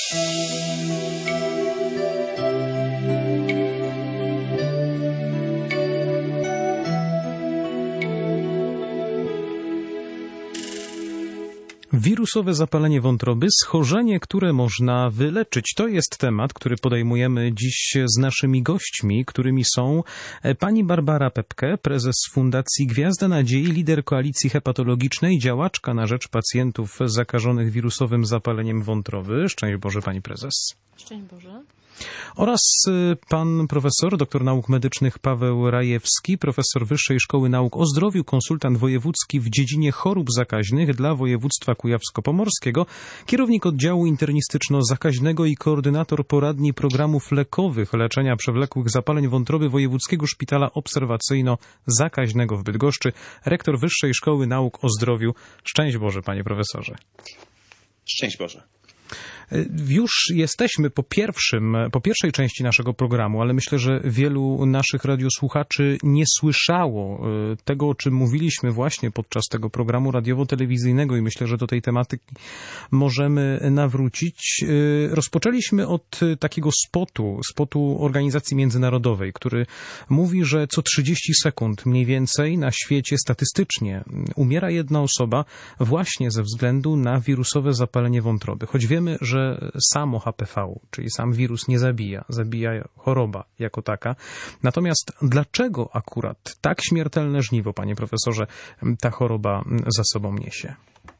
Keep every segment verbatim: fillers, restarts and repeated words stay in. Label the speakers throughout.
Speaker 1: Wirusowe zapalenie wątroby, schorzenie, które można wyleczyć. To jest temat, który podejmujemy dziś z naszymi gośćmi, którymi są pani Barbara Pepke, prezes Fundacji Gwiazda Nadziei, lider koalicji hepatologicznej, działaczka na rzecz pacjentów zakażonych wirusowym zapaleniem wątroby. Szczęść Boże, pani prezes.
Speaker 2: Szczęść Boże.
Speaker 1: Oraz pan profesor, doktor nauk medycznych Paweł Rajewski, profesor Wyższej Szkoły Nauk o Zdrowiu, konsultant wojewódzki w dziedzinie chorób zakaźnych dla województwa kujawsko-pomorskiego, kierownik oddziału internistyczno-zakaźnego i koordynator poradni programów lekowych leczenia przewlekłych zapaleń wątroby Wojewódzkiego Szpitala Obserwacyjno-Zakaźnego w Bydgoszczy, rektor Wyższej Szkoły Nauk o Zdrowiu. Szczęść Boże, panie profesorze.
Speaker 3: Szczęść Boże.
Speaker 1: Już jesteśmy po pierwszym, po pierwszej części naszego programu, ale myślę, że wielu naszych radiosłuchaczy nie słyszało tego, o czym mówiliśmy właśnie podczas tego programu radiowo-telewizyjnego i myślę, że do tej tematyki możemy nawrócić. Rozpoczęliśmy od takiego spotu, spotu organizacji międzynarodowej, który mówi, że co trzydzieści sekund mniej więcej na świecie statystycznie umiera jedna osoba właśnie ze względu na wirusowe zapalenie wątroby. Choć wiemy, że samo H P V, czyli sam wirus nie zabija, zabija choroba jako taka. Natomiast dlaczego akurat tak śmiertelne żniwo, panie profesorze, ta choroba za sobą niesie?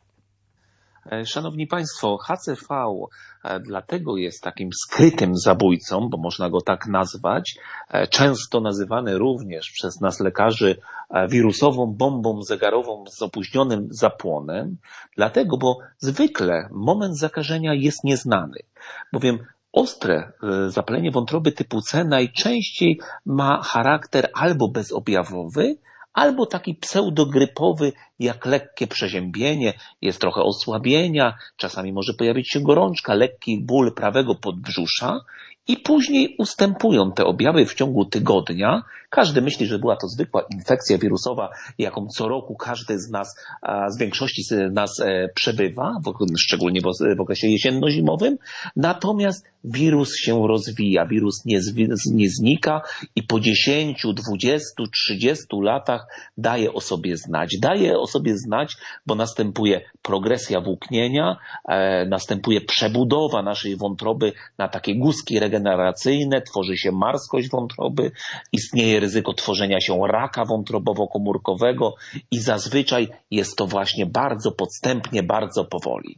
Speaker 3: Szanowni Państwo, H C V dlatego jest takim skrytym zabójcą, bo można go tak nazwać, często nazywany również przez nas lekarzy wirusową bombą zegarową z opóźnionym zapłonem, dlatego, bo zwykle moment zakażenia jest nieznany, bowiem ostre zapalenie wątroby typu C najczęściej ma charakter albo bezobjawowy, albo taki pseudogrypowy, jak lekkie przeziębienie, jest trochę osłabienia, czasami może pojawić się gorączka, lekki ból prawego podbrzusza i później ustępują te objawy w ciągu tygodnia. Każdy myśli, że była to zwykła infekcja wirusowa, jaką co roku każdy z nas, z większości z nas przebywa, szczególnie w okresie jesienno-zimowym. Natomiast wirus się rozwija, wirus nie, nie znika i po dziesięciu, dwudziestu, trzydziestu latach daje o sobie znać. Daje o sobie znać, bo następuje progresja włóknienia, e, następuje przebudowa naszej wątroby na takie guzki regeneracyjne, tworzy się marskość wątroby, istnieje ryzyko tworzenia się raka wątrobowo-komórkowego i zazwyczaj jest to właśnie bardzo podstępnie, bardzo powoli.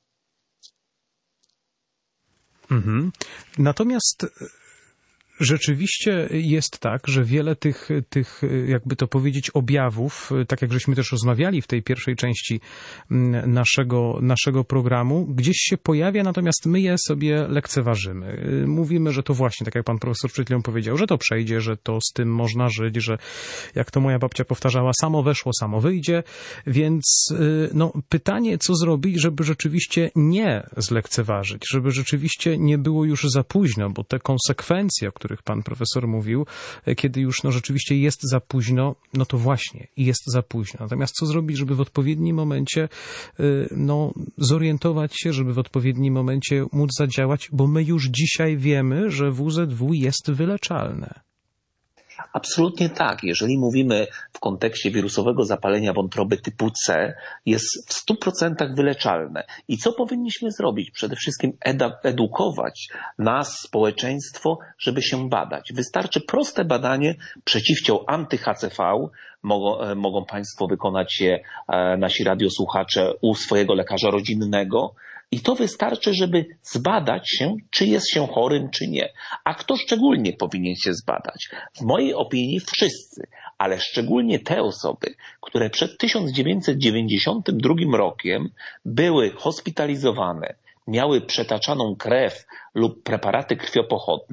Speaker 1: Mhm. Natomiast rzeczywiście jest tak, że wiele tych, tych, jakby to powiedzieć, objawów, tak jak żeśmy też rozmawiali w tej pierwszej części naszego, naszego programu, gdzieś się pojawia, natomiast my je sobie lekceważymy. Mówimy, że to właśnie, tak jak pan profesor przed chwilą powiedział, że to przejdzie, że to z tym można żyć, że jak to moja babcia powtarzała, samo weszło, samo wyjdzie, więc no, pytanie, co zrobić, żeby rzeczywiście nie zlekceważyć, żeby rzeczywiście nie było już za późno, bo te konsekwencje, o których pan profesor mówił, kiedy już no, rzeczywiście jest za późno, no to właśnie jest za późno. Natomiast co zrobić, żeby w odpowiednim momencie no, zorientować się, żeby w odpowiednim momencie móc zadziałać, bo my już dzisiaj wiemy, że W Z W jest wyleczalne.
Speaker 3: Absolutnie tak. Jeżeli mówimy w kontekście wirusowego zapalenia wątroby typu C, jest w stu procentach wyleczalne. I co powinniśmy zrobić? Przede wszystkim edu- edukować nas, społeczeństwo, żeby się badać. Wystarczy proste badanie przeciwciał anty-H C V. Mogą, mogą Państwo wykonać je, nasi radiosłuchacze, u swojego lekarza rodzinnego. I to wystarczy, żeby zbadać się, czy jest się chorym, czy nie. A kto szczególnie powinien się zbadać? W mojej opinii wszyscy, ale szczególnie te osoby, które przed tysiąc dziewięćset dziewięćdziesiątym drugim rokiem były hospitalizowane, miały przetaczaną krew lub preparaty krwiopochodne,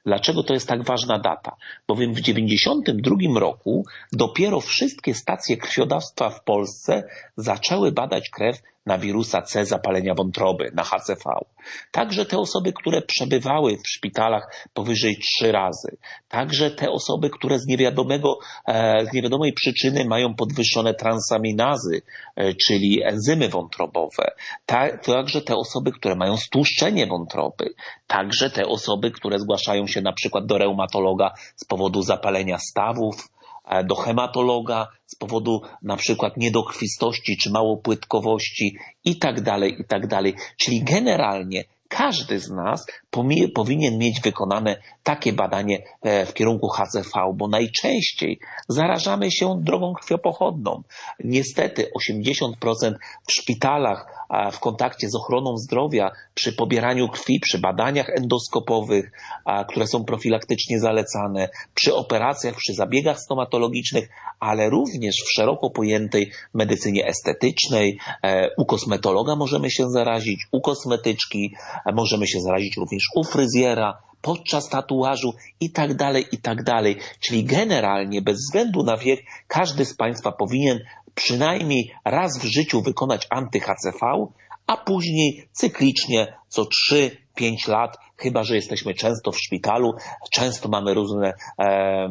Speaker 3: Dlaczego to jest tak ważna data? Bowiem w dziewięćdziesiątym drugim roku dopiero wszystkie stacje krwiodawstwa w Polsce zaczęły badać krew na wirusa C zapalenia wątroby, na H C V. Także te osoby, które przebywały w szpitalach powyżej trzy razy. Także te osoby, które z niewiadomego, z niewiadomej przyczyny mają podwyższone transaminazy, czyli enzymy wątrobowe. Także te osoby, które mają stłuszczenie wątroby. Także te osoby, które zgłaszają się na przykład do reumatologa z powodu zapalenia stawów, do hematologa z powodu na przykład niedokrwistości czy małopłytkowości i tak dalej, i tak dalej. Czyli generalnie każdy z nas powinien mieć wykonane takie badanie w kierunku H C V, bo najczęściej zarażamy się drogą krwiopochodną. Niestety osiemdziesiąt procent w szpitalach w kontakcie z ochroną zdrowia przy pobieraniu krwi, przy badaniach endoskopowych, które są profilaktycznie zalecane, przy operacjach, przy zabiegach stomatologicznych, ale również w szeroko pojętej medycynie estetycznej. U kosmetologa możemy się zarazić, u kosmetyczki, możemy się zarazić również u fryzjera, podczas tatuażu i tak dalej, i tak dalej. Czyli generalnie bez względu na wiek każdy z Państwa powinien przynajmniej raz w życiu wykonać anty-H C V, a później cyklicznie co trzy pięć lat, chyba że jesteśmy często w szpitalu, często mamy różne e, e,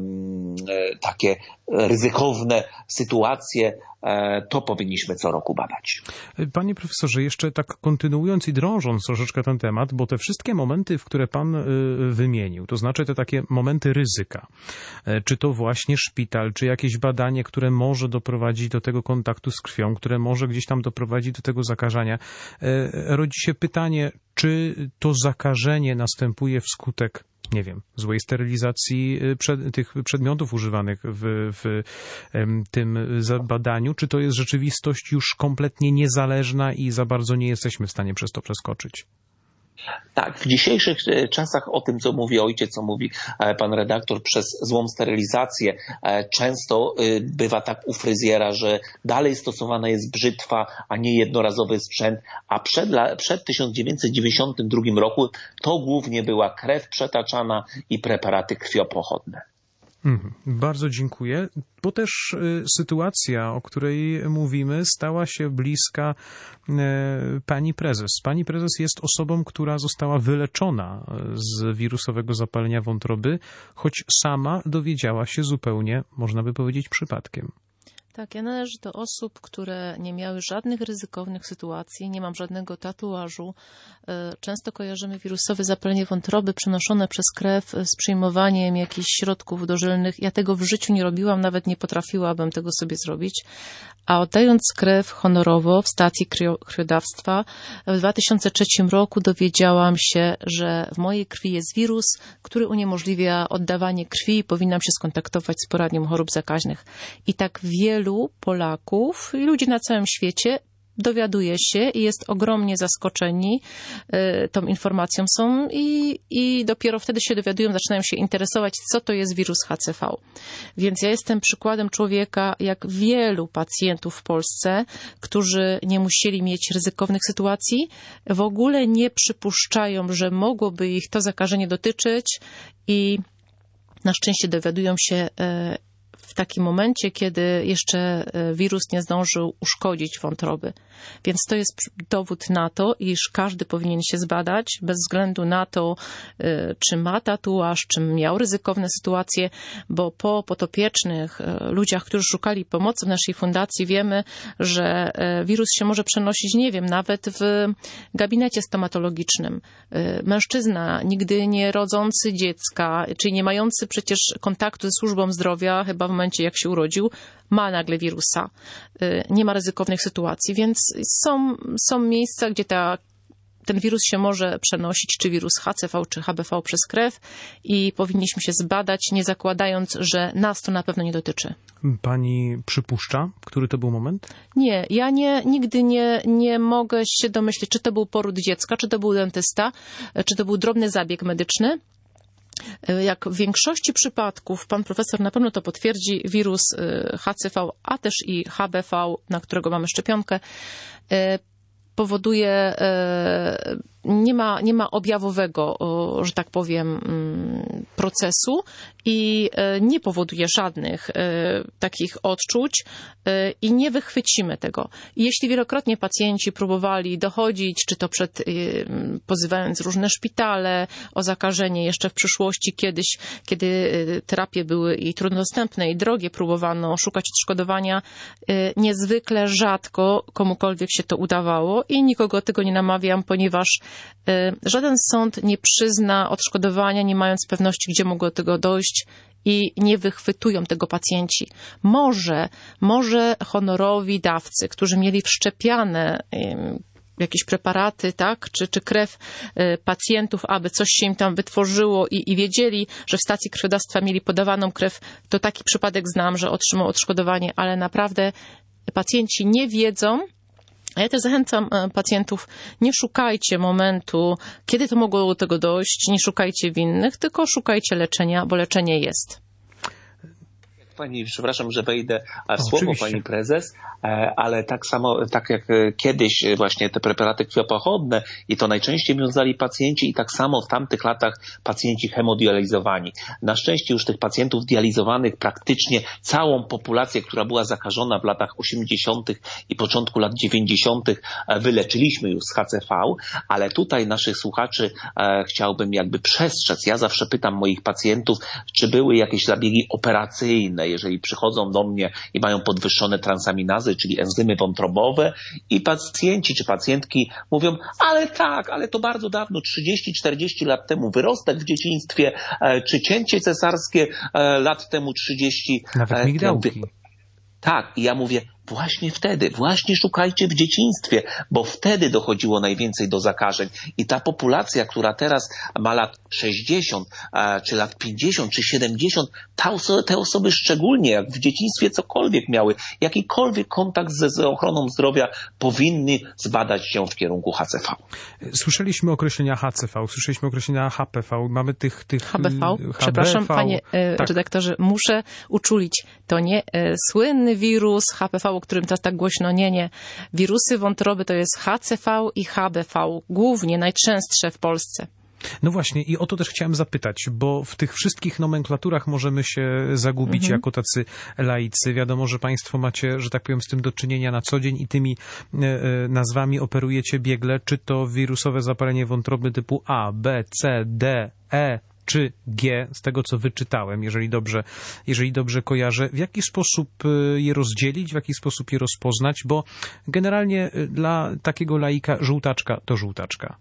Speaker 3: takie ryzykowne sytuacje, e, to powinniśmy co roku badać.
Speaker 1: Panie profesorze, jeszcze tak kontynuując i drążąc troszeczkę ten temat, bo te wszystkie momenty, w które pan y, wymienił, to znaczy te takie momenty ryzyka, e, czy to właśnie szpital, czy jakieś badanie, które może doprowadzić do tego kontaktu z krwią, które może gdzieś tam doprowadzić do tego zakażenia, e, rodzi się pytanie, czy to zakażenie następuje wskutek, nie wiem, złej sterylizacji przed, tych przedmiotów używanych w, w tym badaniu, czy to jest rzeczywistość już kompletnie niezależna i za bardzo nie jesteśmy w stanie przez to przeskoczyć?
Speaker 3: Tak, w dzisiejszych czasach o tym, co mówi ojciec, co mówi pan redaktor, przez złą sterylizację często bywa tak u fryzjera, że dalej stosowana jest brzytwa, a nie jednorazowy sprzęt, a przed, przed tysiąc dziewięćset dziewięćdziesiątym drugim roku to głównie była krew przetaczana i preparaty krwiopochodne.
Speaker 1: Mhm, bardzo dziękuję, bo też y, sytuacja, o której mówimy, stała się bliska y, pani prezes. Pani prezes jest osobą, która została wyleczona z wirusowego zapalenia wątroby, choć sama dowiedziała się zupełnie, można by powiedzieć, przypadkiem.
Speaker 2: Tak, ja należę do osób, które nie miały żadnych ryzykownych sytuacji, nie mam żadnego tatuażu. Często kojarzymy wirusowe zapalenie wątroby przenoszone przez krew z przyjmowaniem jakichś środków dożylnych. Ja tego w życiu nie robiłam, nawet nie potrafiłabym tego sobie zrobić. A oddając krew honorowo w stacji krwiodawstwa w dwa tysiące trzecim roku dowiedziałam się, że w mojej krwi jest wirus, który uniemożliwia oddawanie krwi i powinnam się skontaktować z poradnią chorób zakaźnych. I tak wielu Polaków i ludzi na całym świecie dowiaduje się i jest ogromnie zaskoczeni y, tą informacją są i, i dopiero wtedy się dowiadują, zaczynają się interesować, co to jest wirus H C V. Więc ja jestem przykładem człowieka, jak wielu pacjentów w Polsce, którzy nie musieli mieć ryzykownych sytuacji, w ogóle nie przypuszczają, że mogłoby ich to zakażenie dotyczyć i na szczęście dowiadują się y, w takim momencie, kiedy jeszcze wirus nie zdążył uszkodzić wątroby. Więc to jest dowód na to, iż każdy powinien się zbadać, bez względu na to, czy ma tatuaż, czy miał ryzykowne sytuacje, bo po potopiecznych ludziach, którzy szukali pomocy w naszej fundacji, wiemy, że wirus się może przenosić, nie wiem, nawet w gabinecie stomatologicznym. Mężczyzna, nigdy nie rodzący dziecka, czyli nie mający przecież kontaktu ze służbą zdrowia, chyba w momencie, jak się urodził, ma nagle wirusa. Nie ma ryzykownych sytuacji, więc są, są miejsca, gdzie ta, ten wirus się może przenosić, czy wirus H C V, czy H B V przez krew i powinniśmy się zbadać, nie zakładając, że nas to na pewno nie dotyczy.
Speaker 1: Pani przypuszcza, który to był moment?
Speaker 2: Nie, ja nie, nigdy nie, nie mogę się domyślić, czy to był poród dziecka, czy to był dentysta, czy to był drobny zabieg medyczny. Jak w większości przypadków, pan profesor na pewno to potwierdzi, wirus H C V, a też i H B V, na którego mamy szczepionkę, powoduje, nie ma, nie ma objawowego, że tak powiem, procesu i nie powoduje żadnych takich odczuć i nie wychwycimy tego. I jeśli wielokrotnie pacjenci próbowali dochodzić, czy to przed pozywając różne szpitale o zakażenie jeszcze w przyszłości kiedyś, kiedy terapie były i trudnodostępne i drogie, próbowano szukać odszkodowania, niezwykle rzadko komukolwiek się to udawało i nikogo tego nie namawiam, ponieważ żaden sąd nie przyzna odszkodowania, nie mając pewności, gdzie mogło do tego dojść i nie wychwytują tego pacjenci. Może, może honorowi dawcy, którzy mieli wszczepiane jakieś preparaty, tak, czy, czy krew pacjentów, aby coś się im tam wytworzyło i, i wiedzieli, że w stacji krwiodawstwa mieli podawaną krew, to taki przypadek znam, że otrzymał odszkodowanie, ale naprawdę pacjenci nie wiedzą. A ja też zachęcam pacjentów, nie szukajcie momentu, kiedy to mogło do tego dojść, nie szukajcie winnych, tylko szukajcie leczenia, bo leczenie jest.
Speaker 3: Pani, przepraszam, że wejdę w słowo,
Speaker 1: Oczywiście.
Speaker 3: pani prezes, ale tak samo, tak jak kiedyś właśnie te preparaty krwiopochodne i to najczęściej wiązali pacjenci i tak samo w tamtych latach pacjenci hemodializowani. Na szczęście już tych pacjentów dializowanych praktycznie całą populację, która była zakażona w latach osiemdziesiątych i początku lat dziewięćdziesiątych wyleczyliśmy już z H C V, ale tutaj naszych słuchaczy chciałbym jakby przestrzec. Ja zawsze pytam moich pacjentów, czy były jakieś zabiegi operacyjne, jeżeli przychodzą do mnie i mają podwyższone transaminazy, czyli enzymy wątrobowe i pacjenci czy pacjentki mówią, ale tak, ale to bardzo dawno, trzydzieści czterdzieści lat temu, wyrostek w dzieciństwie, czy cięcie cesarskie lat temu trzydzieści.
Speaker 1: Nawet migdałki.
Speaker 3: Tak, i ja mówię, właśnie wtedy, właśnie szukajcie w dzieciństwie, bo wtedy dochodziło najwięcej do zakażeń. I ta populacja, która teraz ma lat sześćdziesiąt, czy lat pięćdziesiąt, czy siedemdziesiąt, ta oso- te osoby szczególnie, jak w dzieciństwie cokolwiek miały, jakikolwiek kontakt ze, z ochroną zdrowia, powinny zbadać się w kierunku H C V.
Speaker 1: Słyszeliśmy określenia H C V, słyszeliśmy określenia H P V, mamy tych... tych
Speaker 2: H B V,
Speaker 1: H B V.
Speaker 2: przepraszam panie
Speaker 1: tak.
Speaker 2: redaktorze, muszę uczulić, to nie e, słynny wirus H P V, o którym teraz tak głośno, nie, nie. Wirusy wątroby to jest H C V i H B V, głównie najczęstsze w Polsce.
Speaker 1: No właśnie i o to też chciałem zapytać, bo w tych wszystkich nomenklaturach możemy się zagubić
Speaker 2: Mhm.
Speaker 1: jako tacy laicy. Wiadomo, że państwo macie, że tak powiem, z tym do czynienia na co dzień i tymi e, e, nazwami operujecie biegle, czy to wirusowe zapalenie wątroby typu A, B, C, D, E, czy G, z tego co wyczytałem, jeżeli dobrze, jeżeli dobrze kojarzę, w jaki sposób je rozdzielić, w jaki sposób je rozpoznać, bo generalnie dla takiego laika żółtaczka to żółtaczka.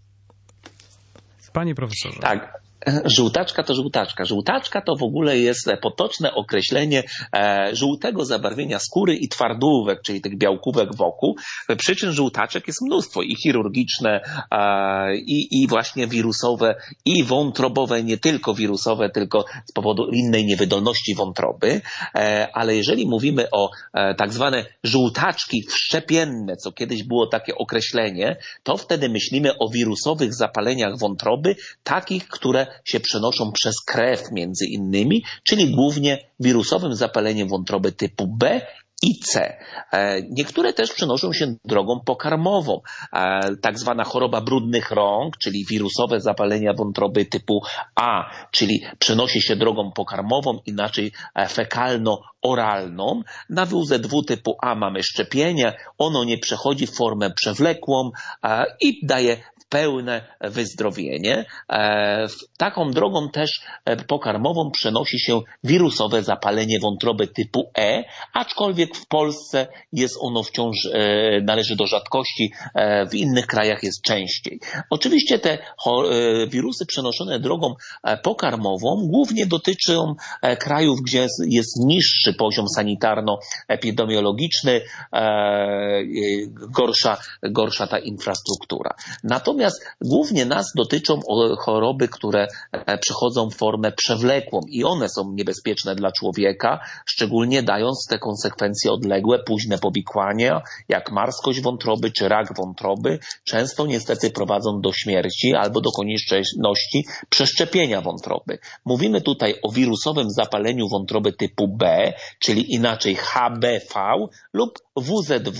Speaker 1: Panie profesorze.
Speaker 3: Tak. Żółtaczka to żółtaczka. Żółtaczka to w ogóle jest potoczne określenie e, żółtego zabarwienia skóry i twardówek, czyli tych białkówek wokół. Przyczyn żółtaczek jest mnóstwo i chirurgiczne, e, i, i właśnie wirusowe, i wątrobowe, nie tylko wirusowe, tylko z powodu innej niewydolności wątroby. E, ale jeżeli mówimy o e, tak zwane żółtaczki wszczepienne, co kiedyś było takie określenie, to wtedy myślimy o wirusowych zapaleniach wątroby, takich, które się przenoszą przez krew między innymi, czyli głównie wirusowym zapaleniem wątroby typu B i C. Niektóre też przenoszą się drogą pokarmową. Tak zwana choroba brudnych rąk, czyli wirusowe zapalenia wątroby typu A, czyli przenosi się drogą pokarmową, inaczej fekalno-oralną. Na W Z W typu A mamy szczepienie, ono nie przechodzi w formę przewlekłą i daje pełne wyzdrowienie. Taką drogą też pokarmową przenosi się wirusowe zapalenie wątroby typu E, aczkolwiek w Polsce jest ono wciąż, należy do rzadkości, w innych krajach jest częściej. Oczywiście te wirusy przenoszone drogą pokarmową głównie dotyczą krajów, gdzie jest niższy poziom sanitarno-epidemiologiczny, gorsza, gorsza ta infrastruktura. Natomiast Natomiast głównie nas dotyczą choroby, które przechodzą w formę przewlekłą i one są niebezpieczne dla człowieka, szczególnie dając te konsekwencje odległe, późne powikłania, jak marskość wątroby czy rak wątroby, często niestety prowadzą do śmierci albo do konieczności przeszczepienia wątroby. Mówimy tutaj o wirusowym zapaleniu wątroby typu B, czyli inaczej H B V lub W Z W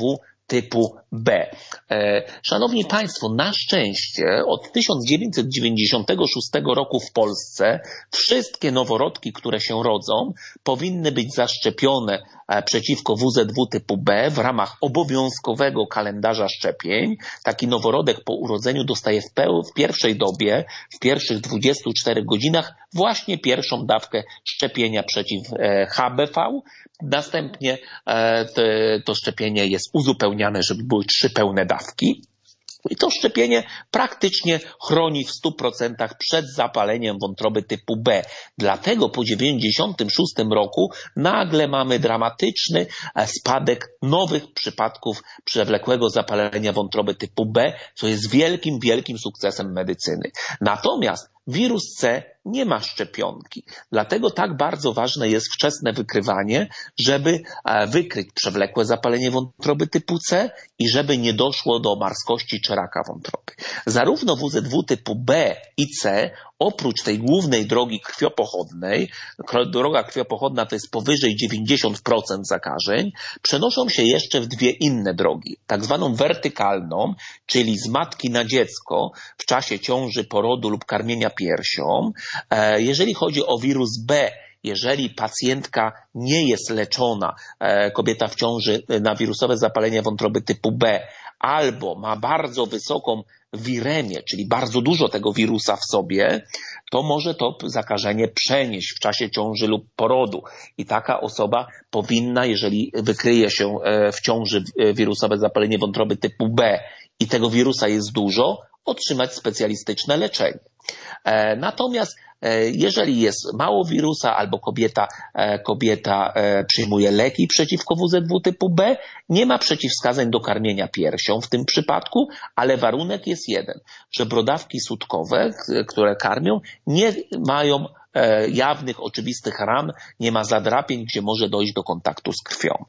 Speaker 3: typu B. Szanowni Państwo, na szczęście od tysiąc dziewięćset dziewięćdziesiątego szóstego roku w Polsce wszystkie noworodki, które się rodzą, powinny być zaszczepione przeciwko W Z W typu B w ramach obowiązkowego kalendarza szczepień. Taki noworodek po urodzeniu dostaje w, peł- w pierwszej dobie, w pierwszych dwudziestu czterech godzinach właśnie pierwszą dawkę szczepienia przeciw H B V. Następnie to, to szczepienie jest uzupełniane, żeby były trzy pełne dawki. I to szczepienie praktycznie chroni w stu procentach przed zapaleniem wątroby typu B. Dlatego po dziewięćdziesiątym szóstym roku nagle mamy dramatyczny spadek nowych przypadków przewlekłego zapalenia wątroby typu B, co jest wielkim, wielkim sukcesem medycyny. Natomiast wirus C nie ma szczepionki. Dlatego tak bardzo ważne jest wczesne wykrywanie, żeby wykryć przewlekłe zapalenie wątroby typu C i żeby nie doszło do marskości czy raka wątroby. Zarówno W Z W typu B i C, oprócz tej głównej drogi krwiopochodnej, droga krwiopochodna to jest powyżej dziewięćdziesiąt procent zakażeń, przenoszą się jeszcze w dwie inne drogi, tak zwaną wertykalną, czyli z matki na dziecko w czasie ciąży, porodu lub karmienia piersią. Jeżeli chodzi o wirus B, jeżeli pacjentka nie jest leczona, kobieta w ciąży, na wirusowe zapalenie wątroby typu B, albo ma bardzo wysoką wiremię, czyli bardzo dużo tego wirusa w sobie, to może to zakażenie przenieść w czasie ciąży lub porodu. I taka osoba powinna, jeżeli wykryje się w ciąży wirusowe zapalenie wątroby typu B i tego wirusa jest dużo, otrzymać specjalistyczne leczenie. Natomiast jeżeli jest mało wirusa albo kobieta, kobieta przyjmuje leki przeciwko W Z W typu B, nie ma przeciwwskazań do karmienia piersią w tym przypadku, ale warunek jest jeden, że brodawki sutkowe, które karmią, nie mają jawnych, oczywistych ran, nie ma zadrapień, gdzie może dojść do kontaktu z krwią.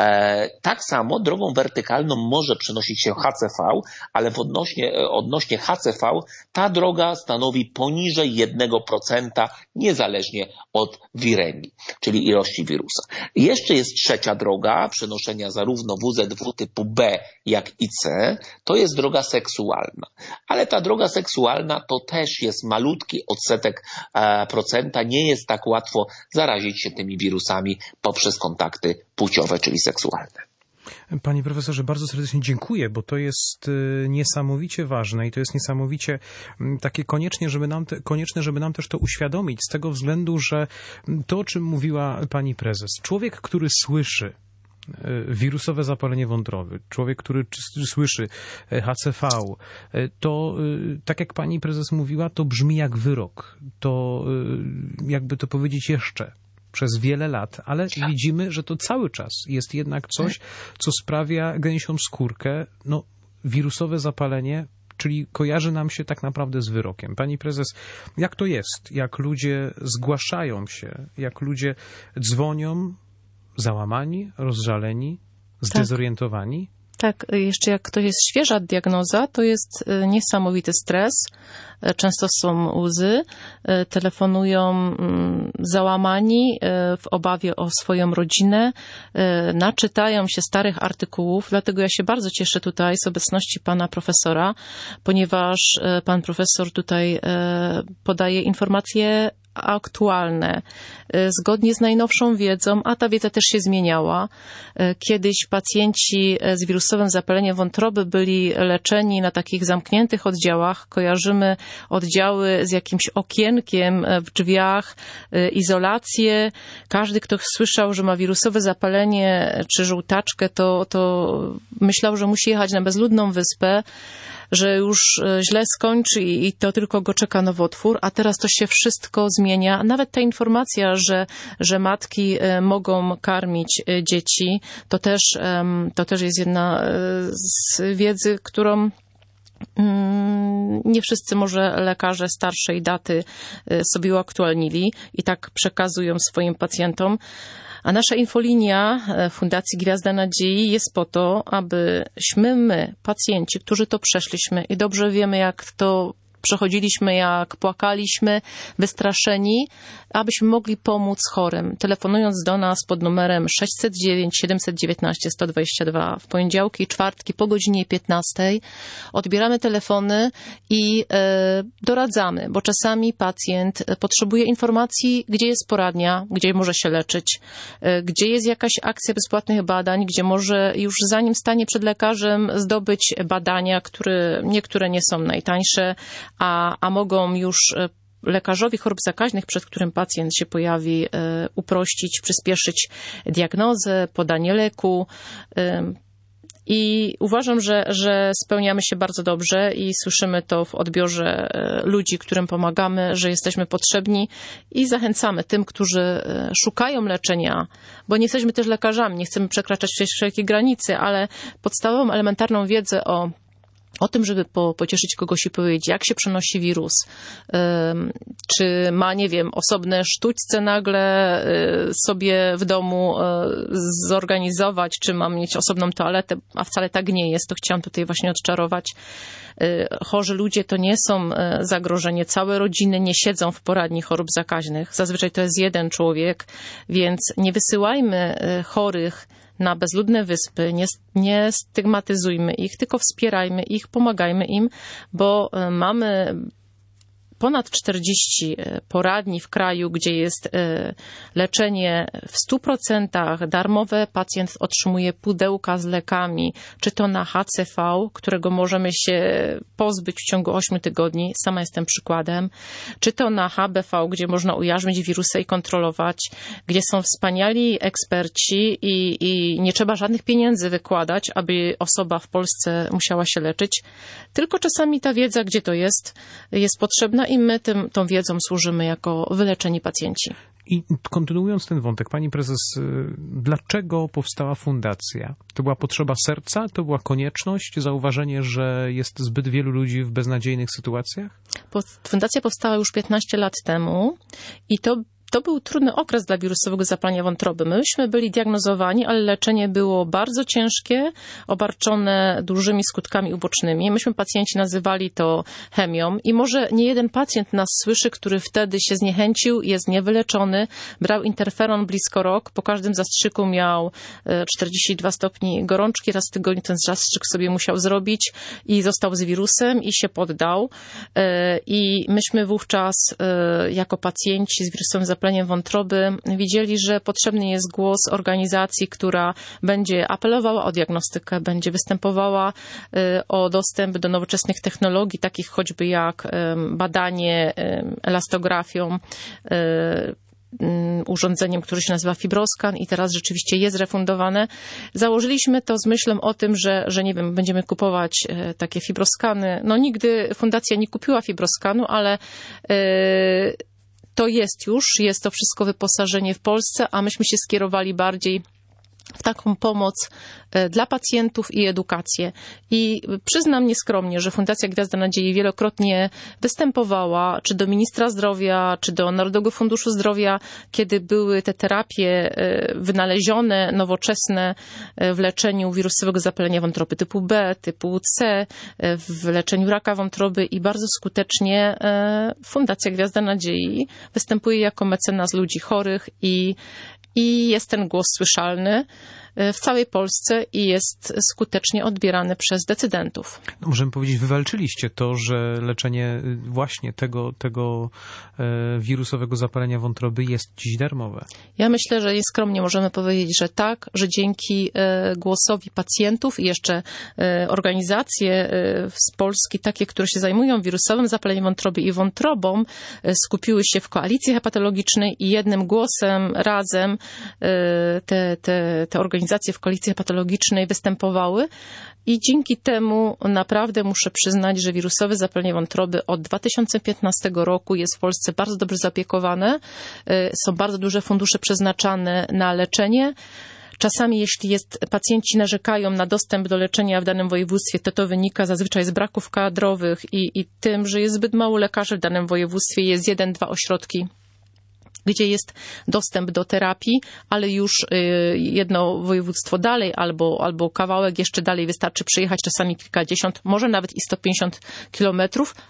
Speaker 3: Tak samo drogą wertykalną może przenosić się H C V, ale w odnośnie, odnośnie H C V ta droga stanowi poniżej jednego procenta niezależnie od wiremii, czyli ilości wirusa. Jeszcze jest trzecia droga przenoszenia zarówno W Z W typu B, jak i C, to jest droga seksualna. Ale ta droga seksualna to też jest malutki odsetek procenta, nie jest tak łatwo zarazić się tymi wirusami poprzez kontakty płciowe, czyli seksualne.
Speaker 1: Panie profesorze, bardzo serdecznie dziękuję, bo to jest niesamowicie ważne i to jest niesamowicie takie koniecznie, żeby nam te, konieczne, żeby nam też to uświadomić, z tego względu, że to, o czym mówiła pani prezes, człowiek, który słyszy wirusowe zapalenie wątroby, człowiek, który słyszy H C V, to tak jak pani prezes mówiła, to brzmi jak wyrok. To jakby to powiedzieć jeszcze przez wiele lat, ale widzimy, że to cały czas jest jednak coś, co sprawia gęsią skórkę, no wirusowe zapalenie, czyli kojarzy nam się tak naprawdę z wyrokiem. Pani prezes, jak to jest? Jak ludzie zgłaszają się, jak ludzie dzwonią, załamani, rozżaleni, zdezorientowani?
Speaker 2: Tak, jeszcze jak to jest świeża diagnoza, to jest niesamowity stres. Często są łzy, telefonują załamani w obawie o swoją rodzinę, naczytają się starych artykułów, dlatego ja się bardzo cieszę tutaj z obecności pana profesora, ponieważ pan profesor tutaj podaje informacje aktualne, zgodnie z najnowszą wiedzą, a ta wiedza też się zmieniała. Kiedyś pacjenci z wirusowym zapaleniem wątroby byli leczeni na takich zamkniętych oddziałach. Kojarzymy oddziały z jakimś okienkiem w drzwiach, izolację. Każdy, kto słyszał, że ma wirusowe zapalenie czy żółtaczkę, to, to myślał, że musi jechać na bezludną wyspę, że już źle skończy i to tylko go czeka nowotwór, a teraz to się wszystko zmienia. Nawet ta informacja, że, że matki mogą karmić dzieci, to też, to też jest jedna z wiedzy, którą nie wszyscy może lekarze starszej daty sobie uaktualnili i tak przekazują swoim pacjentom. A nasza infolinia Fundacji Gwiazda Nadziei jest po to, abyśmy my, pacjenci, którzy to przeszliśmy i dobrze wiemy, jak to przechodziliśmy, jak płakaliśmy, wystraszeni, abyśmy mogli pomóc chorym, telefonując do nas pod numerem sześćset dziewięć siedemset dziewiętnaście sto dwadzieścia dwa w poniedziałki i czwartki po godzinie piętnastej. Odbieramy telefony i e, doradzamy, bo czasami pacjent potrzebuje informacji, gdzie jest poradnia, gdzie może się leczyć, e, gdzie jest jakaś akcja bezpłatnych badań, gdzie może już zanim stanie przed lekarzem zdobyć badania, które niektóre nie są najtańsze, a, a mogą już lekarzowi chorób zakaźnych, przed którym pacjent się pojawi, uprościć, przyspieszyć diagnozę, podanie leku. I uważam, że, że spełniamy się bardzo dobrze i słyszymy to w odbiorze ludzi, którym pomagamy, że jesteśmy potrzebni i zachęcamy tym, którzy szukają leczenia, bo nie jesteśmy też lekarzami, nie chcemy przekraczać wszelkie granice, ale podstawową, elementarną wiedzę o O tym, żeby po, pocieszyć kogoś i powiedzieć, jak się przenosi wirus, um, czy ma, nie wiem, osobne sztućce nagle y, sobie w domu y, zorganizować, czy ma mieć osobną toaletę, a wcale tak nie jest, to chciałam tutaj właśnie odczarować. Y, chorzy ludzie to nie są y, zagrożenie, całe rodziny nie siedzą w poradni chorób zakaźnych, zazwyczaj to jest jeden człowiek, więc nie wysyłajmy y, chorych na bezludne wyspy, nie, nie stygmatyzujmy ich, tylko wspierajmy ich, pomagajmy im, bo mamy ponad czterdzieści poradni w kraju, gdzie jest leczenie w stu procentach darmowe. Pacjent otrzymuje pudełka z lekami, czy to na H C V, którego możemy się pozbyć w ciągu ośmiu tygodni, sama jestem przykładem, czy to na H B V, gdzie można ujarzmić wirusa i kontrolować, gdzie są wspaniali eksperci i, i nie trzeba żadnych pieniędzy wykładać, aby osoba w Polsce musiała się leczyć, tylko czasami ta wiedza, gdzie to jest, jest potrzebna i my tym, tą wiedzą służymy jako wyleczeni pacjenci.
Speaker 1: I kontynuując ten wątek, pani prezes, dlaczego powstała fundacja? To była potrzeba serca? To była konieczność? Zauważenie, że jest zbyt wielu ludzi w beznadziejnych sytuacjach?
Speaker 2: Fundacja powstała już piętnaście lat temu i to To był trudny okres dla wirusowego zapalenia wątroby. Myśmy byli diagnozowani, ale leczenie było bardzo ciężkie, obarczone dużymi skutkami ubocznymi. Myśmy pacjenci nazywali to chemią i może nie jeden pacjent nas słyszy, który wtedy się zniechęcił, jest niewyleczony, brał interferon blisko rok, po każdym zastrzyku miał czterdzieści dwa stopni gorączki, raz w tygodniu ten zastrzyk sobie musiał zrobić i został z wirusem i się poddał. I myśmy wówczas jako pacjenci z wirusowym zapaleniem zapaleniem wątroby widzieli, że potrzebny jest głos organizacji, która będzie apelowała o diagnostykę, będzie występowała o dostęp do nowoczesnych technologii, takich choćby jak badanie elastografią, urządzeniem, które się nazywa Fibroscan i teraz rzeczywiście jest refundowane. Założyliśmy to z myślą o tym, że, że nie wiem, będziemy kupować takie Fibroskany. No nigdy fundacja nie kupiła Fibroskanu, ale yy, to jest już, jest to wszystko wyposażenie w Polsce, a myśmy się skierowali bardziej w taką pomoc dla pacjentów i edukację. I przyznam nieskromnie, że Fundacja Gwiazda Nadziei wielokrotnie występowała, czy do ministra zdrowia, czy do Narodowego Funduszu Zdrowia, kiedy były te terapie wynalezione, nowoczesne w leczeniu wirusowego zapalenia wątroby typu B, typu C, w leczeniu raka wątroby i bardzo skutecznie Fundacja Gwiazda Nadziei występuje jako mecenas ludzi chorych i I jest ten głos słyszalny w całej Polsce i jest skutecznie odbierany przez decydentów.
Speaker 1: No, możemy powiedzieć, wywalczyliście to, że leczenie właśnie tego, tego e, wirusowego zapalenia wątroby jest dziś darmowe.
Speaker 2: Ja myślę, że nieskromnie możemy powiedzieć, że tak, że dzięki e, głosowi pacjentów i jeszcze e, organizacje e, z Polski, takie, które się zajmują wirusowym zapaleniem wątroby i wątrobą, e, skupiły się w koalicji hepatologicznej i jednym głosem razem e, te, te, te organizacje w koalicji hepatologicznej występowały i dzięki temu naprawdę muszę przyznać, że wirusowe zapalenie wątroby od dwa tysiące piętnastego roku jest w Polsce bardzo dobrze zaopiekowane. Są bardzo duże fundusze przeznaczane na leczenie. Czasami, jeśli jest, pacjenci narzekają na dostęp do leczenia w danym województwie, to to wynika zazwyczaj z braków kadrowych i, i tym, że jest zbyt mało lekarzy w danym województwie. Jest jeden, dwa ośrodki, gdzie jest dostęp do terapii, ale już jedno województwo dalej albo, albo kawałek jeszcze dalej wystarczy przejechać czasami kilkadziesiąt, może nawet i sto pięćdziesiąt kilometrów,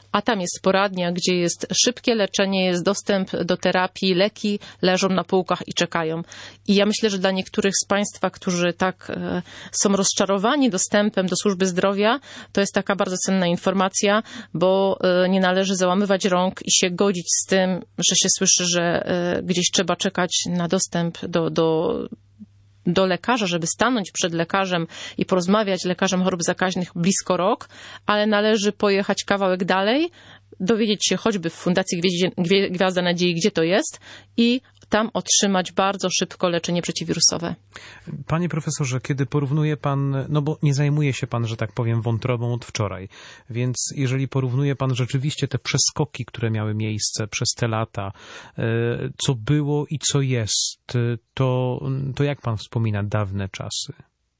Speaker 2: a tam jest poradnia, gdzie jest szybkie leczenie, jest dostęp do terapii, leki leżą na półkach i czekają. I ja myślę, że dla niektórych z Państwa, którzy tak e, są rozczarowani dostępem do służby zdrowia, to jest taka bardzo cenna informacja, bo e, nie należy załamywać rąk i się godzić z tym, że się słyszy, że e, gdzieś trzeba czekać na dostęp do, do do lekarza, żeby stanąć przed lekarzem i porozmawiać z lekarzem chorób zakaźnych blisko rok, ale należy pojechać kawałek dalej, dowiedzieć się choćby w Fundacji Gwiazda Nadziei, gdzie to jest i tam otrzymać bardzo szybko leczenie przeciwwirusowe.
Speaker 1: Panie profesorze, kiedy porównuje pan, no bo nie zajmuje się pan, że tak powiem, wątrobą od wczoraj, więc jeżeli porównuje pan rzeczywiście te przeskoki, które miały miejsce przez te lata, co było i co jest, to, to jak pan wspomina dawne czasy?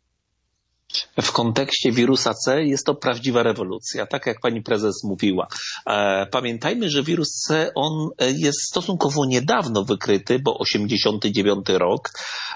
Speaker 3: W kontekście wirusa C jest to prawdziwa rewolucja, tak jak pani prezes mówiła. Pamiętajmy, że wirus C, on jest stosunkowo niedawno wykryty, bo osiemdziesiąty dziewiąty rok.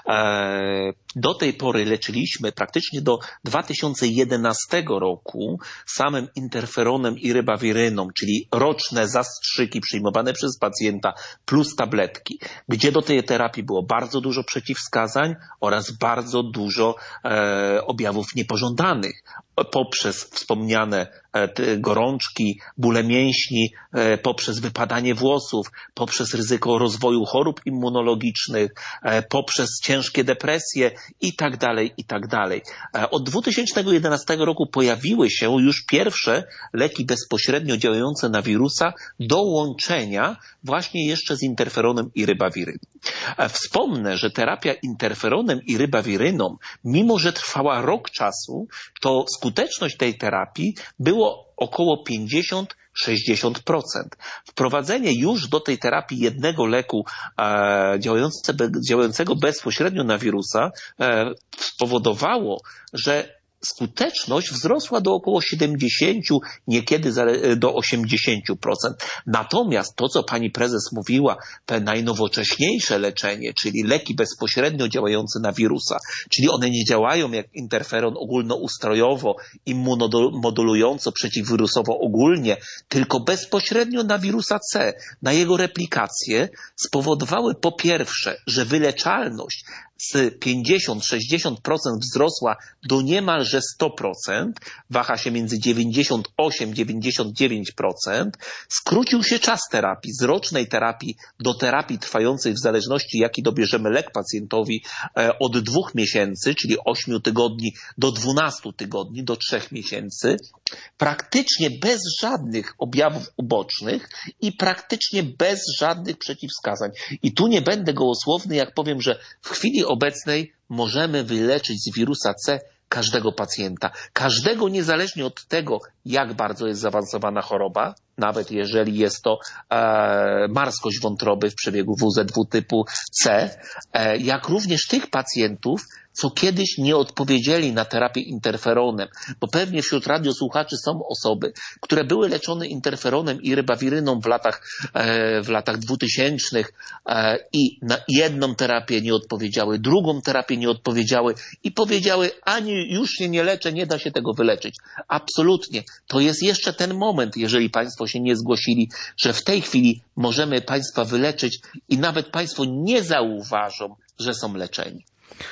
Speaker 3: Do tej pory leczyliśmy praktycznie do dwa tysiące jedenastego roku samym interferonem i rybawiryną, czyli roczne zastrzyki przyjmowane przez pacjenta plus tabletki, gdzie do tej terapii było bardzo dużo przeciwwskazań oraz bardzo dużo e, objawów niepożądanych poprzez wspomniane gorączki, bóle mięśni, poprzez wypadanie włosów, poprzez ryzyko rozwoju chorób immunologicznych, poprzez ciężkie depresje i tak dalej, i tak dalej. Od dwa tysiące jedenastego roku pojawiły się już pierwsze leki bezpośrednio działające na wirusa do łączenia właśnie jeszcze z interferonem i rybawiryną. Wspomnę, że terapia interferonem i rybawiryną, mimo że trwała rok czasu, to skuteczność tej terapii było około pięćdziesiąt do sześćdziesięciu procent. Wprowadzenie już do tej terapii jednego leku e, działającego, działającego bezpośrednio na wirusa e, spowodowało, że skuteczność wzrosła do około siedemdziesięciu, niekiedy do osiemdziesięciu procent. Natomiast to, co pani prezes mówiła, te najnowocześniejsze leczenie, czyli leki bezpośrednio działające na wirusa, czyli one nie działają jak interferon ogólnoustrojowo, immunomodulująco, przeciwwirusowo ogólnie, tylko bezpośrednio na wirusa C, na jego replikację, spowodowały po pierwsze, że wyleczalność z pięćdziesiąt do sześćdziesięciu procent wzrosła do niemalże sto procent, waha się między dziewięćdziesiąt osiem do dziewięćdziesięciu dziewięciu procent, skrócił się czas terapii z rocznej terapii do terapii trwającej w zależności jaki dobierzemy lek pacjentowi od dwóch miesięcy, czyli ośmiu tygodni do dwunastu tygodni, do trzech miesięcy, praktycznie bez żadnych objawów ubocznych i praktycznie bez żadnych przeciwwskazań. I tu nie będę gołosłowny, jak powiem, że w chwili obecnej możemy wyleczyć z wirusa C każdego pacjenta. Każdego niezależnie od tego, jak bardzo jest zaawansowana choroba, nawet jeżeli jest to e, marskość wątroby w przebiegu W Z W typu C, e, jak również tych pacjentów, co kiedyś nie odpowiedzieli na terapię interferonem, bo pewnie wśród radiosłuchaczy są osoby, które były leczone interferonem i rybawiryną w latach, e, w latach dwutysięcznych e, i na jedną terapię nie odpowiedziały, drugą terapię nie odpowiedziały i powiedziały, ani już się nie leczę, nie da się tego wyleczyć. Absolutnie. To jest jeszcze ten moment, jeżeli Państwo się nie zgłosili, że w tej chwili możemy Państwa wyleczyć i nawet Państwo nie zauważą, że są leczeni.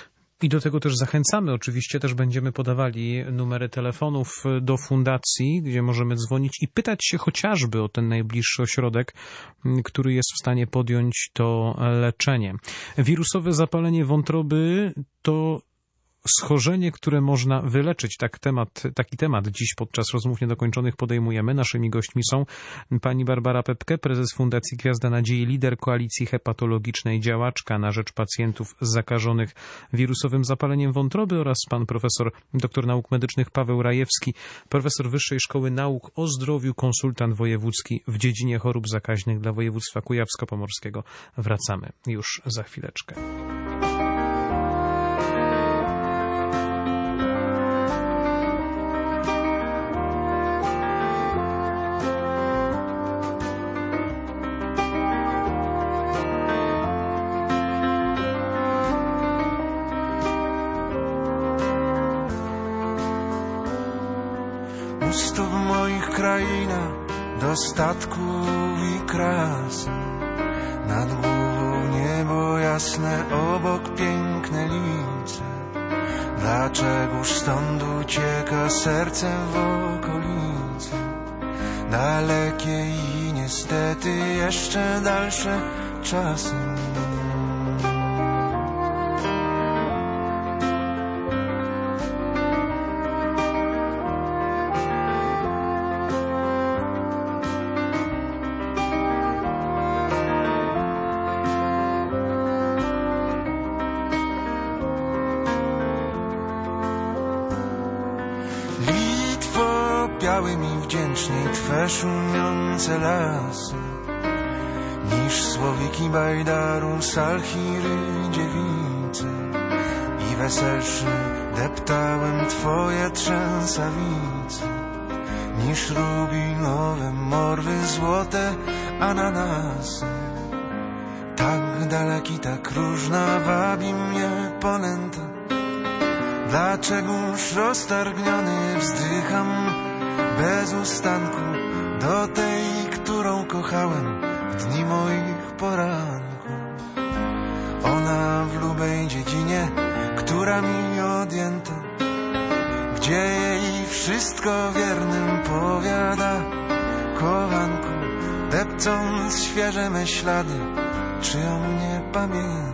Speaker 1: I do tego też zachęcamy. Oczywiście też będziemy podawali numery telefonów do fundacji, gdzie możemy dzwonić i pytać się chociażby o ten najbliższy ośrodek, który jest w stanie podjąć to leczenie. Wirusowe zapalenie wątroby to schorzenie, które można wyleczyć. Tak temat, taki temat dziś podczas rozmów niedokończonych podejmujemy. Naszymi gośćmi są pani Barbara Pepke, prezes Fundacji Gwiazda Nadziei, lider koalicji hepatologicznej, działaczka na rzecz pacjentów zakażonych wirusowym zapaleniem wątroby oraz pan profesor doktor nauk medycznych Paweł Rajewski, profesor Wyższej Szkoły Nauk o Zdrowiu, konsultant wojewódzki w dziedzinie chorób zakaźnych dla województwa kujawsko-pomorskiego. Wracamy już za chwileczkę.
Speaker 4: Pusto w moich krainach, dostatków i krasy. Nad głową niebo jasne, obok piękne lice. Dlaczegoż stąd ucieka serce w okolice dalekie i niestety jeszcze dalsze czasy. Białym i wdzięczniej Twe szumiące lasy, niż słowiki bajdaru, salchiry, dziewicy. I weselszy deptałem Twoje trzęsawice, niż rubinowe morwy, złote ananasy. Tak daleki, tak różna wabi mnie ponęta. Dlaczegoż roztargniony wzdycham bez ustanku do tej, którą kochałem w dni moich poranków. Ona w lubej dziedzinie, która mi odjęta, gdzie jej wszystko wiernym powiada. Kochanku, depcąc świeże me ślady, czy o mnie pamięta?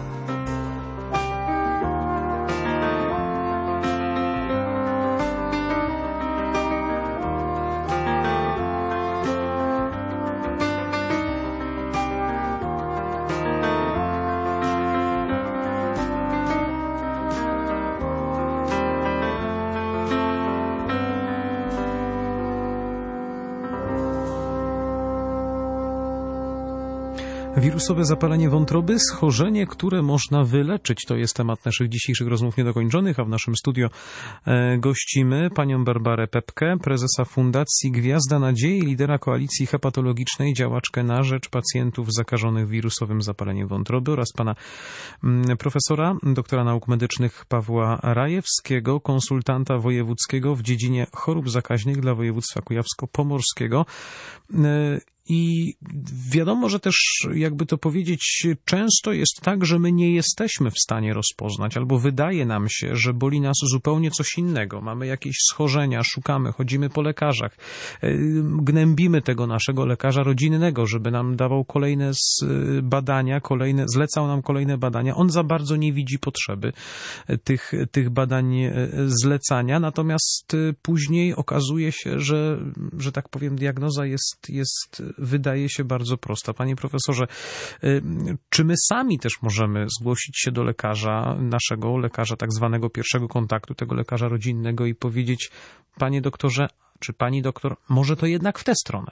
Speaker 1: Wirusowe zapalenie wątroby, schorzenie, które można wyleczyć. To jest temat naszych dzisiejszych rozmów niedokończonych, a w naszym studio e, gościmy panią Barbarę Pepkę, prezesa Fundacji Gwiazda Nadziei, lidera koalicji hepatologicznej, działaczkę na rzecz pacjentów zakażonych wirusowym zapaleniem wątroby, oraz pana m, profesora, doktora nauk medycznych Pawła Rajewskiego, konsultanta wojewódzkiego w dziedzinie chorób zakaźnych dla województwa kujawsko-pomorskiego. E, I wiadomo, że też, jakby to powiedzieć, często jest tak, że my nie jesteśmy w stanie rozpoznać, albo wydaje nam się, że boli nas zupełnie coś innego. Mamy jakieś schorzenia, szukamy, chodzimy po lekarzach, gnębimy tego naszego lekarza rodzinnego, żeby nam dawał kolejne badania, kolejne, zlecał nam kolejne badania. On za bardzo nie widzi potrzeby tych, tych badań zlecania, natomiast później okazuje się, że, że tak powiem, diagnoza jest, jest wydaje się bardzo prosta. Panie profesorze, czy my sami też możemy zgłosić się do lekarza, naszego lekarza tak zwanego pierwszego kontaktu, tego lekarza rodzinnego i powiedzieć: panie doktorze, czy pani doktor, może to jednak w tę stronę?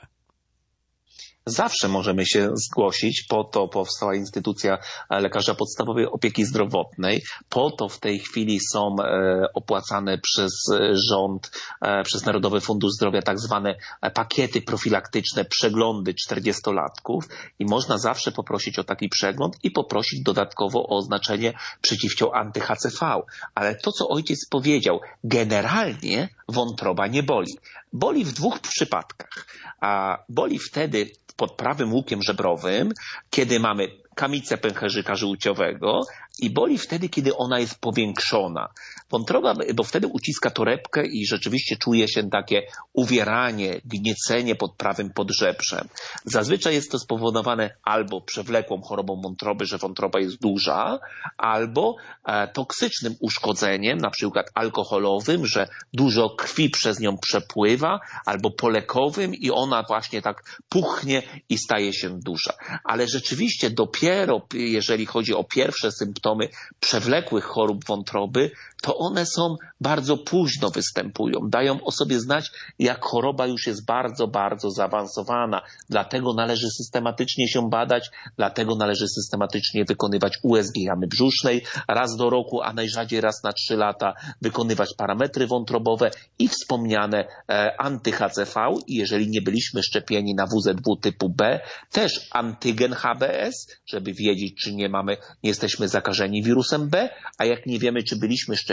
Speaker 3: Zawsze możemy się zgłosić, po to powstała instytucja lekarza podstawowej opieki zdrowotnej, po to w tej chwili są opłacane przez rząd, przez Narodowy Fundusz Zdrowia tak zwane pakiety profilaktyczne, przeglądy czterdziestolatków i można zawsze poprosić o taki przegląd i poprosić dodatkowo o oznaczenie przeciwciał anty-H C V. Ale to, co ojciec powiedział, generalnie wątroba nie boli. Boli w dwóch przypadkach. A boli wtedy pod prawym łukiem żebrowym, kiedy mamy kamicę pęcherzyka żółciowego i boli wtedy, kiedy ona jest powiększona. Wątroba, bo wtedy uciska torebkę i rzeczywiście czuje się takie uwieranie, gniecenie pod prawym podżebrzem. Zazwyczaj jest to spowodowane albo przewlekłą chorobą wątroby, że wątroba jest duża, albo e, toksycznym uszkodzeniem, na przykład alkoholowym, że dużo krwi przez nią przepływa, albo polekowym i ona właśnie tak puchnie i staje się duża. Ale rzeczywiście dopiero, jeżeli chodzi o pierwsze symptomy przewlekłych chorób wątroby, to one są bardzo późno występują. Dają o sobie znać, jak choroba już jest bardzo, bardzo zaawansowana. Dlatego należy systematycznie się badać, dlatego należy systematycznie wykonywać U S G jamy brzusznej raz do roku, a najrzadziej raz na trzy lata wykonywać parametry wątrobowe i wspomniane e, anty-H C V. I jeżeli nie byliśmy szczepieni na W Z W typu B, też antygen H B S, żeby wiedzieć, czy nie mamy, nie jesteśmy zakażeni wirusem B, a jak nie wiemy, czy byliśmy szczepieni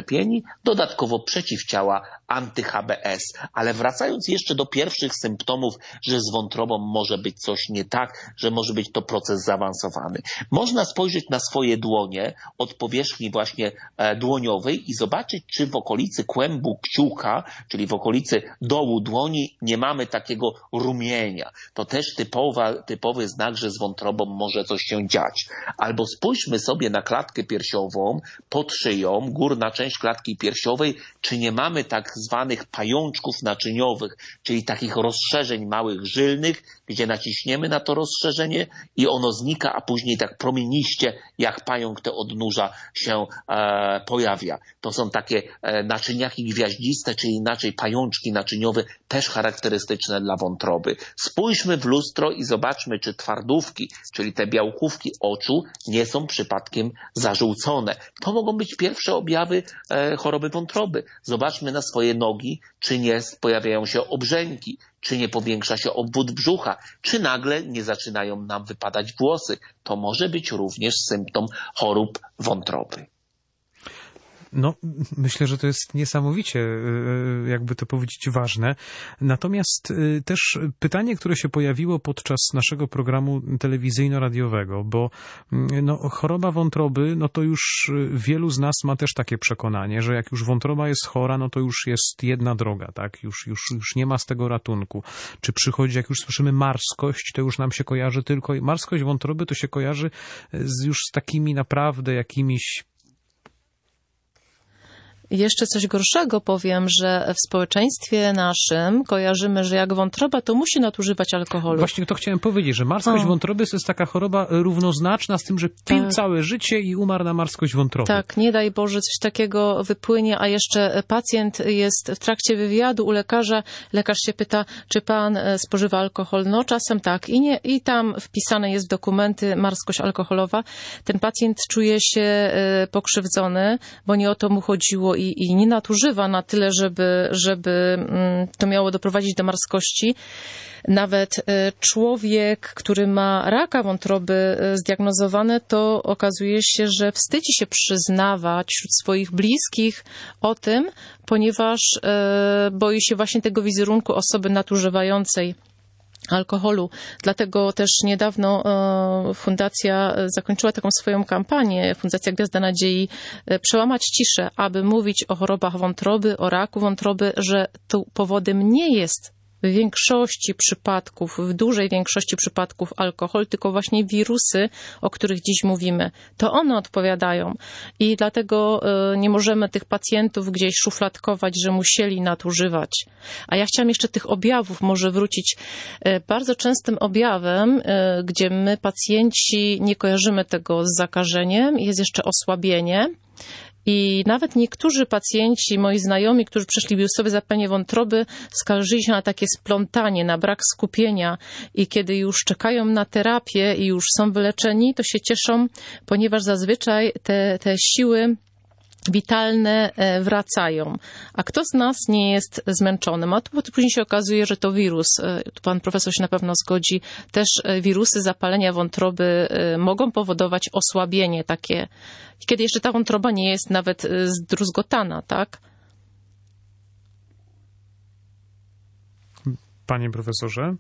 Speaker 3: zaszczepieni, dodatkowo przeciwciała anty-H B S. Ale wracając jeszcze do pierwszych symptomów, że z wątrobą może być coś nie tak, że może być to proces zaawansowany. Można spojrzeć na swoje dłonie od powierzchni właśnie dłoniowej i zobaczyć, czy w okolicy kłębu kciuka, czyli w okolicy dołu dłoni nie mamy takiego rumienia. To też typowa, typowy znak, że z wątrobą może coś się dziać. Albo spójrzmy sobie na klatkę piersiową, pod szyją, górna część klatki piersiowej, czy nie mamy tak zwanych pajączków naczyniowych, czyli takich rozszerzeń małych żylnych, gdzie naciśniemy na to rozszerzenie i ono znika, a później tak promieniście, jak pająk te odnóża się e, pojawia. To są takie e, naczyniaki gwiaździste, czyli inaczej pajączki naczyniowe, też charakterystyczne dla wątroby. Spójrzmy w lustro i zobaczmy, czy twardówki, czyli te białkówki oczu, nie są przypadkiem zażółcone. To mogą być pierwsze objawy e, choroby wątroby. Zobaczmy na swoje nogi, czy nie pojawiają się obrzęki, czy nie powiększa się obwód brzucha, czy nagle nie zaczynają nam wypadać włosy. To może być również symptom chorób wątroby.
Speaker 1: No, myślę, że to jest niesamowicie, jakby to powiedzieć, ważne. Natomiast też pytanie, które się pojawiło podczas naszego programu telewizyjno-radiowego, bo no, choroba wątroby, no to już wielu z nas ma też takie przekonanie, że jak już wątroba jest chora, no to już jest jedna droga, tak? Już, już, już nie ma z tego ratunku. Czy przychodzi, jak już słyszymy marskość, to już nam się kojarzy tylko, marskość wątroby to się kojarzy z, już z takimi naprawdę jakimiś
Speaker 2: Jeszcze coś gorszego powiem, że w społeczeństwie naszym kojarzymy, że jak wątroba, to musi nadużywać alkoholu.
Speaker 1: Właśnie to chciałem powiedzieć, że marskość o. wątroby to jest taka choroba równoznaczna z tym, że pił tak. całe życie i umarł na marskość wątroby.
Speaker 2: Tak, nie daj Boże, coś takiego wypłynie, a jeszcze pacjent jest w trakcie wywiadu u lekarza. Lekarz się pyta, czy pan spożywa alkohol? No czasem tak. I, nie, i tam wpisane jest w dokumenty marskość alkoholowa. Ten pacjent czuje się pokrzywdzony, bo nie o to mu chodziło i, i nie nadużywa na tyle, żeby, żeby to miało doprowadzić do marskości. Nawet człowiek, który ma raka wątroby zdiagnozowane, to okazuje się, że wstydzi się przyznawać wśród swoich bliskich o tym, ponieważ boi się właśnie tego wizerunku osoby nadużywającej alkoholu. Dlatego też niedawno fundacja zakończyła taką swoją kampanię, Fundacja Gwiazda Nadziei, przełamać ciszę, aby mówić o chorobach wątroby, o raku wątroby, że tu powodem nie jest w większości przypadków, w dużej większości przypadków alkohol, tylko właśnie wirusy, o których dziś mówimy. To one odpowiadają i dlatego nie możemy tych pacjentów gdzieś szufladkować, że musieli nadużywać. A ja chciałam jeszcze tych objawów może wrócić. Bardzo częstym objawem, gdzie my pacjenci nie kojarzymy tego z zakażeniem, jest jeszcze osłabienie. I nawet niektórzy pacjenci, moi znajomi, którzy przeszli wirusowe zapalenie wątroby, skarżyli się na takie splątanie, na brak skupienia i kiedy już czekają na terapię i już są wyleczeni, to się cieszą, ponieważ zazwyczaj te, te siły witalne wracają. A kto z nas nie jest zmęczony? A tu później się okazuje, że to wirus. Tu pan profesor się na pewno zgodzi. Też wirusy zapalenia wątroby mogą powodować osłabienie takie, kiedy jeszcze ta wątroba nie jest nawet zdruzgotana, tak?
Speaker 1: Panie profesorze?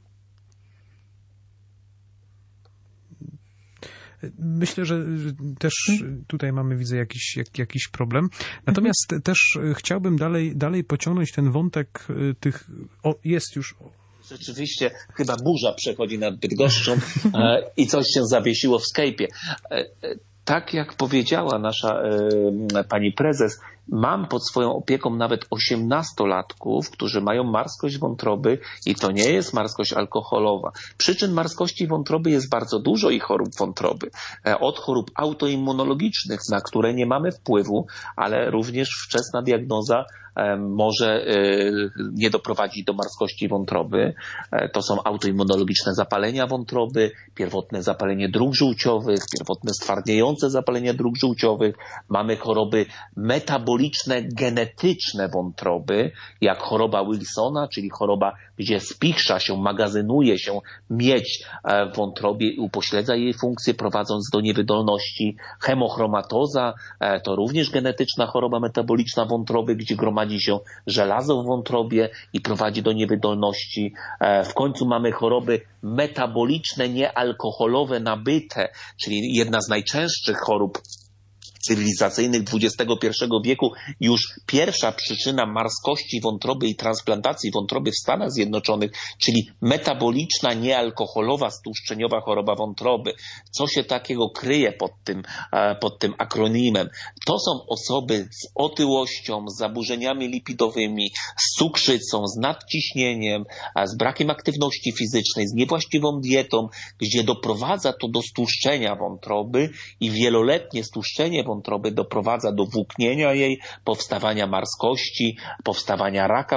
Speaker 1: Myślę, że też tutaj mamy, widzę, jakiś, jak, jakiś problem. Natomiast mhm. też chciałbym dalej, dalej pociągnąć ten wątek tych... O, jest już...
Speaker 3: Rzeczywiście chyba burza przechodzi nad Bydgoszczą i coś się zawiesiło w Skype'ie. Tak jak powiedziała nasza e, pani prezes, mam pod swoją opieką nawet osiemnastolatków, którzy mają marskość wątroby i to nie jest marskość alkoholowa. Przyczyn marskości wątroby jest bardzo dużo i chorób wątroby. E, od chorób autoimmunologicznych, na które nie mamy wpływu, ale również wczesna diagnoza e, może e, nie doprowadzić do marskości wątroby. E, to są autoimmunologiczne zapalenia wątroby, pierwotne zapalenie dróg żółciowych, pierwotne stwardniejące zapalenie dróg żółciowych. Mamy choroby metaboliczne, metaboliczne, genetyczne wątroby, jak choroba Wilsona, czyli choroba, gdzie spichrza się, magazynuje się miedź w wątrobie i upośledza jej funkcję, prowadząc do niewydolności. Hemochromatoza to również genetyczna choroba metaboliczna wątroby, gdzie gromadzi się żelazo w wątrobie i prowadzi do niewydolności. W końcu mamy choroby metaboliczne, niealkoholowe, nabyte, czyli jedna z najczęstszych chorób cywilizacyjnych dwudziestego pierwszego wieku, już pierwsza przyczyna marskości wątroby i transplantacji wątroby w Stanach Zjednoczonych, czyli metaboliczna, niealkoholowa, stłuszczeniowa choroba wątroby. Co się takiego kryje pod tym, pod tym akronimem? To są osoby z otyłością, z zaburzeniami lipidowymi, z cukrzycą, z nadciśnieniem, z brakiem aktywności fizycznej, z niewłaściwą dietą, gdzie doprowadza to do stłuszczenia wątroby i wieloletnie stłuszczenie wątroby wątroby doprowadza do włóknienia jej, powstawania marskości, powstawania raka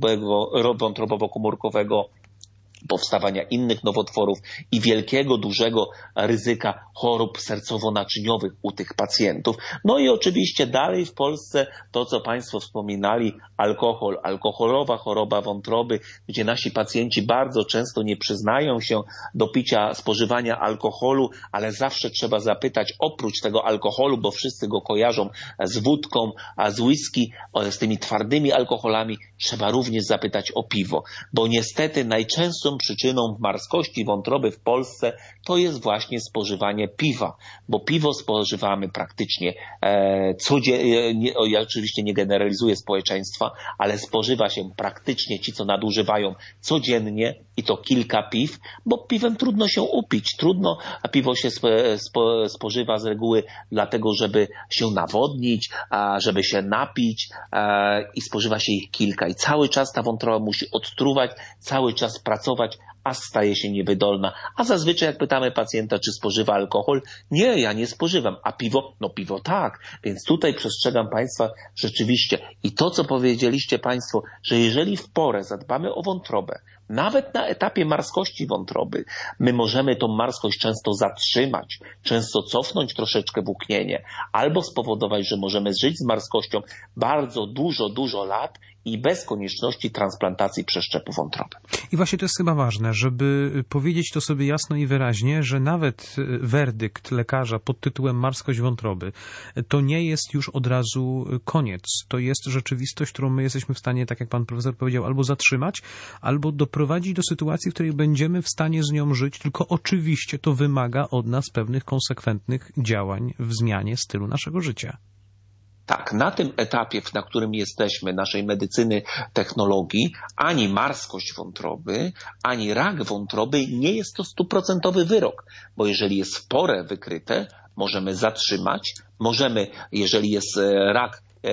Speaker 3: wątrobowo-komórkowego, powstawania innych nowotworów i wielkiego, dużego ryzyka chorób sercowo-naczyniowych u tych pacjentów. No i oczywiście dalej w Polsce to, co Państwo wspominali, alkohol, alkoholowa choroba wątroby, gdzie nasi pacjenci bardzo często nie przyznają się do picia, spożywania alkoholu, ale zawsze trzeba zapytać, oprócz tego alkoholu, bo wszyscy go kojarzą z wódką, a z whisky, z tymi twardymi alkoholami, trzeba również zapytać o piwo, bo niestety najczęstszą przyczyną marskości wątroby w Polsce to jest właśnie spożywanie piwa, bo piwo spożywamy praktycznie e, codziennie, ja oczywiście nie generalizuję społeczeństwa, ale spożywa się praktycznie ci, co nadużywają codziennie i to kilka piw, bo piwem trudno się upić, trudno, a piwo się spo, spo, spożywa z reguły dlatego, żeby się nawodnić, a żeby się napić a, i spożywa się ich kilka i cały czas ta wątroba musi odtruwać, cały czas pracować, a staje się niewydolna. A zazwyczaj jak pytamy pacjenta, czy spożywa alkohol, nie, ja nie spożywam, a piwo, no piwo tak. Więc tutaj przestrzegam Państwa rzeczywiście i to, co powiedzieliście Państwo, że jeżeli w porę zadbamy o wątrobę, nawet na etapie marskości wątroby, my możemy tą marskość często zatrzymać, często cofnąć troszeczkę włóknienie, albo spowodować, że możemy żyć z marskością bardzo dużo, dużo lat i bez konieczności transplantacji przeszczepu wątroby.
Speaker 1: I właśnie to jest chyba ważne, żeby powiedzieć to sobie jasno i wyraźnie, że nawet werdykt lekarza pod tytułem marskość wątroby to nie jest już od razu koniec. To jest rzeczywistość, którą my jesteśmy w stanie, tak jak pan profesor powiedział, albo zatrzymać, albo doprowadzić do sytuacji, w której będziemy w stanie z nią żyć, tylko oczywiście to wymaga od nas pewnych konsekwentnych działań w zmianie stylu naszego życia.
Speaker 3: Tak, na tym etapie, na którym jesteśmy, naszej medycyny, technologii, ani marskość wątroby, ani rak wątroby nie jest to stuprocentowy wyrok, bo jeżeli jest w porę wykryte, możemy zatrzymać, możemy, jeżeli jest rak e,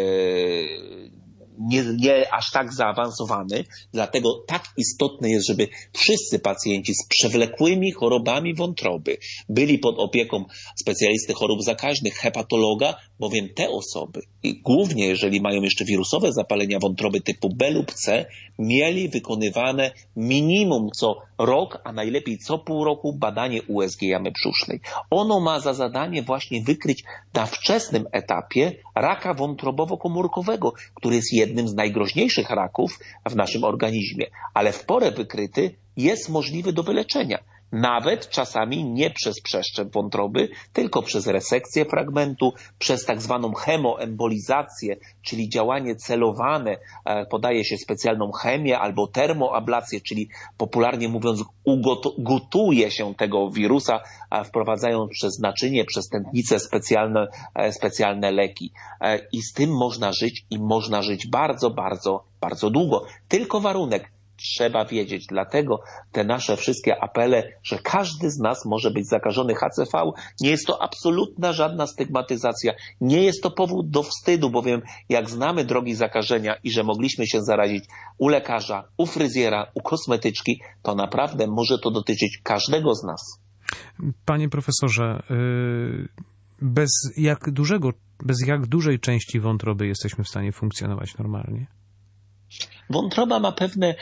Speaker 3: nie, nie aż tak zaawansowany, dlatego tak istotne jest, żeby wszyscy pacjenci z przewlekłymi chorobami wątroby byli pod opieką specjalisty chorób zakaźnych, hepatologa, bowiem te osoby, i głównie jeżeli mają jeszcze wirusowe zapalenia wątroby typu B lub C, mieli wykonywane minimum co rok, a najlepiej co pół roku badanie U S G jamy brzusznej. Ono ma za zadanie właśnie wykryć na wczesnym etapie raka wątrobowo-komórkowego, który jest jednym z najgroźniejszych raków w naszym organizmie, ale w porę wykryty jest możliwy do wyleczenia. Nawet czasami nie przez przeszczep wątroby, tylko przez resekcję fragmentu, przez tak zwaną chemoembolizację, czyli działanie celowane, podaje się specjalną chemię albo termoablację, czyli popularnie mówiąc ugotuje się tego wirusa, wprowadzając przez naczynie, przez tętnice specjalne, specjalne leki. I z tym można żyć i można żyć bardzo, bardzo, bardzo długo. Tylko warunek. Trzeba wiedzieć, dlatego te nasze wszystkie apele, że każdy z nas może być zakażony H C V, nie jest to absolutna żadna stygmatyzacja, nie jest to powód do wstydu, bowiem jak znamy drogi zakażenia i że mogliśmy się zarazić u lekarza, u fryzjera, u kosmetyczki, to naprawdę może to dotyczyć każdego z nas.
Speaker 1: Panie profesorze, bez jak dużego, bez jak dużej części wątroby jesteśmy w stanie funkcjonować normalnie?
Speaker 3: Wątroba ma pewne,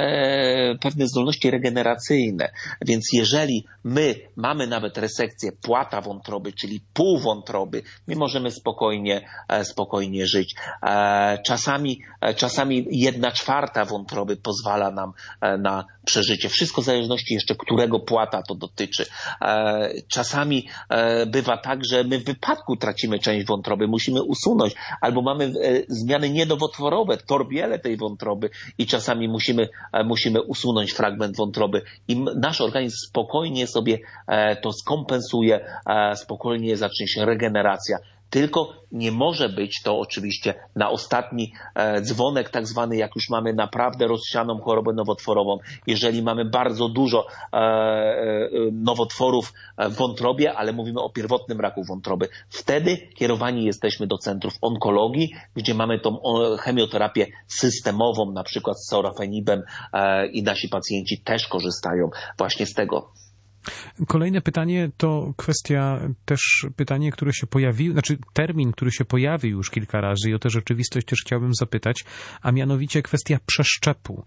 Speaker 3: e, pewne zdolności regeneracyjne, więc jeżeli my mamy nawet resekcję płata wątroby, czyli pół wątroby, my możemy spokojnie, e, spokojnie żyć. E, czasami, e, czasami jedna czwarta wątroby pozwala nam e, na przeżycie. Wszystko w zależności jeszcze, którego płata to dotyczy. E, czasami e, bywa tak, że my w wypadku tracimy część wątroby, musimy usunąć, albo mamy e, zmiany niedowotworowe, torbiele tej wątroby i czasami musimy, e, musimy usunąć fragment wątroby i nasz organizm spokojnie sobie e, to skompensuje, e, spokojnie zacznie się regeneracja. Tylko nie może być to oczywiście na ostatni e, dzwonek tak zwany, jak już mamy naprawdę rozsianą chorobę nowotworową. Jeżeli mamy bardzo dużo e, e, nowotworów w wątrobie, ale mówimy o pierwotnym raku wątroby, wtedy kierowani jesteśmy do centrów onkologii, gdzie mamy tą chemioterapię systemową, na przykład z sorafenibem e, i nasi pacjenci też korzystają właśnie z tego.
Speaker 1: Kolejne pytanie to kwestia też pytanie, które się pojawiło, znaczy termin, który się pojawił już kilka razy i o tę rzeczywistość też chciałbym zapytać, a mianowicie kwestia przeszczepu.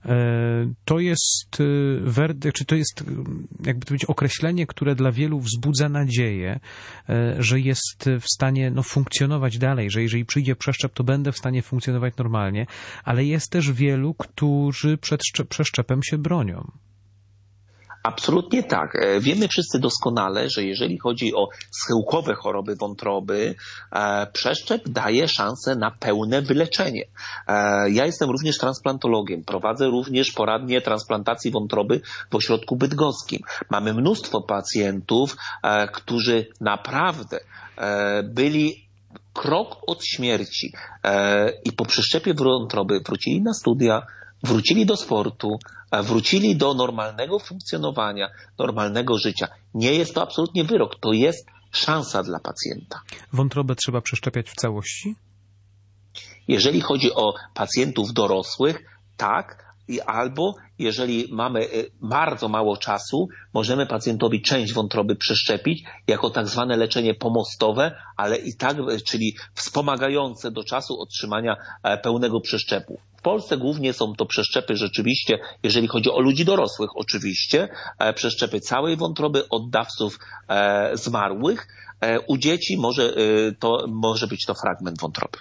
Speaker 1: To jest werdykt, czy to jest, jakby to powiedzieć, określenie, które dla wielu wzbudza nadzieję, że jest w stanie no, funkcjonować dalej, że jeżeli przyjdzie przeszczep, to będę w stanie funkcjonować normalnie, ale jest też wielu, którzy przed przeszczepem się bronią.
Speaker 3: Absolutnie tak. Wiemy wszyscy doskonale, że jeżeli chodzi o schyłkowe choroby wątroby, przeszczep daje szansę na pełne wyleczenie. Ja jestem również transplantologiem. Prowadzę również poradnię transplantacji wątroby w ośrodku bydgoskim. Mamy mnóstwo pacjentów, którzy naprawdę byli krok od śmierci i po przeszczepie wątroby wrócili na studia, wrócili do sportu, wrócili do normalnego funkcjonowania, normalnego życia. Nie jest to absolutnie wyrok, to jest szansa dla pacjenta.
Speaker 1: Wątrobę trzeba przeszczepiać w całości?
Speaker 3: Jeżeli chodzi o pacjentów dorosłych, tak, i albo jeżeli mamy bardzo mało czasu, możemy pacjentowi część wątroby przeszczepić jako tak zwane leczenie pomostowe, ale i tak, czyli wspomagające do czasu otrzymania pełnego przeszczepu. W Polsce głównie są to przeszczepy rzeczywiście, jeżeli chodzi o ludzi dorosłych oczywiście, przeszczepy całej wątroby od dawców zmarłych. U dzieci może, to, może być to fragment wątroby.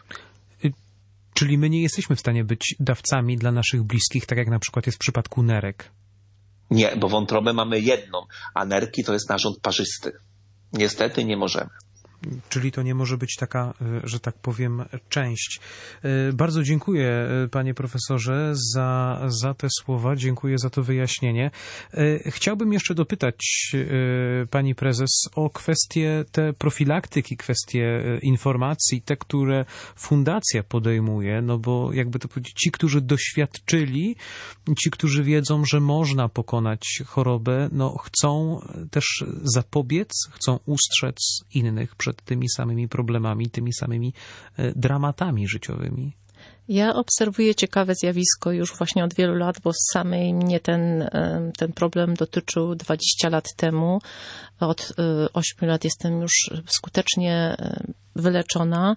Speaker 1: Czyli my nie jesteśmy w stanie być dawcami dla naszych bliskich, tak jak na przykład jest w przypadku nerek?
Speaker 3: Nie, bo wątrobę mamy jedną, a nerki to jest narząd parzysty. Niestety nie możemy.
Speaker 1: Czyli to nie może być taka, że tak powiem, część. Bardzo dziękuję, panie profesorze, za, za te słowa. Dziękuję za to wyjaśnienie. Chciałbym jeszcze dopytać pani prezes o kwestie te profilaktyki, kwestie informacji, te, które fundacja podejmuje, no bo jakby to powiedzieć, ci, którzy doświadczyli, ci, którzy wiedzą, że można pokonać chorobę, no chcą też zapobiec, chcą ustrzec innych przed tymi samymi problemami, tymi samymi dramatami życiowymi.
Speaker 2: Ja obserwuję ciekawe zjawisko już właśnie od wielu lat, bo samej mnie ten, ten problem dotyczył dwadzieścia lat temu. Od ośmiu lat jestem już skutecznie wyleczona,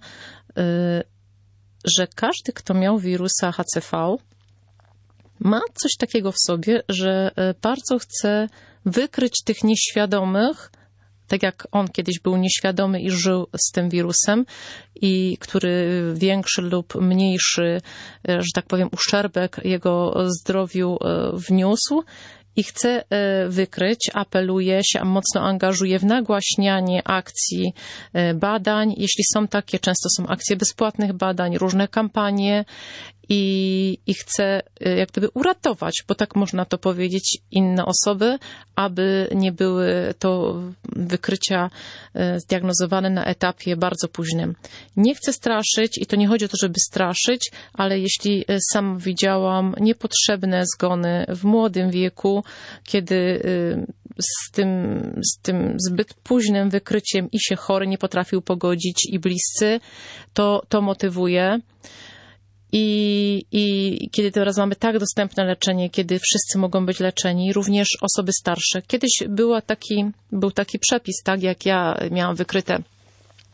Speaker 2: że każdy, kto miał wirusa H C V, ma coś takiego w sobie, że bardzo chce wykryć tych nieświadomych, tak jak on kiedyś był nieświadomy i żył z tym wirusem, i który większy lub mniejszy, że tak powiem, uszczerbek jego zdrowiu wniósł i chce wykryć, apeluje się, mocno angażuje w nagłaśnianie akcji badań. Jeśli są takie, często są akcje bezpłatnych badań, różne kampanie, i, i chce jak gdyby uratować, bo tak można to powiedzieć, inne osoby, aby nie były to wykrycia zdiagnozowane na etapie bardzo późnym. Nie chcę straszyć i to nie chodzi o to, żeby straszyć, ale jeśli sam widziałam niepotrzebne zgony w młodym wieku, kiedy z tym, z tym zbyt późnym wykryciem i się chory nie potrafił pogodzić i bliscy, to, to motywuje. I, I kiedy teraz mamy tak dostępne leczenie, kiedy wszyscy mogą być leczeni, również osoby starsze. Kiedyś była taki, był taki przepis, tak jak ja miałam wykryte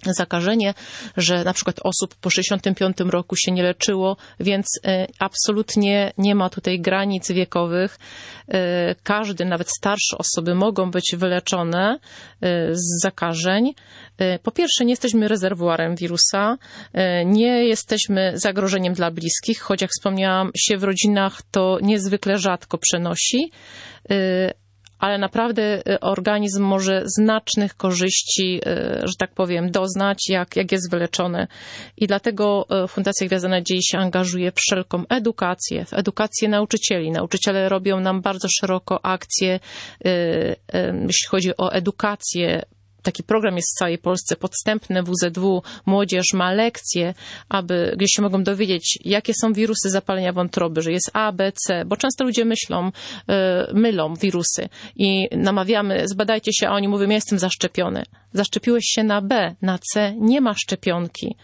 Speaker 2: zakażenie, że na przykład osób po sześćdziesiątym piątym roku się nie leczyło, więc absolutnie nie ma tutaj granic wiekowych. Każdy, nawet starsze osoby mogą być wyleczone z zakażeń. Po pierwsze, nie jesteśmy rezerwuarem wirusa, nie jesteśmy zagrożeniem dla bliskich, choć jak wspomniałam, się w rodzinach to niezwykle rzadko przenosi, ale naprawdę organizm może znacznych korzyści, że tak powiem, doznać, jak, jak jest wyleczony. I dlatego Fundacja Gwiazda Nadziei się angażuje w wszelką edukację, w edukację nauczycieli. Nauczyciele robią nam bardzo szeroko akcje, jeśli chodzi o edukację. Taki program jest w całej Polsce, podstępne W Z W. Młodzież ma lekcje, aby, gdzie się mogą dowiedzieć, jakie są wirusy zapalenia wątroby, że jest A, B, C, bo często ludzie myślą, mylą wirusy i namawiamy, zbadajcie się, a oni mówią, ja jestem zaszczepiony. Zaszczepiłeś się na B, na C, nie ma szczepionki.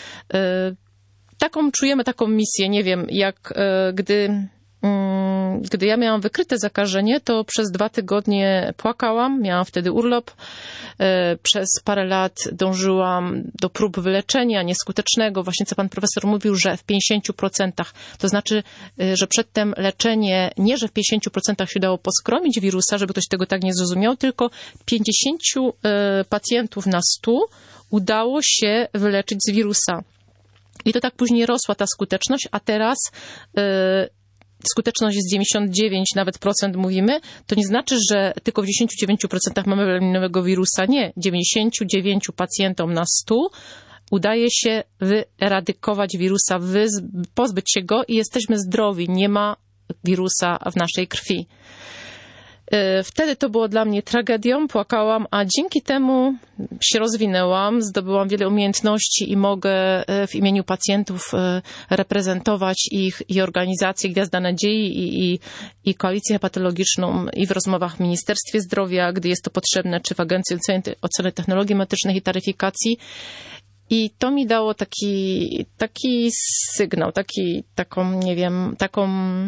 Speaker 2: Taką czujemy taką misję, nie wiem, jak gdy... Gdy ja miałam wykryte zakażenie, to przez dwa tygodnie płakałam, miałam wtedy urlop. Przez parę lat dążyłam do prób wyleczenia nieskutecznego. Właśnie co pan profesor mówił, że w pięćdziesięciu procentach. To znaczy, że przedtem leczenie, nie że w pięćdziesięciu procentach się dało poskromić wirusa, żeby ktoś tego tak nie zrozumiał, tylko pięćdziesięciu pacjentów na stu udało się wyleczyć z wirusa. I to tak później rosła ta skuteczność, a teraz skuteczność jest dziewięćdziesiąt dziewięć nawet procent mówimy, to nie znaczy, że tylko w dziesięciu dziewięciu procentach mamy wyelimiноwanego wirusa. Nie. dziewięćdziesięciu dziewięciu pacjentom na stu udaje się wyeradykować wirusa, pozbyć się go i jesteśmy zdrowi. Nie ma wirusa w naszej krwi. Wtedy to było dla mnie tragedią, płakałam, a dzięki temu się rozwinęłam, zdobyłam wiele umiejętności i mogę w imieniu pacjentów reprezentować ich i organizację Gwiazda Nadziei i, i, i Koalicję Hepatologiczną i w rozmowach w Ministerstwie Zdrowia, gdy jest to potrzebne, czy w Agencji Oceny Technologii Medycznych i Taryfikacji. I to mi dało taki, taki sygnał, taki, taką, nie wiem, taką...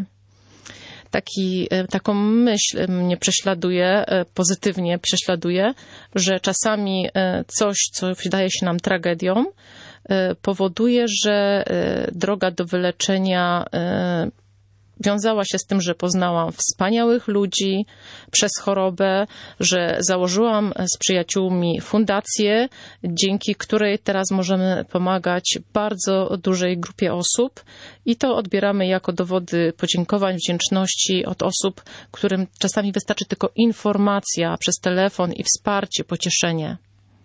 Speaker 2: Taki, taką myśl mnie prześladuje, pozytywnie prześladuje, że czasami coś, co wydaje się nam tragedią, powoduje, że droga do wyleczenia wiązała się z tym, że poznałam wspaniałych ludzi przez chorobę, że założyłam z przyjaciółmi fundację, dzięki której teraz możemy pomagać bardzo dużej grupie osób i to odbieramy jako dowody podziękowań, wdzięczności od osób, którym czasami wystarczy tylko informacja przez telefon i wsparcie, pocieszenie.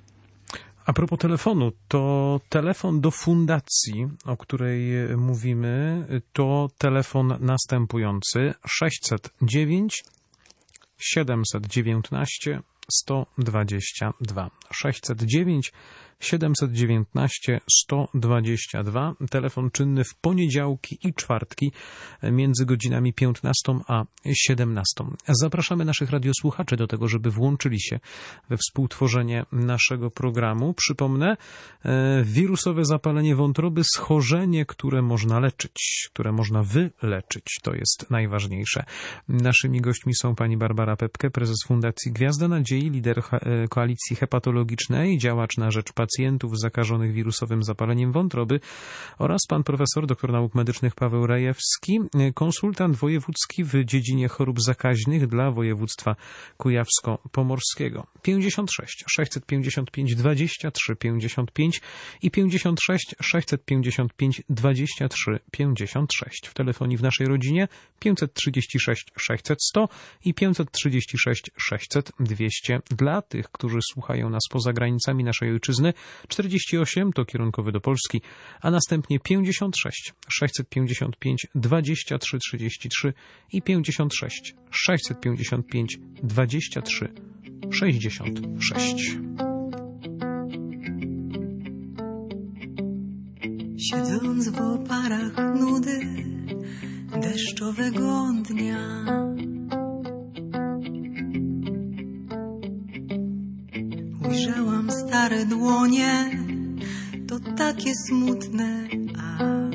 Speaker 1: A propos telefonu, to telefon do fundacji, o której mówimy, to telefon następujący sześćset dziewięć siedemset dziewiętnaście sto dwadzieścia dwa. sześćset dziewięć siedemset dziewiętnaście sto dwadzieścia dwa. Telefon czynny w poniedziałki i czwartki między godzinami piętnastą a siedemnastą. Zapraszamy naszych radiosłuchaczy do tego, żeby włączyli się we współtworzenie naszego programu. Przypomnę, wirusowe zapalenie wątroby, schorzenie, które można leczyć, które można wyleczyć. To jest najważniejsze. Naszymi gośćmi są pani Barbara Pepke, prezes Fundacji Gwiazda Nadziei, lider Koalicji Hepatologicznej, działacz na rzecz pacjentów zakażonych wirusowym zapaleniem wątroby oraz pan profesor, doktor nauk medycznych Paweł Rajewski, konsultant wojewódzki w dziedzinie chorób zakaźnych dla województwa kujawsko-pomorskiego. pięćdziesiąt sześć sześćset pięćdziesiąt pięć dwadzieścia trzy pięćdziesiąt pięć i pięćdziesiąt sześć sześćset pięćdziesiąt pięć dwadzieścia trzy pięćdziesiąt sześć. W telefonii w naszej rodzinie pięćset trzydzieści sześć sześćset sto i pięćset trzydzieści sześć sześćset dwieście. Dla tych, którzy słuchają nas poza granicami naszej ojczyzny, czterdzieści osiem to kierunkowy do Polski, a następnie pięćdziesiąt sześć sześćset pięćdziesiąt pięć dwadzieścia trzy trzydzieści trzy i pięćdziesiąt sześć sześćset pięćdziesiąt pięć dwadzieścia trzy sześćdziesiąt sześć.
Speaker 5: Siedząc w oparach nudy deszczowego dnia, ujrzałam stare dłonie, to takie smutne, ach.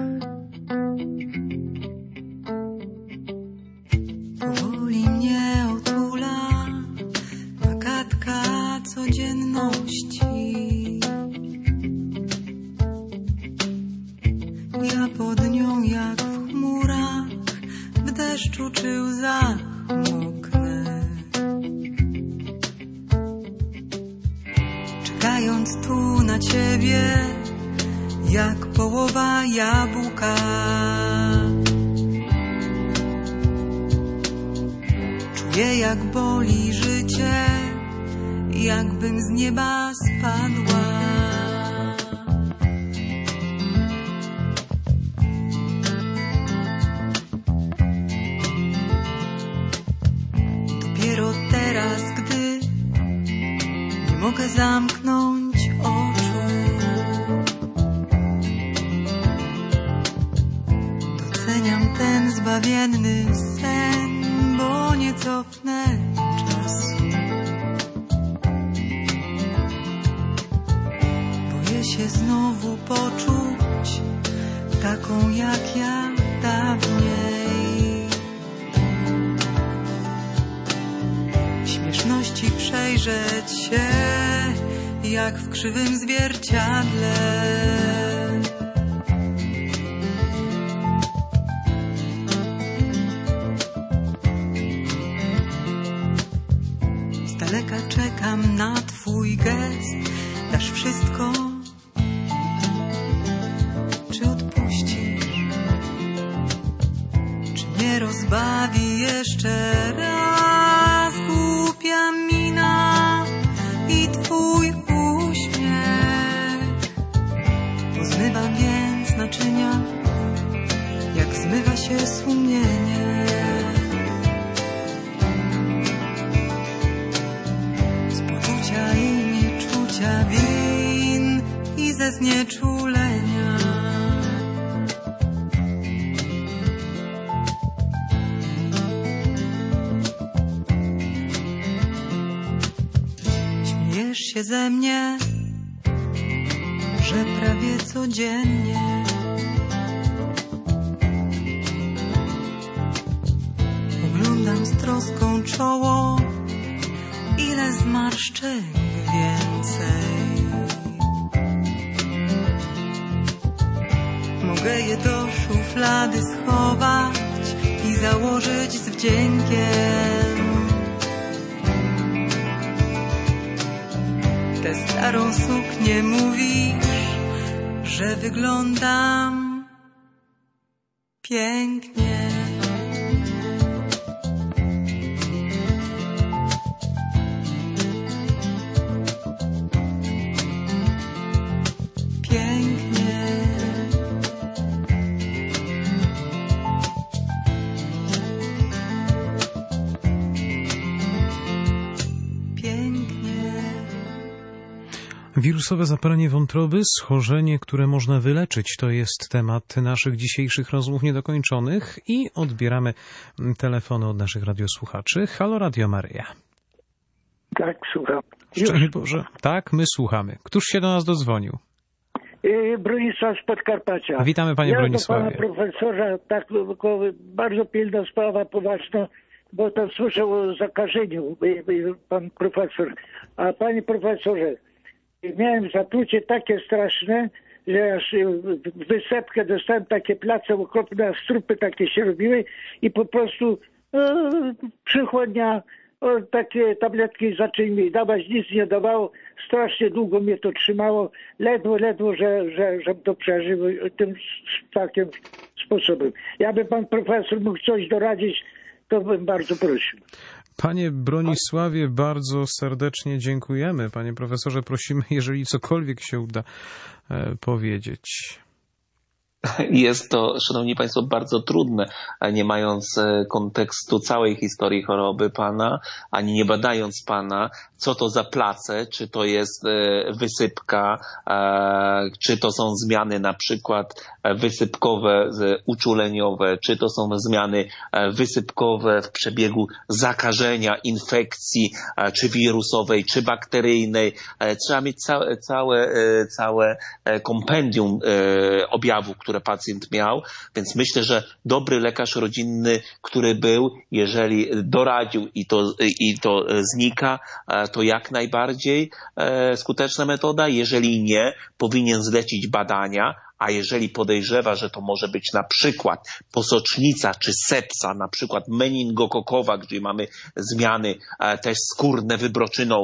Speaker 5: Powoli mnie otula magatka codzienności. czekając tu na ciebie, jak połowa jabłka. Czuję, jak boli życie, jakbym z nieba spadła. Dopiero teraz, gdy nie mogę zamknąć oczu, doceniam ten zbawienny sen, bo nie cofnę czasu. Boję się znowu poczuć taką jak ja dawniej. W śmieszności przejrzeć się jak w krzywym zwierciadle. Z daleka czekam na twój gest. Dasz wszystko, czy odpuścisz? Czy mnie rozbawi jeszcze raz głupia mina i twój uśmiech? Pozmywam więc naczynia, jak zmywa się sumienie. Z poczucia i nieczucia win i ze znieczulenia. Śmiejesz się ze mnie, że prawie codziennie oglądam z troską czoło, ile zmarszczek więcej. Mogę je do szuflady schować i założyć z wdziękiem tę starą suknię. Mówisz, że wyglądam pięknie.
Speaker 1: Wirusowe zapalenie wątroby, schorzenie, które można wyleczyć, to jest temat naszych dzisiejszych rozmów niedokończonych i odbieramy telefony od naszych radiosłuchaczy. Halo Radio Maryja.
Speaker 6: Tak, słucham.
Speaker 1: Szczęść Boże. Tak, my słuchamy. Któż się do nas dodzwonił?
Speaker 6: Yy, Bronisław z Podkarpacia.
Speaker 1: Witamy panie
Speaker 6: ja
Speaker 1: Bronisławie.
Speaker 6: Ja do pana profesora, tak bardzo pilna sprawa, poważna, bo tam słyszę o zakażeniu, pan profesor. A panie profesorze, miałem zatrucie takie straszne, że aż w wysepkę dostałem takie place okropne, a strupy takie się robiły i po prostu e, przychłodnia, o, takie tabletki zaczęli mi dawać, nic nie dawało, strasznie długo mnie to trzymało, ledwo, ledwo, że, że, że to przeżył tym takim sposobem. Jakby pan profesor mógł coś doradzić, to bym bardzo prosił.
Speaker 1: Panie Bronisławie, bardzo serdecznie dziękujemy. Panie profesorze, prosimy, jeżeli cokolwiek się uda e, powiedzieć.
Speaker 3: Jest to, szanowni państwo, bardzo trudne, nie mając kontekstu całej historii choroby pana, ani nie badając pana, co to za place, czy to jest wysypka, czy to są zmiany na przykład wysypkowe, uczuleniowe, czy to są zmiany wysypkowe w przebiegu zakażenia, infekcji, czy wirusowej, czy bakteryjnej. Trzeba mieć całe, całe, całe kompendium objawów, które pacjent miał, więc myślę, że dobry lekarz rodzinny, który był, jeżeli doradził i to, i to znika, to jak najbardziej skuteczna metoda. Jeżeli nie, powinien zlecić badania, a jeżeli podejrzewa, że to może być na przykład posocznica czy sepsa, na przykład meningokokowa, gdzie mamy zmiany też skórne, wybroczynowe,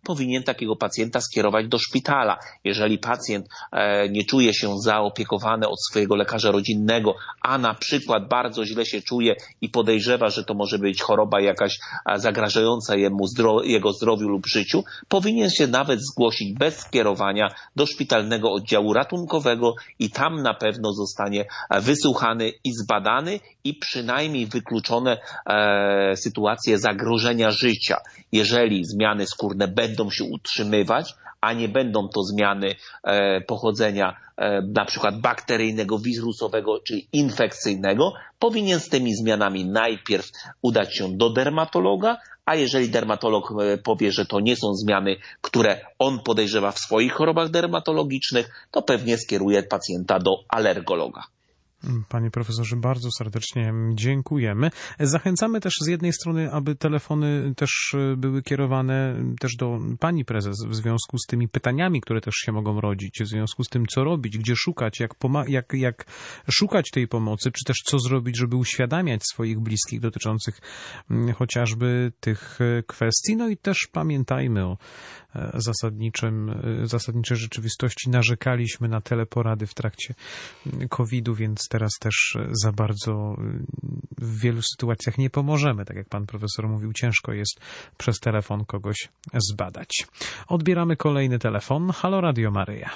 Speaker 3: powinien takiego pacjenta skierować do szpitala. Jeżeli pacjent nie czuje się zaopiekowany od swojego lekarza rodzinnego, a na przykład bardzo źle się czuje i podejrzewa, że to może być choroba jakaś zagrażająca jemu zdro- jego zdrowiu lub życiu, powinien się nawet zgłosić bez skierowania do szpitalnego oddziału ratunkowego i tam na pewno zostanie wysłuchany i zbadany i przynajmniej wykluczone e, sytuacje zagrożenia życia. Jeżeli zmiany skórne będą się utrzymywać, a nie będą to zmiany e, pochodzenia e, na przykład bakteryjnego, wirusowego czy infekcyjnego, powinien z tymi zmianami najpierw udać się do dermatologa, a jeżeli dermatolog powie, że to nie są zmiany, które on podejrzewa w swoich chorobach dermatologicznych, to pewnie skieruje pacjenta do alergologa.
Speaker 1: Panie profesorze, bardzo serdecznie dziękujemy. Zachęcamy też z jednej strony, aby telefony też były kierowane też do pani prezes w związku z tymi pytaniami, które też się mogą rodzić, w związku z tym, co robić, gdzie szukać, jak, poma- jak, jak szukać tej pomocy, czy też co zrobić, żeby uświadamiać swoich bliskich dotyczących chociażby tych kwestii. No i też pamiętajmy o zasadniczym, zasadniczej rzeczywistości. Narzekaliśmy na teleporady w trakcie kowida, więc teraz też za bardzo w wielu sytuacjach nie pomożemy. Tak jak pan profesor mówił, ciężko jest przez telefon kogoś zbadać. Odbieramy kolejny telefon. Halo Radio Maryja.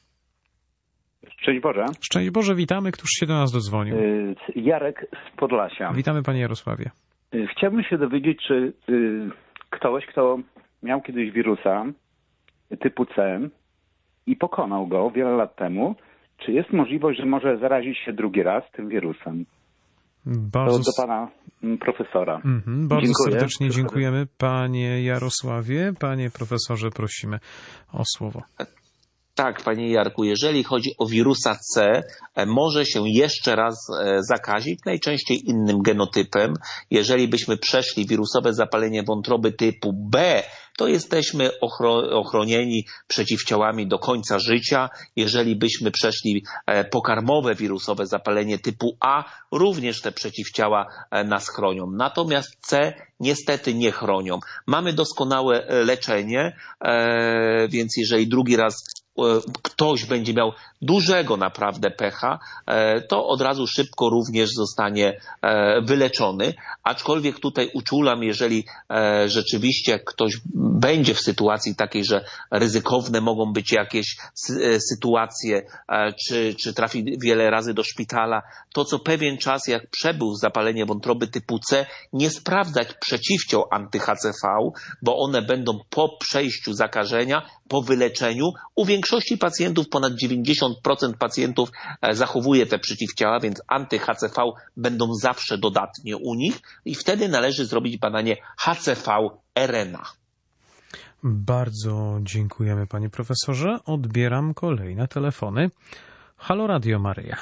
Speaker 7: Szczęść Boże.
Speaker 1: Szczęść Boże, witamy. Któż się do nas dodzwonił?
Speaker 7: Jarek z Podlasia.
Speaker 1: Witamy panie Jarosławie.
Speaker 7: Chciałbym się dowiedzieć, czy ktoś, kto miał kiedyś wirusa typu C i pokonał go wiele lat temu, czy jest możliwość, że może zarazić się drugi raz tym wirusem?
Speaker 1: Bardzo...
Speaker 7: Do, do pana profesora.
Speaker 1: Mm-hmm, bardzo
Speaker 7: Dziękuję.
Speaker 1: serdecznie dziękujemy panie Jarosławie. Panie profesorze, prosimy o słowo.
Speaker 3: Tak, panie Jarku, jeżeli chodzi o wirusa C, może się jeszcze raz zakazić, najczęściej innym genotypem. Jeżeli byśmy przeszli wirusowe zapalenie wątroby typu B, to jesteśmy ochro- ochronieni przeciwciałami do końca życia. Jeżeli byśmy przeszli pokarmowe wirusowe zapalenie typu A, również te przeciwciała nas chronią. Natomiast C niestety nie chronią. Mamy doskonałe leczenie, więc jeżeli drugi raz ktoś będzie miał dużego naprawdę pecha, to od razu szybko również zostanie wyleczony. Aczkolwiek tutaj uczulam, jeżeli rzeczywiście ktoś będzie w sytuacji takiej, że ryzykowne mogą być jakieś sytuacje, czy, czy trafi wiele razy do szpitala, to co pewien czas, jak przebył zapalenie wątroby typu C, nie sprawdzać przeciwciał anty-H C V, bo one będą po przejściu zakażenia, po wyleczeniu. U większości pacjentów, ponad dziewięćdziesiąt procent pacjentów zachowuje te przeciwciała, więc anty-H C V będą zawsze dodatnie u nich i wtedy należy zrobić badanie H C V R N A.
Speaker 1: Bardzo dziękujemy panie profesorze. Odbieram kolejne telefony. Halo Radio Maryja.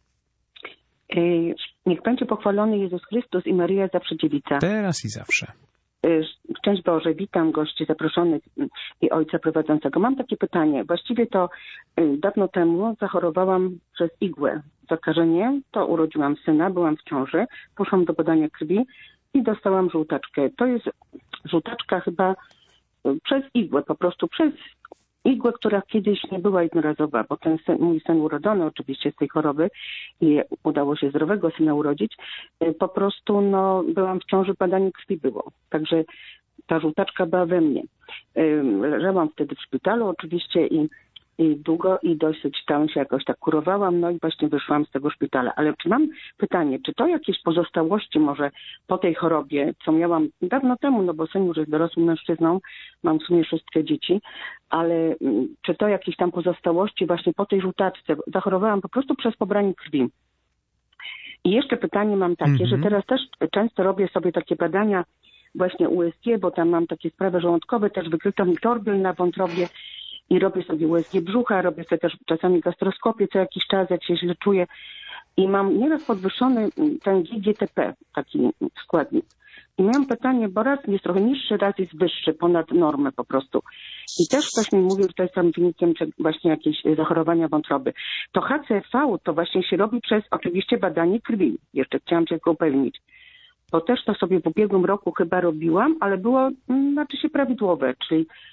Speaker 8: Niech będzie pochwalony Jezus Chrystus i Maryja zawsze dziewica.
Speaker 1: Teraz i zawsze.
Speaker 8: Szczęść Boże, witam gości zaproszonych i ojca prowadzącego. Mam takie pytanie. Właściwie to dawno temu zachorowałam przez igłę. Zakażenie, to urodziłam syna, byłam w ciąży, poszłam do badania krwi i dostałam żółtaczkę. To jest żółtaczka chyba przez igłę, po prostu przez igłę, która kiedyś nie była jednorazowa, bo ten syn, mój syn urodzony oczywiście z tej choroby i udało się zdrowego syna urodzić, po prostu no, byłam w ciąży, badanie krwi było. Także ta żółtaczka była we mnie. Leżałam wtedy w szpitalu oczywiście i, i długo i dosyć tam się jakoś tak kurowałam, no i właśnie wyszłam z tego szpitala. Ale czy mam pytanie, czy to jakieś pozostałości może po tej chorobie, co miałam dawno temu, no bo syn już jest dorosłym mężczyzną, mam w sumie szóstkę dzieci, ale czy to jakieś tam pozostałości właśnie po tej żółtaczce? Zachorowałam po prostu przez pobranie krwi. I jeszcze pytanie mam takie, mm-hmm. że teraz też często robię sobie takie badania właśnie U S G, bo tam mam takie sprawy żołądkowe, też wykryto mi torbiel na wątrobie i robię sobie U S G brzucha, robię sobie też czasami gastroskopię co jakiś czas, jak się źle czuję i mam nieraz podwyższony ten G G T P, taki składnik. I miałam pytanie, bo raz jest trochę niższy, raz jest wyższy, ponad normę po prostu. I też ktoś mi mówił, że to jest tam wynikiem właśnie jakieś zachorowania wątroby. To H C V to właśnie się robi przez oczywiście badanie krwi. Jeszcze chciałam cię tylko upewnić. Bo też to sobie w ubiegłym roku chyba robiłam, ale było, znaczy się prawidłowe, czyli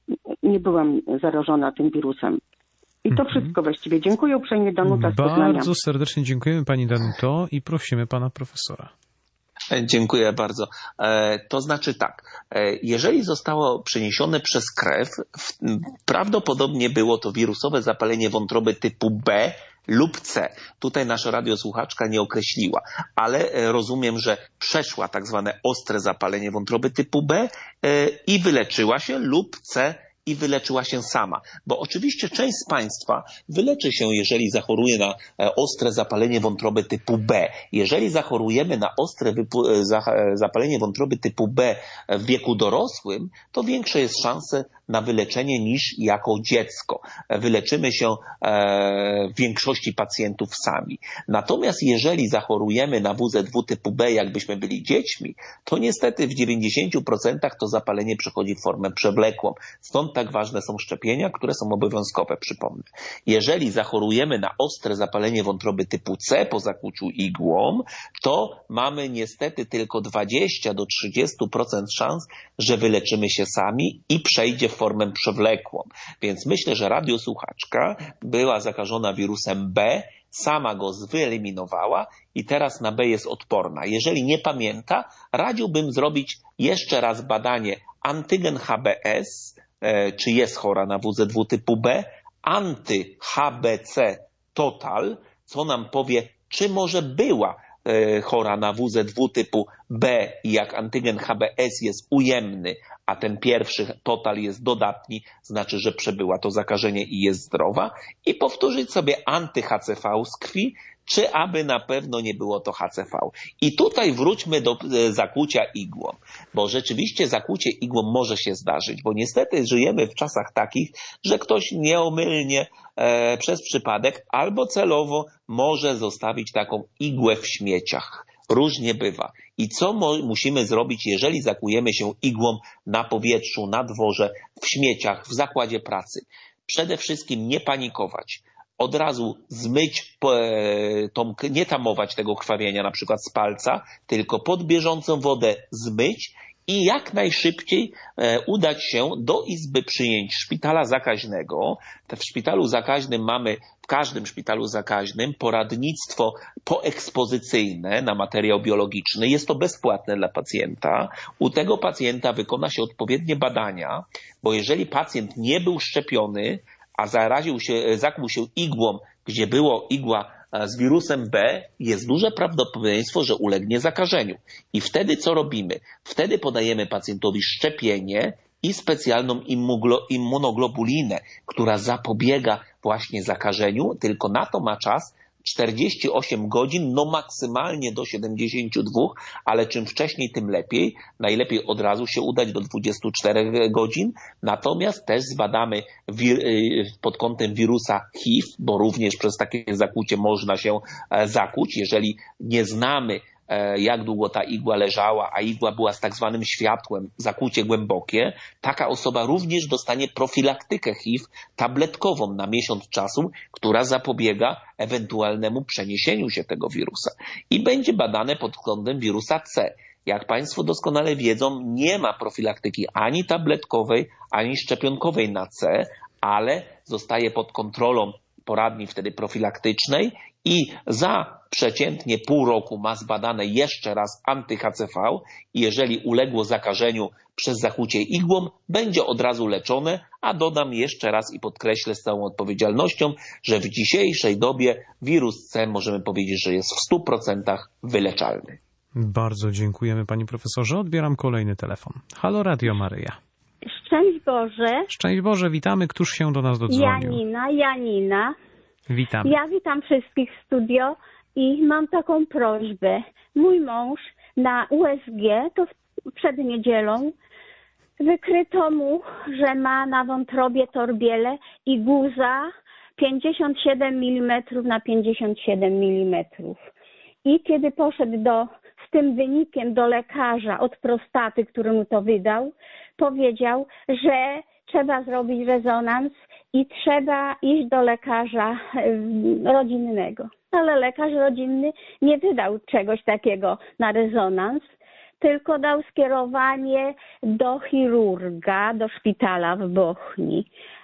Speaker 8: nie byłam zarażona tym wirusem. I to wszystko właściwie. Dziękuję uprzejmie, Danuta z Poznania.
Speaker 1: Bardzo serdecznie dziękujemy pani Danuto i prosimy pana profesora.
Speaker 3: Dziękuję bardzo. To znaczy tak, jeżeli zostało przeniesione przez krew, prawdopodobnie było to wirusowe zapalenie wątroby typu B lub C. Tutaj nasza radiosłuchaczka nie określiła, ale rozumiem, że przeszła tak zwane ostre zapalenie wątroby typu B i wyleczyła się, lub C i wyleczyła się sama. Bo oczywiście część z Państwa wyleczy się, jeżeli zachoruje na ostre zapalenie wątroby typu B. Jeżeli zachorujemy na ostre zapalenie wątroby typu B w wieku dorosłym, to większe jest szanse na wyleczenie niż jako dziecko. Wyleczymy się w większości pacjentów sami. Natomiast jeżeli zachorujemy na W Z W typu B, jakbyśmy byli dziećmi, to niestety w dziewięćdziesięciu procentach to zapalenie przechodzi w formę przewlekłą. Stąd tak ważne są szczepienia, które są obowiązkowe, przypomnę. Jeżeli zachorujemy na ostre zapalenie wątroby typu C po zakłuciu igłą, to mamy niestety tylko dwadzieścia do trzydziestu procent szans, że wyleczymy się sami i przejdzie w formę przewlekłą. Więc myślę, że radiosłuchaczka była zakażona wirusem B, sama go wyeliminowała i teraz na B jest odporna. Jeżeli nie pamięta, radziłbym zrobić jeszcze raz badanie antygen H B S, czy jest chora na W Z W typu B, anty-H B C total, co nam powie, czy może była chora na W Z W typu B i jak antygen H B S jest ujemny, a ten pierwszy total jest dodatni, znaczy, że przebyła to zakażenie i jest zdrowa, i powtórzyć sobie anty-H C V z krwi, czy aby na pewno nie było to H C V. I tutaj wróćmy do zakłucia igłą, bo rzeczywiście zakłucie igłą może się zdarzyć, bo niestety żyjemy w czasach takich, że ktoś nieomylnie e, przez przypadek albo celowo może zostawić taką igłę w śmieciach. Różnie bywa. I co musimy zrobić, jeżeli zakłujemy się igłą na powietrzu, na dworze, w śmieciach, w zakładzie pracy? Przede wszystkim nie panikować. Od razu zmyć, tą, nie tamować tego krwawienia na przykład z palca, tylko pod bieżącą wodę zmyć i jak najszybciej udać się do izby przyjęć szpitala zakaźnego. W szpitalu zakaźnym mamy, w każdym szpitalu zakaźnym, poradnictwo poekspozycyjne na materiał biologiczny. Jest to bezpłatne dla pacjenta. U tego pacjenta wykona się odpowiednie badania, bo jeżeli pacjent nie był szczepiony, a zaraził się, zakłuł się igłą, gdzie było igła z wirusem B, jest duże prawdopodobieństwo, że ulegnie zakażeniu. I wtedy co robimy? Wtedy podajemy pacjentowi szczepienie i specjalną immunoglobulinę, która zapobiega właśnie zakażeniu, tylko na to ma czas czterdzieści osiem godzin, no maksymalnie do siedemdziesięciu dwóch, ale czym wcześniej, tym lepiej. Najlepiej od razu się udać do dwudziestu czterech godzin. Natomiast też zbadamy wir- pod kątem wirusa H I V, bo również przez takie zakłucie można się zakłuć. Jeżeli nie znamy, jak długo ta igła leżała, a igła była z tak zwanym światłem, zakłucie głębokie, taka osoba również dostanie profilaktykę H I V tabletkową na miesiąc czasu, która zapobiega ewentualnemu przeniesieniu się tego wirusa. I będzie badane pod kątem wirusa C. Jak Państwo doskonale wiedzą, nie ma profilaktyki ani tabletkowej, ani szczepionkowej na C, ale zostaje pod kontrolą poradni wtedy profilaktycznej i za przeciętnie pół roku ma zbadane jeszcze raz anty-H C V i jeżeli uległo zakażeniu przez zakłucie igłą, będzie od razu leczone, a dodam jeszcze raz i podkreślę z całą odpowiedzialnością, że w dzisiejszej dobie wirus C możemy powiedzieć, że jest w stu procentach wyleczalny.
Speaker 1: Bardzo dziękujemy panie profesorze. Odbieram kolejny telefon. Halo Radio Maryja.
Speaker 9: Szczęść Boże.
Speaker 1: Szczęść Boże, witamy. Któż się do nas dodzwonił?
Speaker 9: Janina, Janina.
Speaker 1: Witam.
Speaker 9: Ja witam wszystkich w studio i mam taką prośbę. Mój mąż na U S G, to przed niedzielą, wykryto mu, że ma na wątrobie torbiele i guza pięćdziesiąt siedem milimetrów na pięćdziesiąt siedem milimetrów. I kiedy poszedł do, z tym wynikiem do lekarza od prostaty, który mu to wydał, powiedział, że trzeba zrobić rezonans i trzeba iść do lekarza rodzinnego. Ale lekarz rodzinny nie wydał czegoś takiego na rezonans, tylko dał skierowanie do chirurga, do szpitala w Bochni.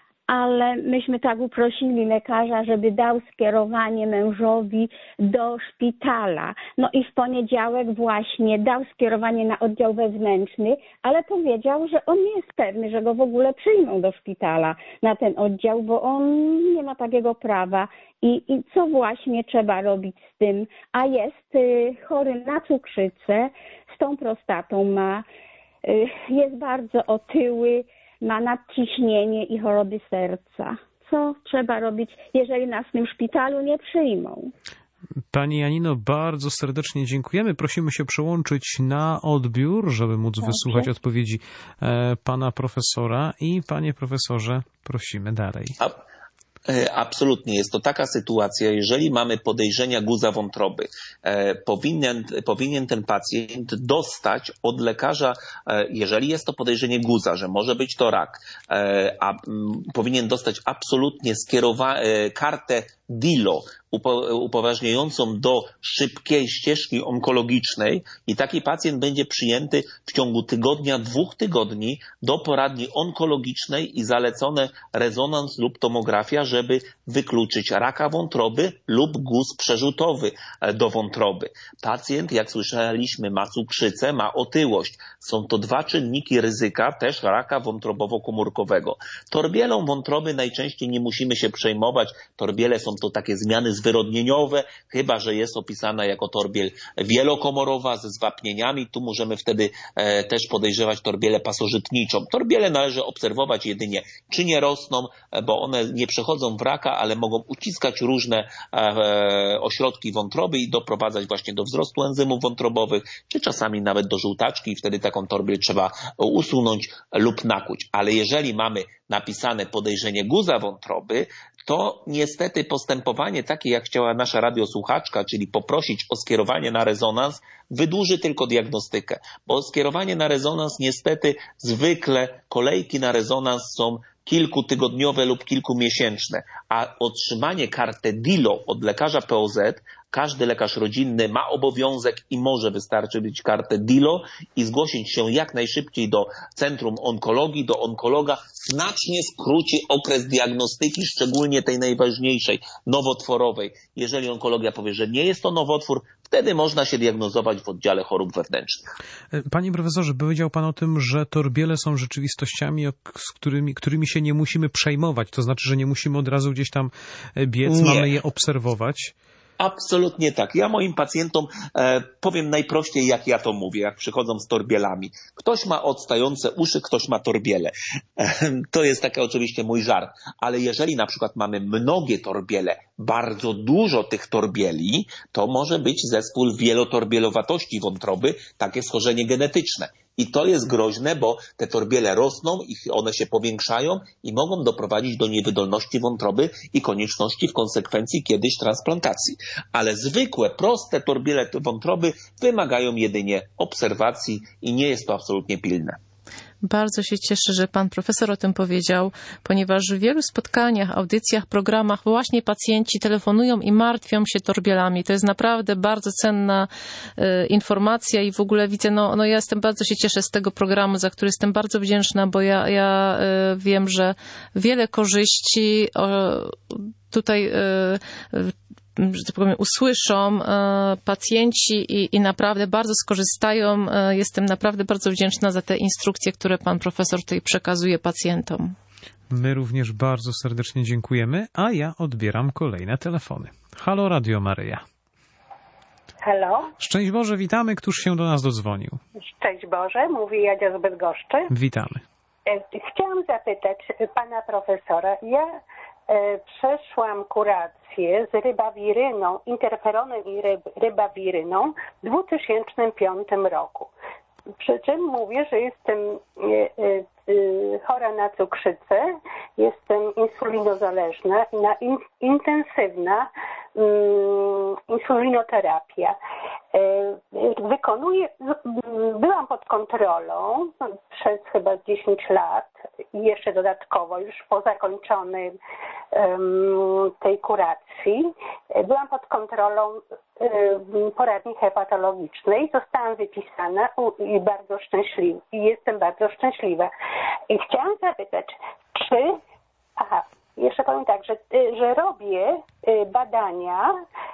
Speaker 9: Ale myśmy tak uprosili lekarza, żeby dał skierowanie mężowi do szpitala. No i w poniedziałek właśnie dał skierowanie na oddział wewnętrzny, ale powiedział, że on nie jest pewny, że go w ogóle przyjmą do szpitala na ten oddział, bo on nie ma takiego prawa. I, i co właśnie trzeba robić z tym? A jest y, chory na cukrzycę, z tą prostatą ma, y, jest bardzo otyły, ma nadciśnienie i choroby serca. Co trzeba robić, jeżeli nas w tym szpitalu nie przyjmą?
Speaker 1: Pani Janino, bardzo serdecznie dziękujemy. Prosimy się przełączyć na odbiór, żeby móc Dobrze. wysłuchać odpowiedzi e, pana profesora. I panie profesorze, prosimy dalej.
Speaker 3: A... Absolutnie. Jest to taka sytuacja, jeżeli mamy podejrzenia guza wątroby, e, powinien, powinien ten pacjent dostać od lekarza, e, jeżeli jest to podejrzenie guza, że może być to rak, e, a m, powinien dostać absolutnie skierowa- e, kartę D I L O upo- upoważniającą do szybkiej ścieżki onkologicznej i taki pacjent będzie przyjęty w ciągu tygodnia, dwóch tygodni do poradni onkologicznej i zalecone rezonans lub tomografia, żeby wykluczyć raka wątroby lub guz przerzutowy do wątroby. Pacjent, jak słyszeliśmy, ma cukrzycę, ma otyłość. Są to dwa czynniki ryzyka też raka wątrobowo-komórkowego. Torbielą wątroby najczęściej nie musimy się przejmować. Torbiele są to takie zmiany zwyrodnieniowe, chyba że jest opisana jako torbiel wielokomorowa ze zwapnieniami. Tu możemy wtedy e, też podejrzewać torbielę pasożytniczą. Torbiele należy obserwować jedynie, czy nie rosną, bo one nie przechodzą w raka, ale mogą uciskać różne e, ośrodki wątroby i doprowadzać właśnie do wzrostu enzymów wątrobowych, czy czasami nawet do żółtaczki i wtedy taką torbiel trzeba usunąć lub nakłuć. Ale jeżeli mamy napisane podejrzenie guza wątroby, to niestety postępowanie takie, jak chciała nasza radiosłuchaczka, czyli poprosić o skierowanie na rezonans, wydłuży tylko diagnostykę, bo skierowanie na rezonans niestety zwykle kolejki na rezonans są kilkutygodniowe lub kilkumiesięczne, a otrzymanie karty D I L O od lekarza P O Z, każdy lekarz rodzinny ma obowiązek i może wystarczyć kartę D I L O i zgłosić się jak najszybciej do Centrum Onkologii, do onkologa. Znacznie skróci okres diagnostyki, szczególnie tej najważniejszej, nowotworowej. Jeżeli onkologia powie, że nie jest to nowotwór, wtedy można się diagnozować w oddziale chorób wewnętrznych.
Speaker 1: Panie profesorze, powiedział pan o tym, że torbiele są rzeczywistościami, z którymi, którymi się nie musimy przejmować. To znaczy, że nie musimy od razu gdzieś tam biec, nie. Mamy je obserwować.
Speaker 3: Absolutnie tak. Ja moim pacjentom e, powiem najprościej, jak ja to mówię, jak przychodzą z torbielami. Ktoś ma odstające uszy, ktoś ma torbiele. E, to jest taki oczywiście mój żart. Ale jeżeli na przykład mamy mnogie torbiele, bardzo dużo tych torbieli, to może być zespół wielotorbielowatości wątroby, takie schorzenie genetyczne. I to jest groźne, bo te torbiele rosną, ich one się powiększają i mogą doprowadzić do niewydolności wątroby i konieczności w konsekwencji kiedyś transplantacji. Ale zwykłe, proste torbiele wątroby wymagają jedynie obserwacji i nie jest to absolutnie pilne.
Speaker 2: Bardzo się cieszę, że pan profesor o tym powiedział, ponieważ w wielu spotkaniach, audycjach, programach właśnie pacjenci telefonują i martwią się torbielami. To jest naprawdę bardzo cenna y, informacja i w ogóle widzę, no, no ja jestem bardzo się cieszę z tego programu, za który jestem bardzo wdzięczna, bo ja, ja y, wiem, że wiele korzyści y, tutaj y, że tak powiem, usłyszą e, pacjenci i, i naprawdę bardzo skorzystają. E, jestem naprawdę bardzo wdzięczna za te instrukcje, które pan profesor tutaj przekazuje pacjentom.
Speaker 1: My również bardzo serdecznie dziękujemy, a ja odbieram kolejne telefony. Halo Radio Maryja.
Speaker 10: Halo.
Speaker 1: Szczęść Boże, witamy. Któż się do nas dodzwonił?
Speaker 10: Szczęść Boże, mówi Jadzia z Bydgoszczy.
Speaker 1: Witamy.
Speaker 10: Chciałam zapytać pana profesora. Ja e, przeszłam kurację z rybawiryną, interferonem i ryb, rybawiryną w dwa tysiące piątym roku. Przy czym mówię, że jestem e, e, chora na cukrzycę, jestem insulinozależna i na in, intensywna mm, insulinoterapia. E, wykonuję, byłam pod kontrolą przez chyba dziesięć lat i jeszcze dodatkowo już po zakończonym tej kuracji. Byłam pod kontrolą poradni hepatologicznej, zostałam wypisana i bardzo szczęśliwa. I jestem bardzo szczęśliwa. I chciałam zapytać, czy... Aha, jeszcze powiem tak, że, że robię badania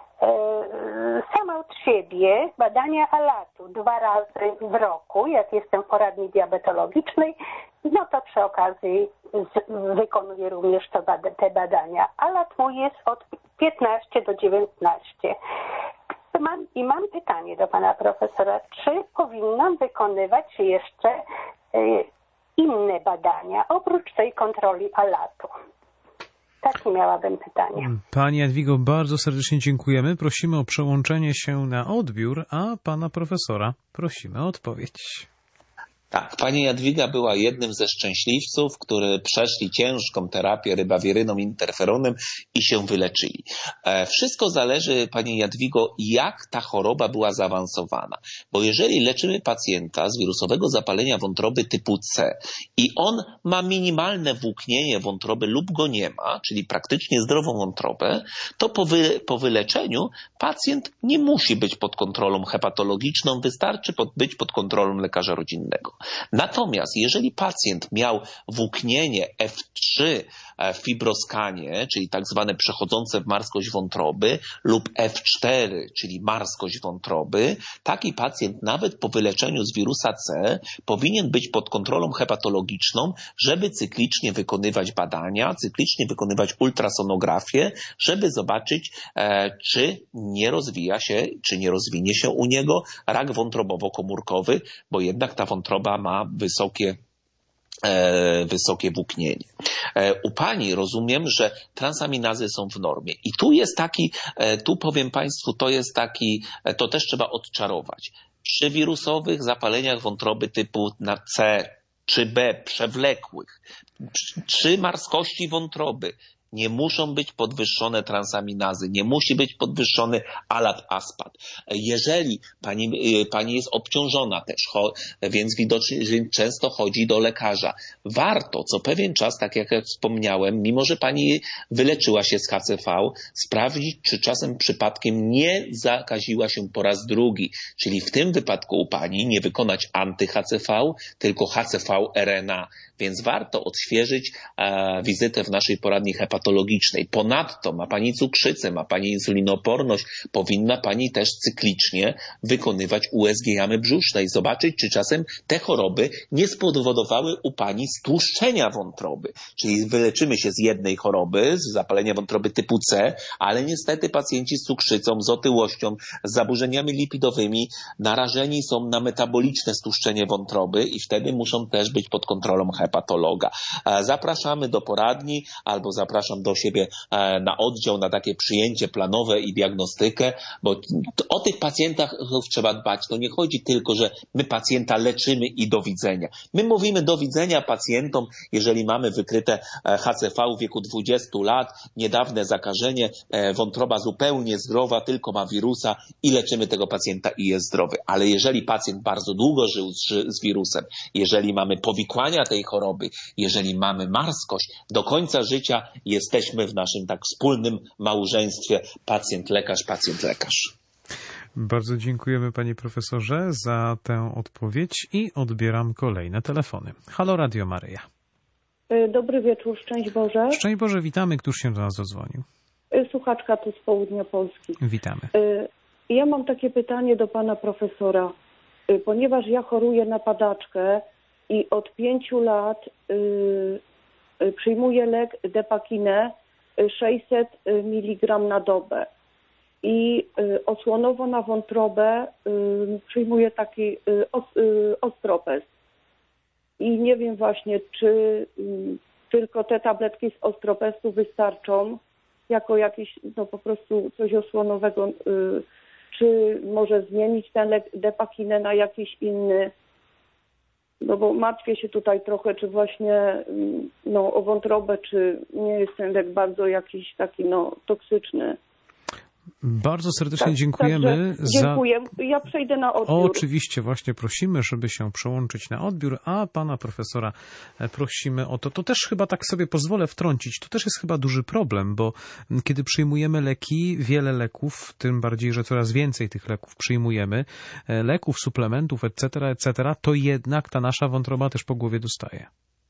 Speaker 10: sama od siebie, badania alatu dwa razy w roku, jak jestem w poradni diabetologicznej, no to przy okazji z, wykonuję również to, te badania. Alat mój jest od piętnaście do dziewiętnastu. Mam, I mam pytanie do pana profesora, czy powinnam wykonywać jeszcze y, inne badania, oprócz tej kontroli alatu? Takie miałabym pytanie.
Speaker 1: Pani Jadwigo, bardzo serdecznie dziękujemy. Prosimy o przełączenie się na odbiór, a pana profesora prosimy o odpowiedź.
Speaker 3: Tak, pani Jadwiga była jednym ze szczęśliwców, którzy przeszli ciężką terapię rybawiryną, interferonem i się wyleczyli. Wszystko zależy, pani Jadwigo, jak ta choroba była zaawansowana. Bo jeżeli leczymy pacjenta z wirusowego zapalenia wątroby typu C i on ma minimalne włóknienie wątroby lub go nie ma, czyli praktycznie zdrową wątrobę, to po, wy, po wyleczeniu pacjent nie musi być pod kontrolą hepatologiczną, wystarczy pod, być pod kontrolą lekarza rodzinnego. Natomiast jeżeli pacjent miał włóknienie F trzy w fibroskanie, czyli tak zwane przechodzące w marskość wątroby, lub F cztery, czyli marskość wątroby, taki pacjent nawet po wyleczeniu z wirusa C powinien być pod kontrolą hepatologiczną, żeby cyklicznie wykonywać badania, cyklicznie wykonywać ultrasonografię, żeby zobaczyć, e, czy nie rozwija się, czy nie rozwinie się u niego rak wątrobowo-komórkowy, bo jednak ta wątroba ma wysokie E, wysokie włóknienie. E, u pani rozumiem, że transaminazy są w normie. I tu jest taki, e, tu powiem państwu, to jest taki, e, to też trzeba odczarować. Przy wirusowych zapaleniach wątroby typu na C czy B, przewlekłych, przy, przy marskości wątroby, nie muszą być podwyższone transaminazy, nie musi być podwyższony alat-aspat. Jeżeli pani, pani jest obciążona też, więc widocznie często chodzi do lekarza, warto co pewien czas, tak jak wspomniałem, mimo że pani wyleczyła się z H C V, sprawdzić, czy czasem przypadkiem nie zakaziła się po raz drugi. Czyli w tym wypadku u pani nie wykonać anty-H C V, tylko H C V R N A. Więc warto odświeżyć e, wizytę w naszej poradni hepatologicznej. Ponadto ma pani cukrzycę, ma pani insulinooporność, powinna pani też cyklicznie wykonywać U S G jamy brzusznej, zobaczyć, czy czasem te choroby nie spowodowały u pani stłuszczenia wątroby. Czyli wyleczymy się z jednej choroby, z zapalenia wątroby typu C, ale niestety pacjenci z cukrzycą, z otyłością, z zaburzeniami lipidowymi narażeni są na metaboliczne stłuszczenie wątroby i wtedy muszą też być pod kontrolą hepatologa. Zapraszamy do poradni albo zapraszam do siebie na oddział, na takie przyjęcie planowe i diagnostykę, bo o tych pacjentach trzeba dbać. To nie chodzi tylko, że my pacjenta leczymy i do widzenia. My mówimy do widzenia pacjentom, jeżeli mamy wykryte H C V w wieku dwudziestu lat, niedawne zakażenie, wątroba zupełnie zdrowa, tylko ma wirusa i leczymy tego pacjenta i jest zdrowy. Ale jeżeli pacjent bardzo długo żył z, z wirusem, jeżeli mamy powikłania tej choroby, jeżeli mamy marskość, do końca życia jesteśmy w naszym tak wspólnym małżeństwie pacjent-lekarz, pacjent-lekarz.
Speaker 1: Bardzo dziękujemy panie profesorze za tę odpowiedź i odbieram kolejne telefony. Halo Radio Maryja.
Speaker 11: Dobry wieczór, szczęść Boże.
Speaker 1: Szczęść Boże, witamy. Któż się do nas zadzwonił?
Speaker 11: Słuchaczka tu z południa Polski.
Speaker 1: Witamy.
Speaker 11: Ja mam takie pytanie do pana profesora. Ponieważ ja choruję na padaczkę i od pięciu lat y, przyjmuję lek Depakinę sześćset miligramów na dobę i y, osłonowo na wątrobę y, przyjmuję taki y, os, y, ostropes. I nie wiem właśnie, czy y, tylko te tabletki z ostropesu wystarczą jako jakieś, no po prostu coś osłonowego, y, czy może zmienić ten lek Depakinę na jakiś inny. No bo martwię się tutaj trochę, czy właśnie no, o wątrobę, czy nie jest ten lek bardzo jakiś taki no, toksyczny.
Speaker 1: Bardzo serdecznie
Speaker 11: Tak,
Speaker 1: dziękujemy
Speaker 11: także
Speaker 1: za...
Speaker 11: Dziękuję. Ja przejdę na odbiór.
Speaker 1: Oczywiście, właśnie prosimy, żeby się przełączyć na odbiór, a pana profesora prosimy o to. To też chyba tak sobie pozwolę wtrącić. To też jest chyba duży problem, bo kiedy przyjmujemy leki, wiele leków, tym bardziej, że coraz więcej tych leków przyjmujemy, leków, suplementów, et cetera, et cetera, to jednak ta nasza wątroba też po głowie dostaje.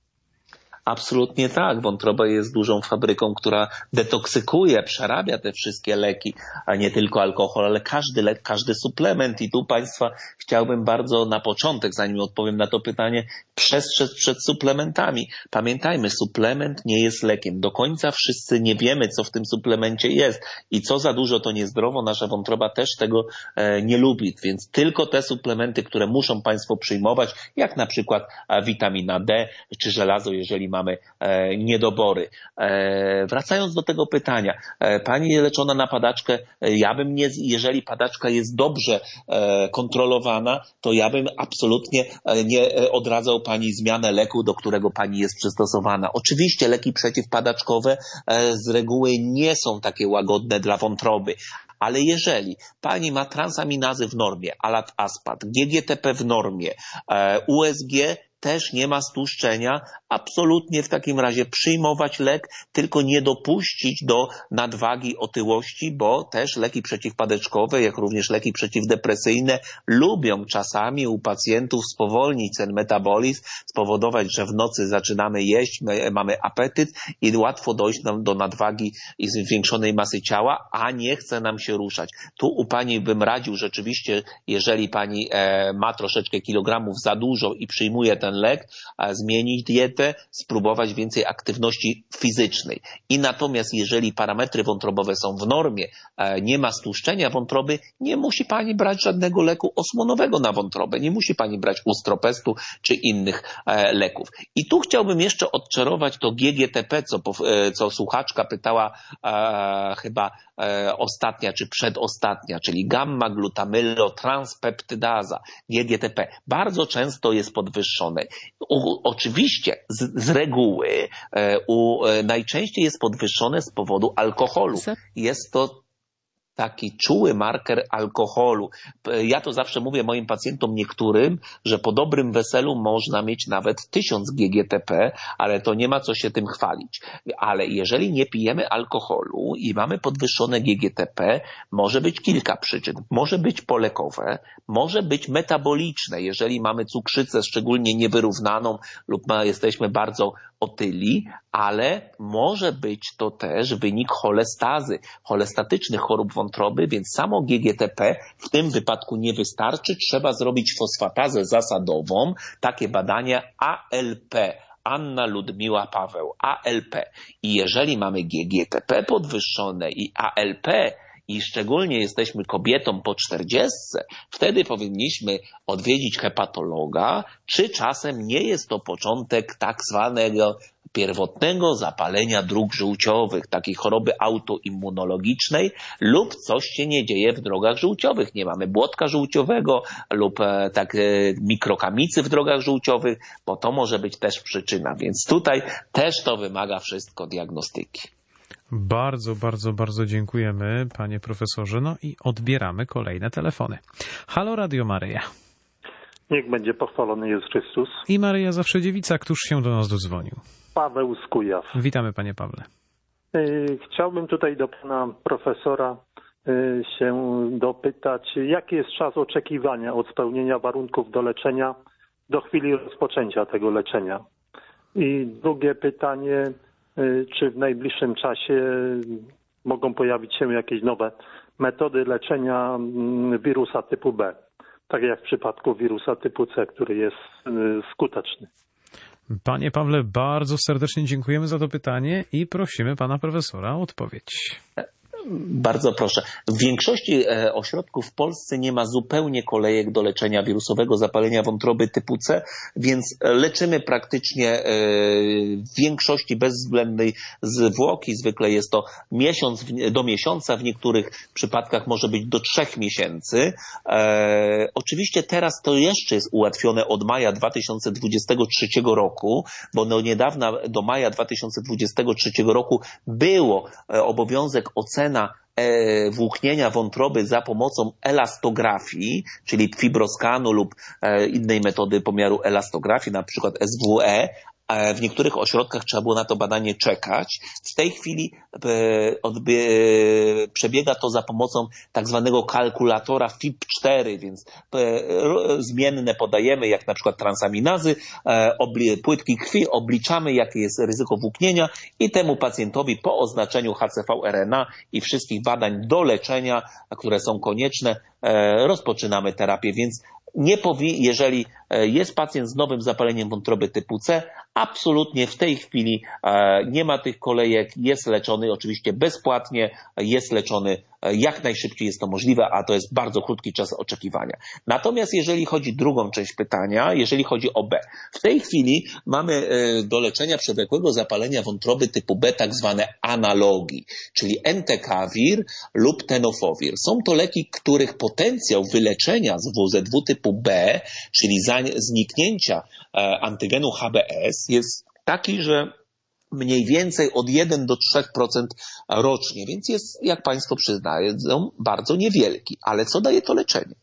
Speaker 3: Absolutnie tak. Wątroba jest dużą fabryką, która detoksykuje, przerabia te wszystkie leki, a nie tylko alkohol, ale każdy lek, każdy suplement. I tu Państwa chciałbym bardzo na początek, zanim odpowiem na to pytanie, przestrzec przed suplementami. Pamiętajmy, suplement nie jest lekiem. Do końca wszyscy nie wiemy, co w tym suplemencie jest i co za dużo to niezdrowo. Nasza wątroba też tego e, nie lubi, więc tylko te suplementy, które muszą Państwo przyjmować, jak na przykład e, witamina D czy żelazo, jeżeli mamy e, niedobory. E, wracając do tego pytania, e, pani leczona na padaczkę, e, ja bym nie, jeżeli padaczka jest dobrze e, kontrolowana, to ja bym absolutnie e, nie e, odradzał pani zmianę leku, do którego pani jest przystosowana. Oczywiście leki przeciwpadaczkowe e, z reguły nie są takie łagodne dla wątroby, ale jeżeli pani ma transaminazy w normie, alat aspat, G G T P w normie, e, U S G też nie ma stłuszczenia, absolutnie w takim razie przyjmować lek, tylko nie dopuścić do nadwagi, otyłości, bo też leki przeciwpadaczkowe, jak również leki przeciwdepresyjne lubią czasami u pacjentów spowolnić ten metabolizm, spowodować, że w nocy zaczynamy jeść, my mamy apetyt i łatwo dojść do nadwagi i zwiększonej masy ciała, a nie chce nam się ruszać. Tu u pani bym radził rzeczywiście, jeżeli pani e, ma troszeczkę kilogramów za dużo i przyjmuje ten lek, a zmienić dietę, spróbować więcej aktywności fizycznej. I natomiast jeżeli parametry wątrobowe są w normie, nie ma stłuszczenia wątroby, nie musi pani brać żadnego leku osmonowego na wątrobę, nie musi pani brać ustropestu czy innych leków. I tu chciałbym jeszcze odczarować to G G T P, co, co słuchaczka pytała e, chyba e, ostatnia czy przedostatnia, czyli gamma-glutamylo-transpeptydaza, G G T P. Bardzo często jest podwyższone. U, oczywiście z, z reguły e, u, e, najczęściej jest podwyższone z powodu alkoholu. Jest to taki czuły marker alkoholu. Ja to zawsze mówię moim pacjentom niektórym, że po dobrym weselu można mieć nawet tysiąc G G T P, ale to nie ma co się tym chwalić. Ale jeżeli nie pijemy alkoholu i mamy podwyższone G G T P, może być kilka przyczyn. Może być polekowe, może być metaboliczne, jeżeli mamy cukrzycę szczególnie niewyrównaną lub ma, jesteśmy bardzo otyli, ale może być to też wynik cholestazy, cholestatycznych chorób wątroby, więc samo G G T P w tym wypadku nie wystarczy. Trzeba zrobić fosfatazę zasadową, takie badania A L P. Anna Ludmiła Paweł, A L P. I jeżeli mamy G G T P podwyższone i A L P, i szczególnie jesteśmy kobietą po czterdziestce, wtedy powinniśmy odwiedzić hepatologa, czy czasem nie jest to początek tak zwanego pierwotnego zapalenia dróg żółciowych, takiej choroby autoimmunologicznej, lub coś się nie dzieje w drogach żółciowych. Nie mamy błotka żółciowego lub e, tak e, mikrokamicy w drogach żółciowych, bo to może być też przyczyna. Więc tutaj też to wymaga wszystko diagnostyki.
Speaker 1: Bardzo, bardzo, bardzo dziękujemy, panie profesorze. No i odbieramy kolejne telefony. Halo, Radio Maryja.
Speaker 12: Niech będzie pochwalony Jezus Chrystus.
Speaker 1: I Maryja Zawsze Dziewica. Któż się do nas dodzwonił?
Speaker 12: Paweł z Kujaw.
Speaker 1: Witamy, panie Pawle.
Speaker 12: Chciałbym tutaj do pana profesora się dopytać, jaki jest czas oczekiwania od spełnienia warunków do leczenia do chwili rozpoczęcia tego leczenia. I drugie pytanie, czy w najbliższym czasie mogą pojawić się jakieś nowe metody leczenia wirusa typu B, tak jak w przypadku wirusa typu C, który jest skuteczny.
Speaker 1: Panie Pawle, bardzo serdecznie dziękujemy za to pytanie i prosimy pana profesora o odpowiedź.
Speaker 3: Bardzo proszę. W większości ośrodków w Polsce nie ma zupełnie kolejek do leczenia wirusowego zapalenia wątroby typu C, więc leczymy praktycznie w większości bezwzględnej zwłoki. Zwykle jest to miesiąc do miesiąca, w niektórych przypadkach może być do trzech miesięcy. E, oczywiście teraz to jeszcze jest ułatwione od maja dwa tysiące dwudziestego trzeciego roku, bo do niedawna, do maja dwa tysiące dwudziestego trzeciego roku było obowiązek oceny włóknienia wątroby za pomocą elastografii, czyli fibroskanu lub innej metody pomiaru elastografii, na przykład S W E. W niektórych ośrodkach trzeba było na to badanie czekać. W tej chwili odbie- przebiega to za pomocą tak zwanego kalkulatora F I P cztery, więc zmienne podajemy, jak na przykład transaminazy, obli- płytki krwi, obliczamy, jakie jest ryzyko włóknienia i temu pacjentowi po oznaczeniu H C V R N A i wszystkich badań do leczenia, które są konieczne, rozpoczynamy terapię, więc nie powi- jeżeli jest pacjent z nowym zapaleniem wątroby typu C, absolutnie w tej chwili nie ma tych kolejek, jest leczony oczywiście bezpłatnie, jest leczony jak najszybciej jest to możliwe, a to jest bardzo krótki czas oczekiwania. Natomiast jeżeli chodzi o drugą część pytania, jeżeli chodzi o B, w tej chwili mamy do leczenia przewlekłego zapalenia wątroby typu B tak zwane analogi, czyli entecavir lub tenofovir. Są to leki, których potencjał wyleczenia z W Z W typu B, czyli zniknięcia antygenu H B S, jest taki, że mniej więcej od jeden do trzech procent rocznie, więc jest, jak Państwo przyznają, bardzo niewielki. Ale co daje to leczenie?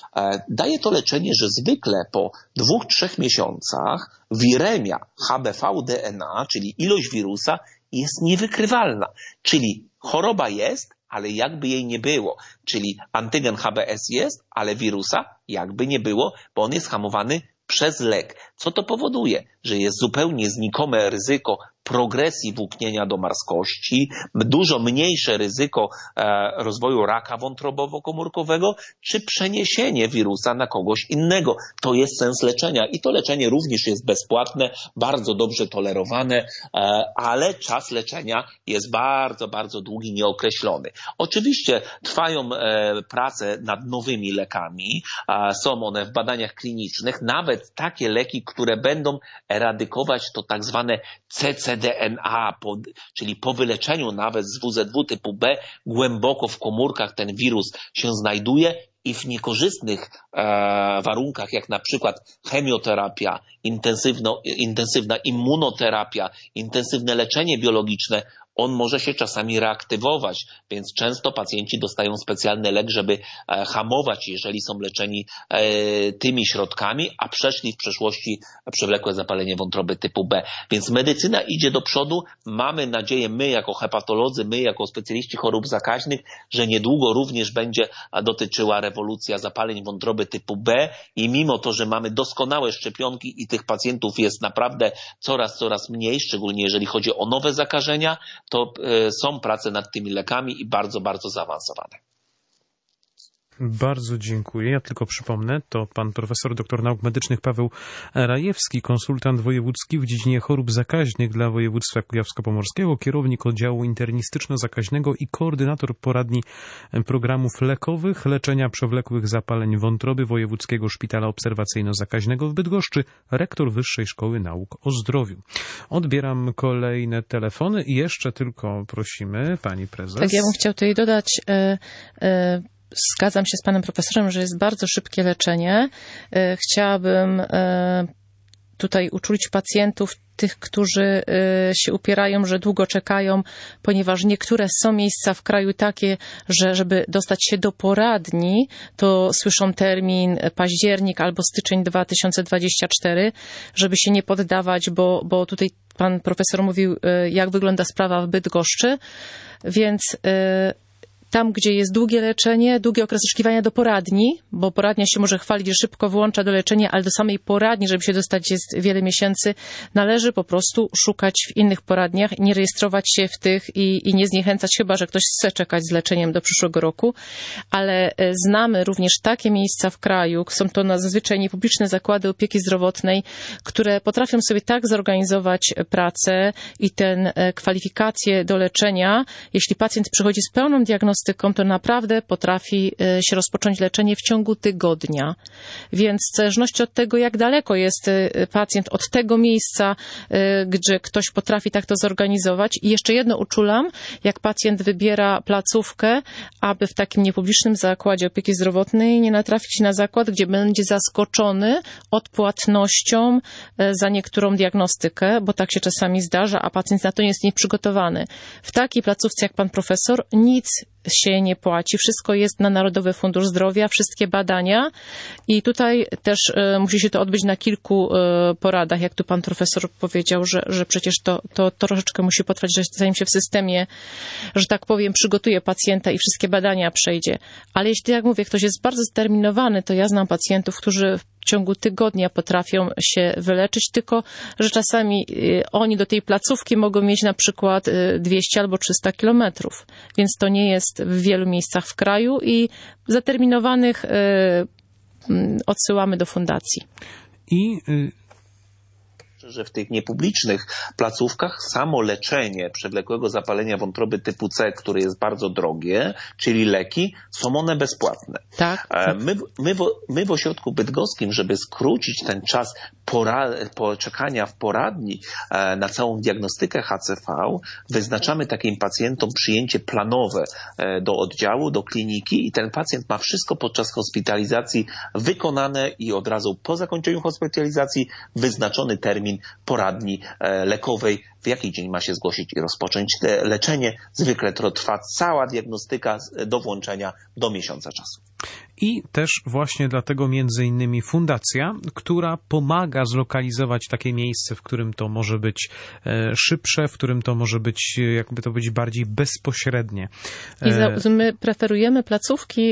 Speaker 3: Daje to leczenie, że zwykle po dwóch, trzech miesiącach wiremia H B V D N A, czyli ilość wirusa, jest niewykrywalna. Czyli choroba jest, ale jakby jej nie było. Czyli antygen H B S jest, ale wirusa jakby nie było, bo on jest hamowany przez lek. Co to powoduje? Że jest zupełnie znikome ryzyko progresji włóknienia do marskości, dużo mniejsze ryzyko e, rozwoju raka wątrobowo-komórkowego, czy przeniesienie wirusa na kogoś innego. To jest sens leczenia i to leczenie również jest bezpłatne, bardzo dobrze tolerowane, e, ale czas leczenia jest bardzo, bardzo długi, nieokreślony. Oczywiście trwają e, prace nad nowymi lekami, e, są one w badaniach klinicznych, nawet takie leki, które będą eradykować to tak zwane C C D N A, po, czyli po wyleczeniu nawet z W Z W typu B głęboko w komórkach ten wirus się znajduje i w niekorzystnych e, warunkach, jak na przykład chemioterapia, intensywno, intensywna immunoterapia, intensywne leczenie biologiczne, on może się czasami reaktywować, więc często pacjenci dostają specjalny lek, żeby e, hamować, jeżeli są leczeni e, tymi środkami, a przeszli w przeszłości przewlekłe zapalenie wątroby typu B. Więc medycyna idzie do przodu. Mamy nadzieję, my jako hepatolodzy, my jako specjaliści chorób zakaźnych, że niedługo również będzie dotyczyła rewolucja zapaleń wątroby typu B i mimo to, że mamy doskonałe szczepionki i tych pacjentów jest naprawdę coraz, coraz mniej, szczególnie jeżeli chodzi o nowe zakażenia, to są prace nad tymi lekami i bardzo, bardzo zaawansowane.
Speaker 1: Bardzo dziękuję. Ja tylko przypomnę, to pan profesor doktor nauk medycznych Paweł Rajewski, konsultant wojewódzki w dziedzinie chorób zakaźnych dla województwa kujawsko-pomorskiego, kierownik oddziału internistyczno-zakaźnego i koordynator poradni programów lekowych leczenia przewlekłych zapaleń wątroby Wojewódzkiego Szpitala Obserwacyjno-Zakaźnego w Bydgoszczy, rektor Wyższej Szkoły Nauk o Zdrowiu. Odbieram kolejne telefony i jeszcze tylko prosimy pani prezes.
Speaker 2: Tak, ja bym chciał tutaj dodać... Yy, yy... Zgadzam się z panem profesorem, że jest bardzo szybkie leczenie. Chciałabym tutaj uczulić pacjentów, tych, którzy się upierają, że długo czekają, ponieważ niektóre są miejsca w kraju takie, że żeby dostać się do poradni, to słyszą termin październik albo styczeń dwa tysiące dwudziesty czwarty, żeby się nie poddawać, bo, bo tutaj pan profesor mówił, jak wygląda sprawa w Bydgoszczy, więc tam, gdzie jest długie leczenie, długi okres oczekiwania do poradni, bo poradnia się może chwalić, że szybko włącza do leczenia, ale do samej poradni, żeby się dostać, jest wiele miesięcy, należy po prostu szukać w innych poradniach, nie rejestrować się w tych i, i nie zniechęcać, chyba że ktoś chce czekać z leczeniem do przyszłego roku, ale znamy również takie miejsca w kraju, są to zazwyczaj niepubliczne zakłady opieki zdrowotnej, które potrafią sobie tak zorganizować pracę i ten kwalifikacje do leczenia, jeśli pacjent przychodzi z pełną diagnozą, to naprawdę potrafi się rozpocząć leczenie w ciągu tygodnia. Więc w zależności od tego, jak daleko jest pacjent od tego miejsca, gdzie ktoś potrafi tak to zorganizować. I jeszcze jedno uczulam, jak pacjent wybiera placówkę, aby w takim niepublicznym zakładzie opieki zdrowotnej nie natrafić na zakład, gdzie będzie zaskoczony odpłatnością za niektórą diagnostykę, bo tak się czasami zdarza, a pacjent na to nie jest nieprzygotowany. W takiej placówce, jak pan profesor, nic się nie płaci. Wszystko jest na Narodowy Fundusz Zdrowia, wszystkie badania i tutaj też musi się to odbyć na kilku poradach, jak tu pan profesor powiedział, że, że przecież to, to, to troszeczkę musi potrwać, że zanim się w systemie, że tak powiem, przygotuje pacjenta i wszystkie badania przejdzie. Ale jeśli, jak mówię, ktoś jest bardzo zdeterminowany, to ja znam pacjentów, którzy w ciągu tygodnia potrafią się wyleczyć, tylko że czasami oni do tej placówki mogą mieć na przykład dwieście albo trzysta kilometrów, więc to nie jest w wielu miejscach w kraju i zaterminowanych odsyłamy do fundacji.
Speaker 1: I
Speaker 3: że w tych niepublicznych placówkach samo leczenie przewlekłego zapalenia wątroby typu C, które jest bardzo drogie, czyli leki, są one bezpłatne.
Speaker 2: Tak.
Speaker 3: My, my, w, my w ośrodku bydgoskim, żeby skrócić ten czas pora, poczekania w poradni na całą diagnostykę H C V, wyznaczamy takim pacjentom przyjęcie planowe do oddziału, do kliniki i ten pacjent ma wszystko podczas hospitalizacji wykonane i od razu po zakończeniu hospitalizacji wyznaczony termin poradni lekowej, w jaki dzień ma się zgłosić i rozpocząć leczenie. Zwykle to trwa cała diagnostyka do włączenia do miesiąca czasu.
Speaker 1: I też właśnie dlatego między innymi fundacja, która pomaga zlokalizować takie miejsce, w którym to może być szybsze, w którym to może być, jakby to powiedzieć, bardziej bezpośrednie.
Speaker 2: I za, my preferujemy placówki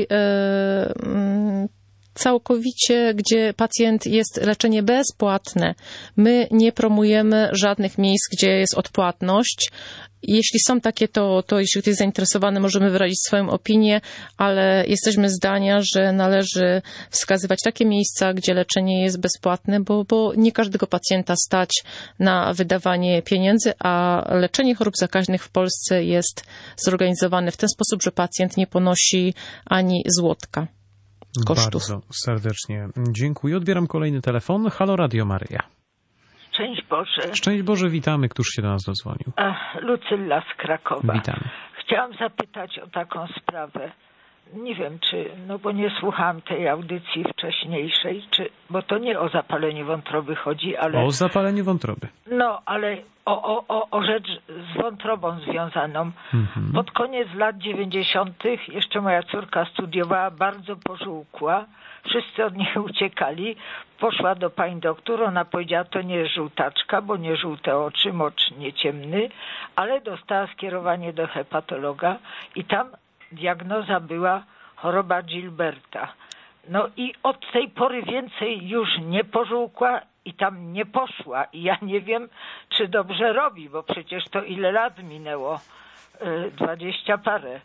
Speaker 2: yy, całkowicie, gdzie pacjent jest leczenie bezpłatne. My nie promujemy żadnych miejsc, gdzie jest odpłatność. Jeśli są takie, to, to jeśli ktoś jest zainteresowany, możemy wyrazić swoją opinię, ale jesteśmy zdania, że należy wskazywać takie miejsca, gdzie leczenie jest bezpłatne, bo, bo nie każdego pacjenta stać na wydawanie pieniędzy, a leczenie chorób zakaźnych w Polsce jest zorganizowane w ten sposób, że pacjent nie ponosi ani złotka kosztów.
Speaker 1: Bardzo serdecznie dziękuję. Odbieram kolejny telefon. Halo Radio Maryja.
Speaker 13: Szczęść Boże.
Speaker 1: Szczęść Boże, witamy. Któż się do nas dozwonił?
Speaker 13: Ach, Lucylla z Krakowa.
Speaker 1: Witamy.
Speaker 13: Chciałam zapytać o taką sprawę. Nie wiem, czy, no bo nie słuchałam tej audycji wcześniejszej, czy, bo to nie o zapalenie wątroby chodzi, ale...
Speaker 1: O zapaleniu wątroby.
Speaker 13: No, ale o, o, o, o rzecz z wątrobą związaną. Mhm. Pod koniec lat dziewięćdziesiątych jeszcze moja córka studiowała, bardzo pożółkła. Wszyscy od niej uciekali. Poszła do pani doktor, ona powiedziała, to nie jest żółtaczka, bo nie żółte oczy, mocz nie ciemny, ale dostała skierowanie do hepatologa i tam diagnoza była choroba Gilberta. No i od tej pory więcej już nie pożółkła i tam nie poszła. I ja nie wiem, czy dobrze robi, bo przecież to ile lat minęło? Dwadzieścia parę.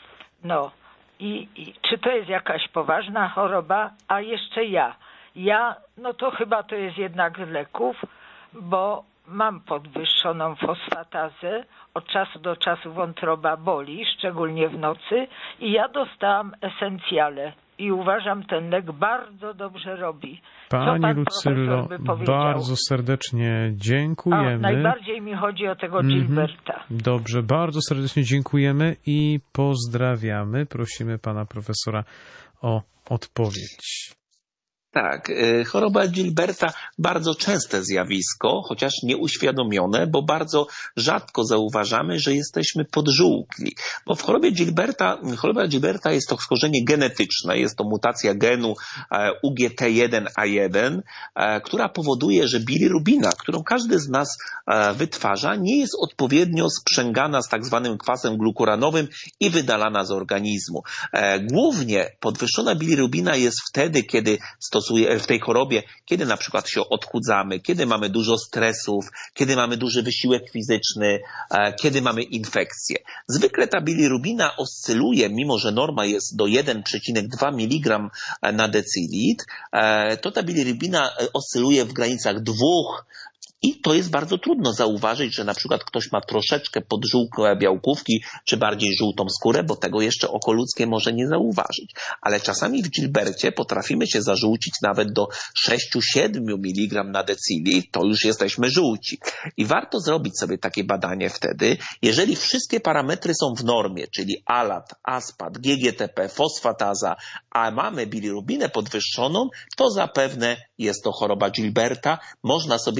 Speaker 13: No i, i czy to jest jakaś poważna choroba? A jeszcze ja. Ja, no to chyba to jest jednak z leków, bo mam podwyższoną fosfatazę, od czasu do czasu wątroba boli, szczególnie w nocy i ja dostałam esencjale i uważam, ten lek bardzo dobrze robi.
Speaker 1: Pani
Speaker 13: pan
Speaker 1: Lucyllo, bardzo serdecznie dziękujemy.
Speaker 13: A, najbardziej mi chodzi o tego Gilberta.
Speaker 1: Mm-hmm. Dobrze, bardzo serdecznie dziękujemy i pozdrawiamy. Prosimy pana profesora o odpowiedź.
Speaker 3: Tak, choroba Gilberta bardzo częste zjawisko, chociaż nieuświadomione, bo bardzo rzadko zauważamy, że jesteśmy podżółkli. Bo w chorobie Gilberta, choroba Gilberta jest to schorzenie genetyczne, jest to mutacja genu U G T jeden A jeden, która powoduje, że bilirubina, którą każdy z nas wytwarza, nie jest odpowiednio sprzęgana z tak zwanym kwasem glukuranowym i wydalana z organizmu. Głównie podwyższona bilirubina jest wtedy, kiedy stosujemy w tej chorobie, kiedy na przykład się odchudzamy, kiedy mamy dużo stresów, kiedy mamy duży wysiłek fizyczny, kiedy mamy infekcje. Zwykle ta bilirubina oscyluje, mimo że norma jest do jeden przecinek dwa miligrama na decilitr, to ta bilirubina oscyluje w granicach dwóch. I to jest bardzo trudno zauważyć, że na przykład ktoś ma troszeczkę podżółkłe białkówki, czy bardziej żółtą skórę, bo tego jeszcze oko ludzkie może nie zauważyć. Ale czasami w Gilbercie potrafimy się zażółcić nawet do sześć do siedmiu miligramów na decilitr, to już jesteśmy żółci. I warto zrobić sobie takie badanie wtedy, jeżeli wszystkie parametry są w normie, czyli alat, aspat, G G T P, fosfataza, a mamy bilirubinę podwyższoną, to zapewne jest to choroba Gilberta. Można sobie zrobić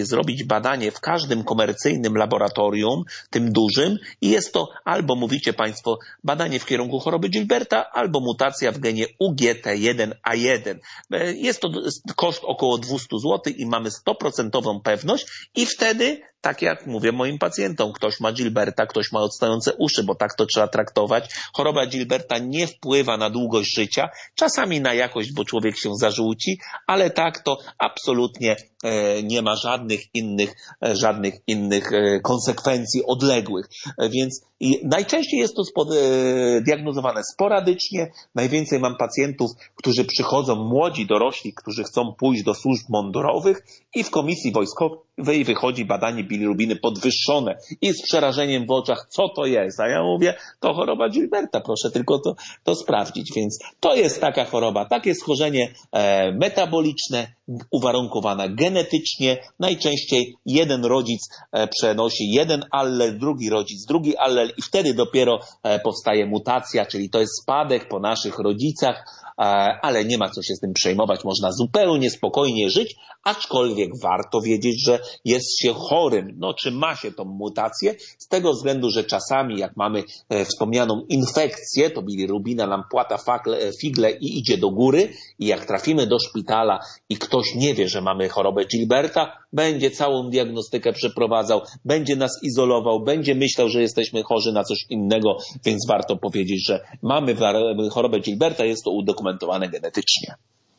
Speaker 3: badanie w każdym komercyjnym laboratorium, tym dużym, i jest to albo, mówicie Państwo, badanie w kierunku choroby Gilberta, albo mutacja w genie U G T jeden A jeden. Jest to koszt około dwieście złotych i mamy sto procent pewność i wtedy, tak jak mówię moim pacjentom, ktoś ma Gilberta, ktoś ma odstające uszy, bo tak to trzeba traktować. Choroba Gilberta nie wpływa na długość życia, czasami na jakość, bo człowiek się zażółci, ale tak to absolutnie e, nie ma żadnych innych, e, żadnych innych e, konsekwencji odległych. E, więc i najczęściej jest to spod, e, diagnozowane sporadycznie. Najwięcej mam pacjentów, którzy przychodzą, młodzi dorośli, którzy chcą pójść do służb mundurowych i w komisji wojskowej wychodzi badanie bilirubiny podwyższone i z przerażeniem w oczach, co to jest? A ja mówię, to choroba Gilberta, proszę tylko to, to sprawdzić. Więc to jest taka choroba, takie schorzenie e, metaboliczne, uwarunkowane genetycznie. Najczęściej jeden rodzic e, przenosi jeden allel, drugi rodzic drugi allel i wtedy dopiero e, powstaje mutacja, czyli to jest spadek po naszych rodzicach, e, ale nie ma co się z tym przejmować. Można zupełnie spokojnie żyć, aczkolwiek warto wiedzieć, że jest się chorym. No, czy ma się tą mutację? Z tego względu, że czasami jak mamy e, wspomnianą infekcję, to bilirubina nam płata fakle, figle i idzie do góry i jak trafimy do szpitala i ktoś nie wie, że mamy chorobę Gilberta, będzie całą diagnostykę przeprowadzał, będzie nas izolował, będzie myślał, że jesteśmy chorzy na coś innego, więc warto powiedzieć, że mamy chorobę Gilberta, jest to udokumentowane genetycznie.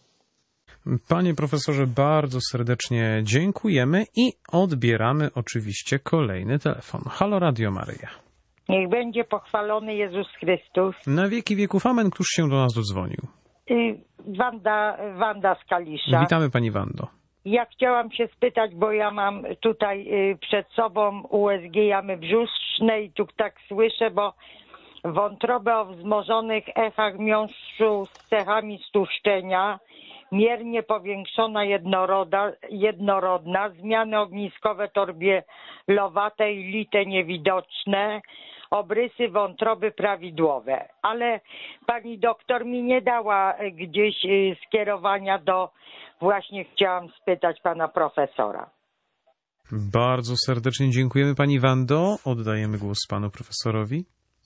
Speaker 1: Panie profesorze, bardzo serdecznie dziękujemy i odbieramy oczywiście kolejny telefon. Halo Radio Maryja.
Speaker 14: Niech będzie pochwalony Jezus Chrystus.
Speaker 1: Na wieki wieków amen. Któż się do nas dodzwonił?
Speaker 14: Wanda, Wanda z Kalisza.
Speaker 1: Witamy Pani Wando.
Speaker 14: Ja chciałam się spytać, bo ja mam tutaj przed sobą U S G jamy brzusznej i tu tak słyszę, bo wątrobę o wzmożonych echach miąższu z cechami stłuszczenia, miernie powiększona jednoroda, jednorodna, zmiany ogniskowe torbielowate i lite niewidoczne, obrysy wątroby prawidłowe. Ale pani doktor mi nie dała gdzieś skierowania do, właśnie chciałam spytać pana profesora.
Speaker 1: Bardzo serdecznie dziękujemy pani Wando. Oddajemy głos panu profesorowi.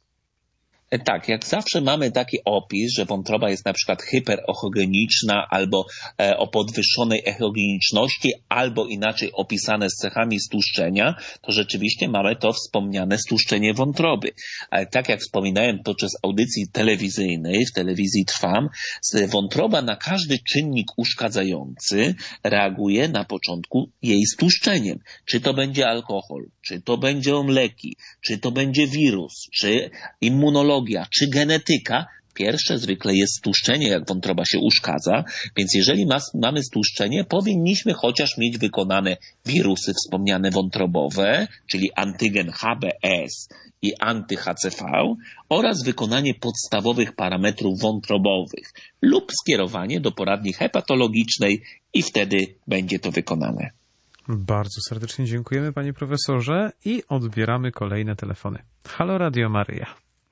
Speaker 3: Tak, jak zawsze mamy taki opis, że wątroba jest na przykład hyperochogeniczna albo e, o podwyższonej echogeniczności, albo inaczej opisane z cechami stłuszczenia, to rzeczywiście mamy to wspomniane stłuszczenie wątroby. Ale tak jak wspominałem podczas audycji telewizyjnej, w telewizji Trwam, wątroba na każdy czynnik uszkadzający reaguje na początku jej stłuszczeniem. Czy to będzie alkohol, czy to będą leki, czy to będzie wirus, czy immunologia, czy genetyka, pierwsze zwykle jest stłuszczenie, jak wątroba się uszkadza, więc jeżeli ma, mamy stłuszczenie, powinniśmy chociaż mieć wykonane wirusy wspomniane wątrobowe, czyli antygen H B S i anty-H C V oraz wykonanie podstawowych parametrów wątrobowych lub skierowanie do poradni hepatologicznej i wtedy będzie to wykonane.
Speaker 1: Bardzo serdecznie dziękujemy panie profesorze i odbieramy kolejne telefony. Halo Radio Maryja.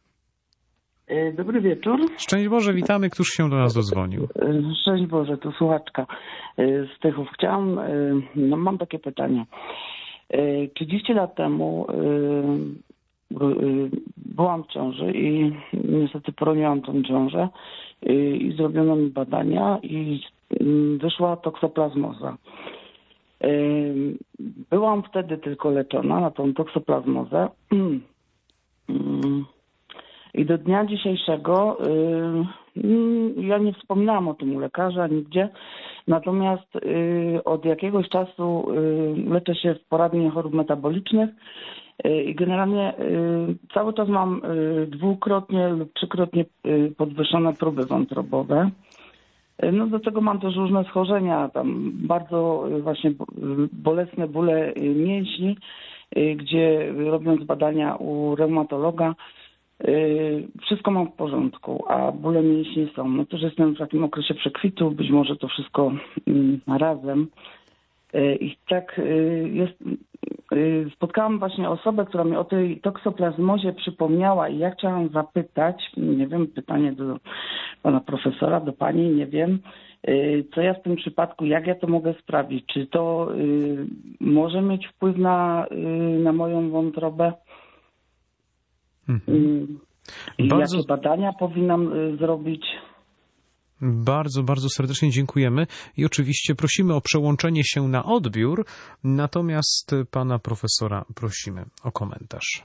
Speaker 15: Dobry wieczór.
Speaker 1: Szczęść Boże, witamy. Któż się do nas dodzwonił?
Speaker 15: Szczęść Boże, to słuchaczka z Tychów. Chciałam, no mam takie pytanie. trzydzieści lat temu byłam w ciąży i niestety poroniłam tą ciążę i zrobiono mi badania i wyszła toksoplazmoza. Byłam wtedy tylko leczona na tą toksoplazmozę. I do dnia dzisiejszego yy, ja nie wspominałam o tym u lekarza nigdzie, natomiast yy, od jakiegoś czasu yy, leczę się w poradni chorób metabolicznych yy, i generalnie yy, cały czas mam yy, dwukrotnie lub trzykrotnie yy, podwyższone próby wątrobowe. Yy, no do tego mam też różne schorzenia, tam bardzo yy, właśnie bolesne bóle yy, mięśni, yy, gdzie robiąc badania u reumatologa, wszystko mam w porządku, a bóle mięśni są. No też jestem w takim okresie przekwitu, być może to wszystko razem. I tak jest. Spotkałam właśnie osobę, która mi o tej toksoplazmozie przypomniała i ja chciałam zapytać, nie wiem, pytanie do pana profesora, do pani, nie wiem, Co ja w tym przypadku, jak ja to mogę sprawić? Czy to y, może mieć wpływ na, y, na moją wątrobę? Mhm. Y, bardzo... Jakie badania powinnam y, zrobić?
Speaker 1: Bardzo, bardzo serdecznie dziękujemy i oczywiście prosimy o przełączenie się na odbiór, natomiast pana profesora prosimy o komentarz.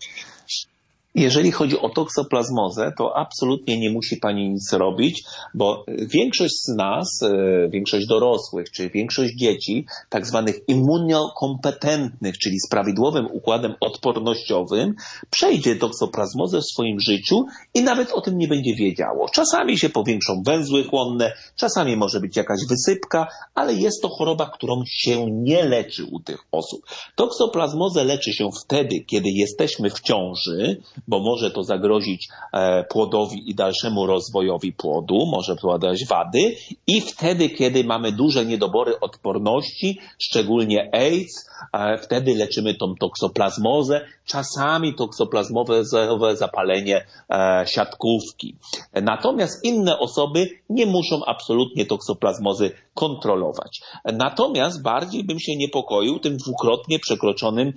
Speaker 3: Jeżeli chodzi o toksoplazmozę, to absolutnie nie musi pani nic robić, bo większość z nas, większość dorosłych, czy większość dzieci, tak zwanych immunokompetentnych, czyli z prawidłowym układem odpornościowym, przejdzie toksoplazmozę w swoim życiu i nawet o tym nie będzie wiedziało. Czasami się powiększą węzły chłonne, czasami może być jakaś wysypka, ale jest to choroba, którą się nie leczy u tych osób. Toksoplazmozę leczy się wtedy, kiedy jesteśmy w ciąży, bo może to zagrozić płodowi i dalszemu rozwojowi płodu, może powodować wady i wtedy, kiedy mamy duże niedobory odporności, szczególnie AIDS, wtedy leczymy tą toksoplazmozę, czasami toksoplazmowe zapalenie siatkówki. Natomiast inne osoby nie muszą absolutnie toksoplazmozy kontrolować. Natomiast bardziej bym się niepokoił tym dwukrotnie przekroczonym,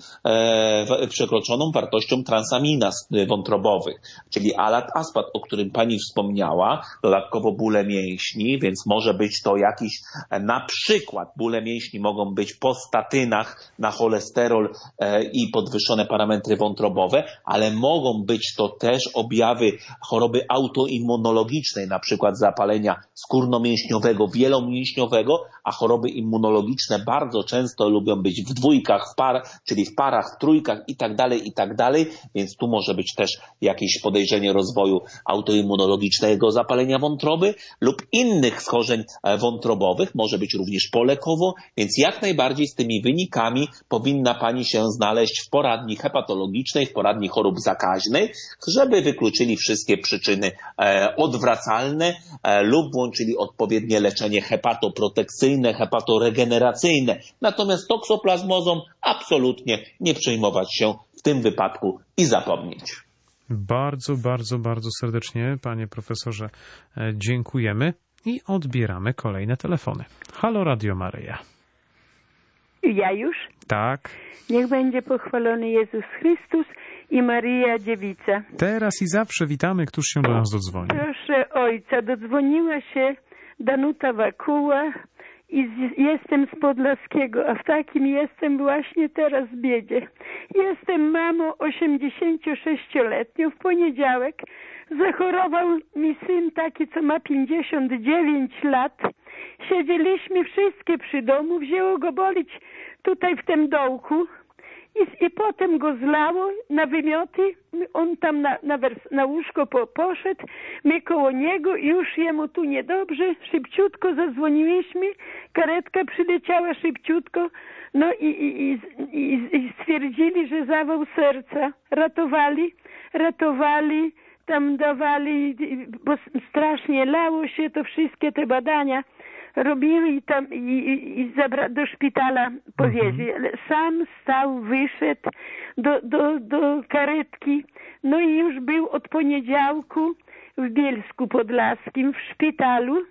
Speaker 3: e, przekroczoną wartością transaminaz wątrobowych, czyli alat aspat, o którym pani wspomniała, dodatkowo bóle mięśni, więc może być to jakiś, na przykład bóle mięśni mogą być po statynach na cholesterol e, i podwyższone parametry wątrobowe, ale mogą być to też objawy choroby autoimmunologicznej, na przykład zapalenia skórnomięśniowego, wielomięśniowego, a choroby immunologiczne bardzo często lubią być w dwójkach, w par, czyli w parach, w trójkach i tak dalej, i tak dalej, więc tu może być też jakieś podejrzenie rozwoju autoimmunologicznego zapalenia wątroby lub innych schorzeń wątrobowych, może być również polekowo, więc jak najbardziej z tymi wynikami powinna pani się znaleźć w poradni hepatologicznej, w poradni chorób zakaźnych, żeby wykluczyli wszystkie przyczyny e, odwracalne e, lub włączyli odpowiednie leczenie hepatoprotekcyjne, hepatoregeneracyjne. Natomiast toksoplazmozą absolutnie nie przejmować się w tym wypadku i zapomnieć.
Speaker 1: Bardzo, bardzo, bardzo serdecznie, panie profesorze, dziękujemy i odbieramy kolejne telefony. Halo Radio Maryja.
Speaker 16: Ja już?
Speaker 1: Tak.
Speaker 16: Niech będzie pochwalony Jezus Chrystus i Maryja Dziewica.
Speaker 1: Teraz i zawsze witamy. Któż się do nas dodzwoni?
Speaker 16: Proszę ojca, dodzwoniła się Danuta Wakuła i z, jestem z Podlaskiego, a w takim jestem właśnie teraz w biedzie. Jestem mamą osiemdziesięciosześcioletnią. W poniedziałek zachorował mi syn taki, co ma pięćdziesiąt dziewięć lat. Siedzieliśmy wszystkie przy domu, wzięło go bolić tutaj w tym dołku i, i potem go zlało na wymioty. On tam na, na, wers- na łóżko po, poszedł, my koło niego i już jemu tu niedobrze. Szybciutko zadzwoniliśmy, karetka przyleciała szybciutko, no i, i, i, i stwierdzili, że zawał serca. Ratowali, ratowali, tam dawali, bo strasznie lało się, to wszystkie te badania robiły i tam i, i, i zabra- do szpitala powieźli. Ale sam stał, wyszedł do, do, do karetki, no i już był od poniedziałku w Bielsku Podlaskim w szpitalu.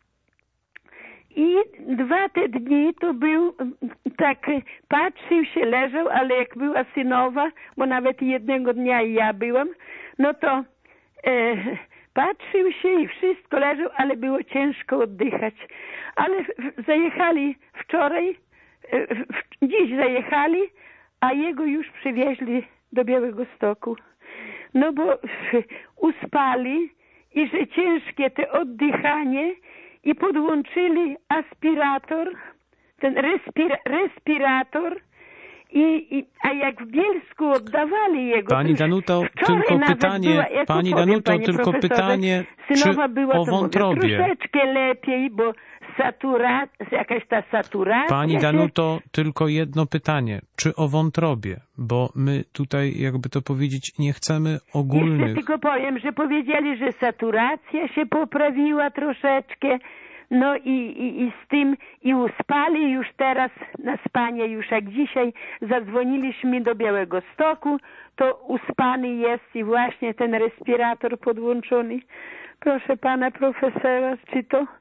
Speaker 16: I dwa te dni to był, tak patrzył się, leżał, ale jak była synowa, bo nawet jednego dnia i ja byłam, no to e, patrzył się i wszystko leżał, ale było ciężko oddychać. Ale w, zajechali wczoraj, e, w, dziś zajechali, a jego już przywieźli do Białegostoku. No bo uspali i że ciężkie te oddychanie i podłączyli aspirator, ten respira, respirator i, i, a jak w Bielsku oddawali jego...
Speaker 1: Pani Danuto, tylko pytanie,
Speaker 16: była,
Speaker 1: pani
Speaker 16: powiem,
Speaker 1: Danuto,
Speaker 16: panie
Speaker 1: tylko pytanie,
Speaker 16: synowa
Speaker 1: czy
Speaker 16: była,
Speaker 1: o wątrobie?
Speaker 16: Troszeczkę lepiej, bo saturacja, jakaś ta saturacja...
Speaker 1: Pani
Speaker 16: się...
Speaker 1: Danuto, tylko jedno pytanie, czy o wątrobie? Bo my tutaj, jakby to powiedzieć, nie chcemy ogólnych...
Speaker 16: Jeszcze tylko powiem, że powiedzieli, że saturacja się poprawiła troszeczkę, no i, i, i z tym i uspali już teraz na spanie, już jak dzisiaj zadzwoniliśmy do Białegostoku, to uspany jest i właśnie ten respirator podłączony. Proszę pana profesora, czy to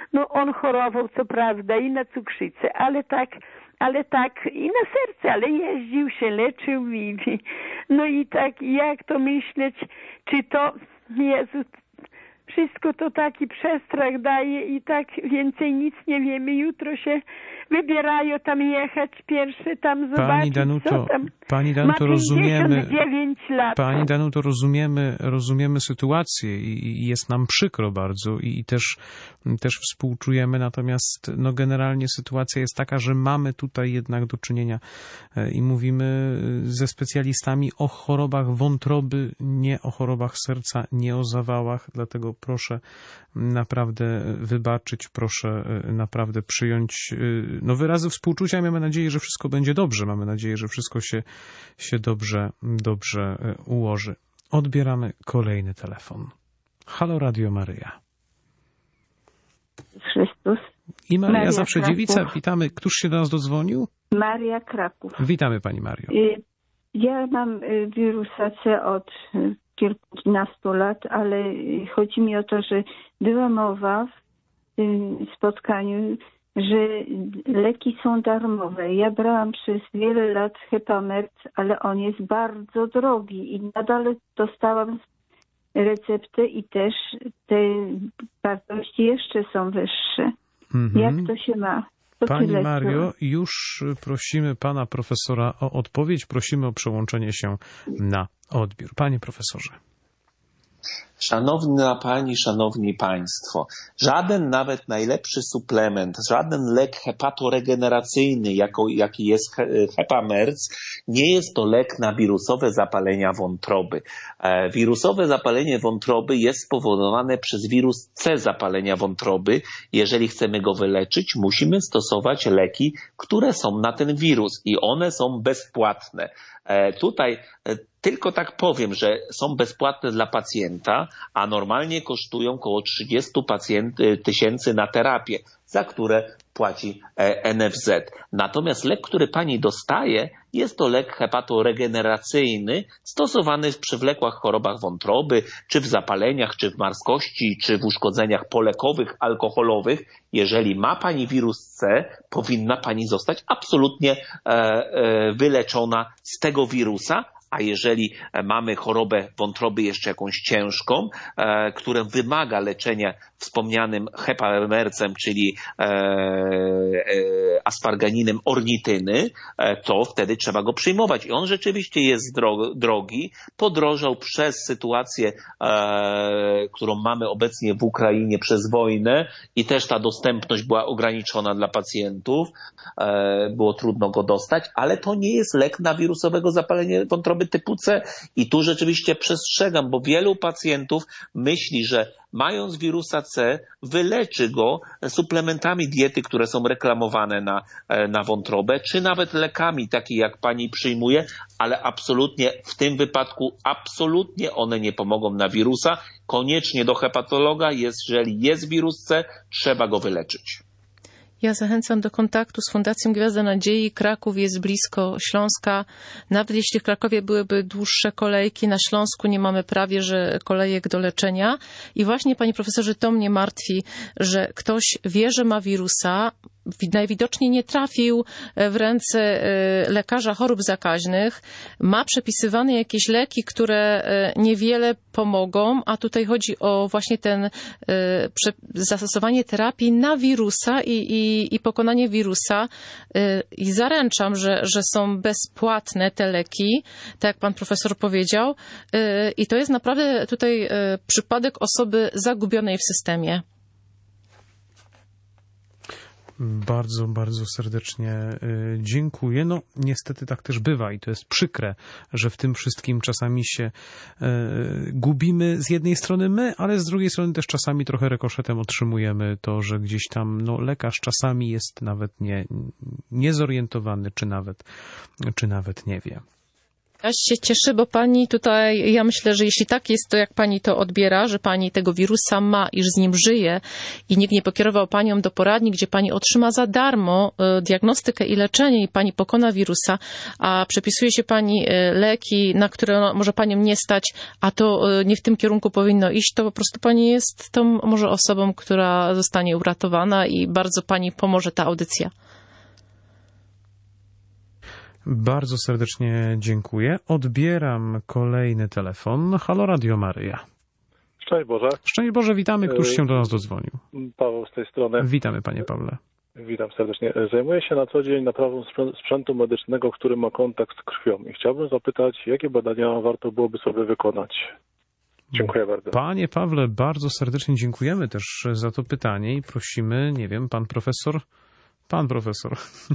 Speaker 16: No on chorował, co prawda, i na cukrzycę, ale tak, ale tak i na serce, ale jeździł się, leczył i, i no i tak, jak to myśleć, czy to, Jezu, wszystko to taki przestrach daje i tak więcej nic nie wiemy. Jutro się wybierają tam jechać pierwszy, tam zobaczyć,
Speaker 1: Pani Danuto,
Speaker 16: co tam.
Speaker 1: Pani Danuto,
Speaker 16: Ma
Speaker 1: rozumiemy,
Speaker 16: pięćdziesiąt dziewięć lat.
Speaker 1: Pani Danuto, rozumiemy, rozumiemy sytuację i, i jest nam przykro bardzo i, i też, też współczujemy, natomiast no generalnie sytuacja jest taka, że mamy tutaj jednak do czynienia e, i mówimy ze specjalistami o chorobach wątroby, nie o chorobach serca, nie o zawałach, dlatego proszę naprawdę wybaczyć, proszę naprawdę przyjąć no, wyrazy współczucia. Mamy nadzieję, że wszystko będzie dobrze. Mamy nadzieję, że wszystko się, się dobrze, dobrze ułoży. Odbieramy kolejny telefon. Halo Radio Maryja.
Speaker 17: Chrystus.
Speaker 1: I Maria,
Speaker 17: Maria
Speaker 1: zawsze
Speaker 17: Kraków.
Speaker 1: dziewica. Witamy. Któż się do nas dodzwonił?
Speaker 17: Maria Kraków.
Speaker 1: Witamy Pani Mario.
Speaker 17: Ja mam wirusa C od kilkunastu lat, ale chodzi mi o to, że była mowa w tym spotkaniu, że leki są darmowe. Ja brałam przez wiele lat Hepamerc, ale on jest bardzo drogi i nadal dostałam receptę i też te wartości jeszcze są wyższe. Mhm. Jak to się ma? To
Speaker 1: Pani
Speaker 17: tyle,
Speaker 1: Mario, już prosimy Pana Profesora o odpowiedź. Prosimy o przełączenie się na odbiór. Panie Profesorze.
Speaker 3: Szanowna Pani, Szanowni Państwo, żaden nawet najlepszy suplement, żaden lek hepatoregeneracyjny, jako, jaki jest Hepamerc, nie jest to lek na wirusowe zapalenia wątroby. E, wirusowe zapalenie wątroby jest spowodowane przez wirus C zapalenia wątroby. Jeżeli chcemy go wyleczyć, musimy stosować leki, które są na ten wirus i one są bezpłatne. E, tutaj e, tylko tak powiem, że są bezpłatne dla pacjenta, a normalnie kosztują około trzydzieści tysięcy na terapię, za które płaci N F Z. Natomiast lek, który pani dostaje, jest to lek hepatoregeneracyjny stosowany w przewlekłych chorobach wątroby, czy w zapaleniach, czy w marskości, czy w uszkodzeniach polekowych, alkoholowych. Jeżeli ma pani wirus C, powinna pani zostać absolutnie e, e, wyleczona z tego wirusa. A jeżeli mamy chorobę wątroby jeszcze jakąś ciężką, e, która wymaga leczenia wspomnianym hepamercem, czyli e, e, asparganinem ornityny, e, to wtedy trzeba go przyjmować. I on rzeczywiście jest dro- drogi, podrożał przez sytuację, e, którą mamy obecnie w Ukrainie przez wojnę i też ta dostępność była ograniczona dla pacjentów. E, było trudno go dostać, ale to nie jest lek na wirusowego zapalenia wątroby typu C. I tu rzeczywiście przestrzegam, bo wielu pacjentów myśli, że mając wirusa C, wyleczy go suplementami diety, które są reklamowane na, na wątrobę, czy nawet lekami, takie jak pani przyjmuje, ale absolutnie w tym wypadku absolutnie one nie pomogą na wirusa. Koniecznie do hepatologa, jeżeli jest wirus C, trzeba go wyleczyć.
Speaker 2: Ja zachęcam do kontaktu z Fundacją Gwiazda Nadziei. Kraków jest blisko Śląska. Nawet jeśli w Krakowie byłyby dłuższe kolejki, na Śląsku nie mamy prawie że kolejek do leczenia. I właśnie, panie profesorze, to mnie martwi, że ktoś wie, że ma wirusa, najwidoczniej nie trafił w ręce lekarza chorób zakaźnych, ma przepisywane jakieś leki, które niewiele pomogą, a tutaj chodzi o właśnie ten zastosowanie terapii na wirusa i, i, i pokonanie wirusa. I zaręczam, że, że są bezpłatne te leki, tak jak pan profesor powiedział. I to jest naprawdę tutaj przypadek osoby zagubionej w systemie.
Speaker 1: Bardzo, bardzo serdecznie dziękuję. No niestety tak też bywa i to jest przykre, że w tym wszystkim czasami się gubimy z jednej strony my, ale z drugiej strony też czasami trochę rykoszetem otrzymujemy to, że gdzieś tam no, lekarz czasami jest nawet nie, niezorientowany, czy nawet, czy nawet nie wie.
Speaker 2: Ja się cieszę, bo pani tutaj, ja myślę, że jeśli tak jest to, jak pani to odbiera, że pani tego wirusa ma i że z nim żyje i nikt nie pokierował panią do poradni, gdzie pani otrzyma za darmo diagnostykę i leczenie i pani pokona wirusa, a przepisuje się pani leki, na które może panią nie stać, a to nie w tym kierunku powinno iść, to po prostu pani jest tą może osobą, która zostanie uratowana i bardzo pani pomoże ta audycja.
Speaker 1: Bardzo serdecznie dziękuję. Odbieram kolejny telefon. Halo Radio Maryja.
Speaker 18: Szczęść Boże.
Speaker 1: Szczęść Boże, witamy. Któż się do nas dodzwonił?
Speaker 18: Paweł z tej strony.
Speaker 1: Witamy, panie Pawle.
Speaker 18: Witam serdecznie. Zajmuję się na co dzień naprawą sprzętu medycznego, który ma kontakt z krwią i chciałbym zapytać, jakie badania warto byłoby sobie wykonać. Dziękuję bardzo.
Speaker 1: Panie Pawle, bardzo serdecznie dziękujemy też za to pytanie i prosimy, nie wiem, pan profesor, pan profesor.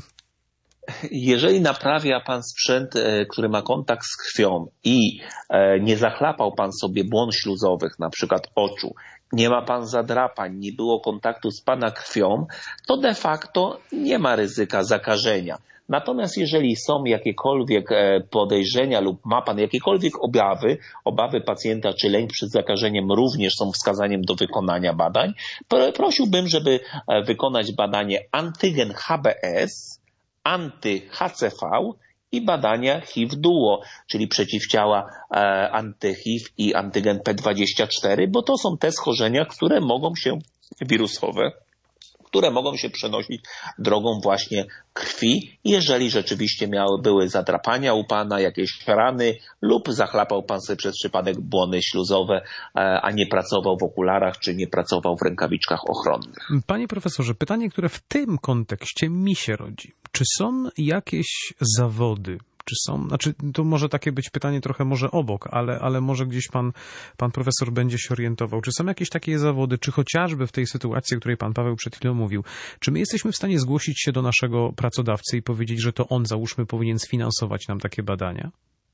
Speaker 3: Jeżeli naprawia pan sprzęt, który ma kontakt z krwią i nie zachlapał pan sobie błon śluzowych, na przykład oczu, nie ma pan zadrapań, nie było kontaktu z pana krwią, to de facto nie ma ryzyka zakażenia. Natomiast jeżeli są jakiekolwiek podejrzenia lub ma pan jakiekolwiek obawy, obawy pacjenta czy lęk przed zakażeniem również są wskazaniem do wykonania badań, prosiłbym, żeby wykonać badanie antygen H B S, anty-H C V i badania H I V duo, czyli przeciwciała anty-H I V i antygen P dwadzieścia cztery, bo to są te schorzenia, które mogą się, wirusowe, które mogą się przenosić drogą właśnie krwi, jeżeli rzeczywiście miały, były zadrapania u pana, jakieś rany lub zachlapał pan sobie przez przypadek błony śluzowe, a nie pracował w okularach, czy nie pracował w rękawiczkach ochronnych.
Speaker 1: Panie profesorze, pytanie, które w tym kontekście mi się rodzi. Czy są jakieś zawody, czy są, znaczy to może takie być pytanie trochę może obok, ale, ale może gdzieś pan, pan profesor będzie się orientował. Czy są jakieś takie zawody, czy chociażby w tej sytuacji, o której pan Paweł przed chwilą mówił, czy my jesteśmy w stanie zgłosić się do naszego pracodawcy i powiedzieć, że to on, załóżmy, powinien sfinansować nam takie badania?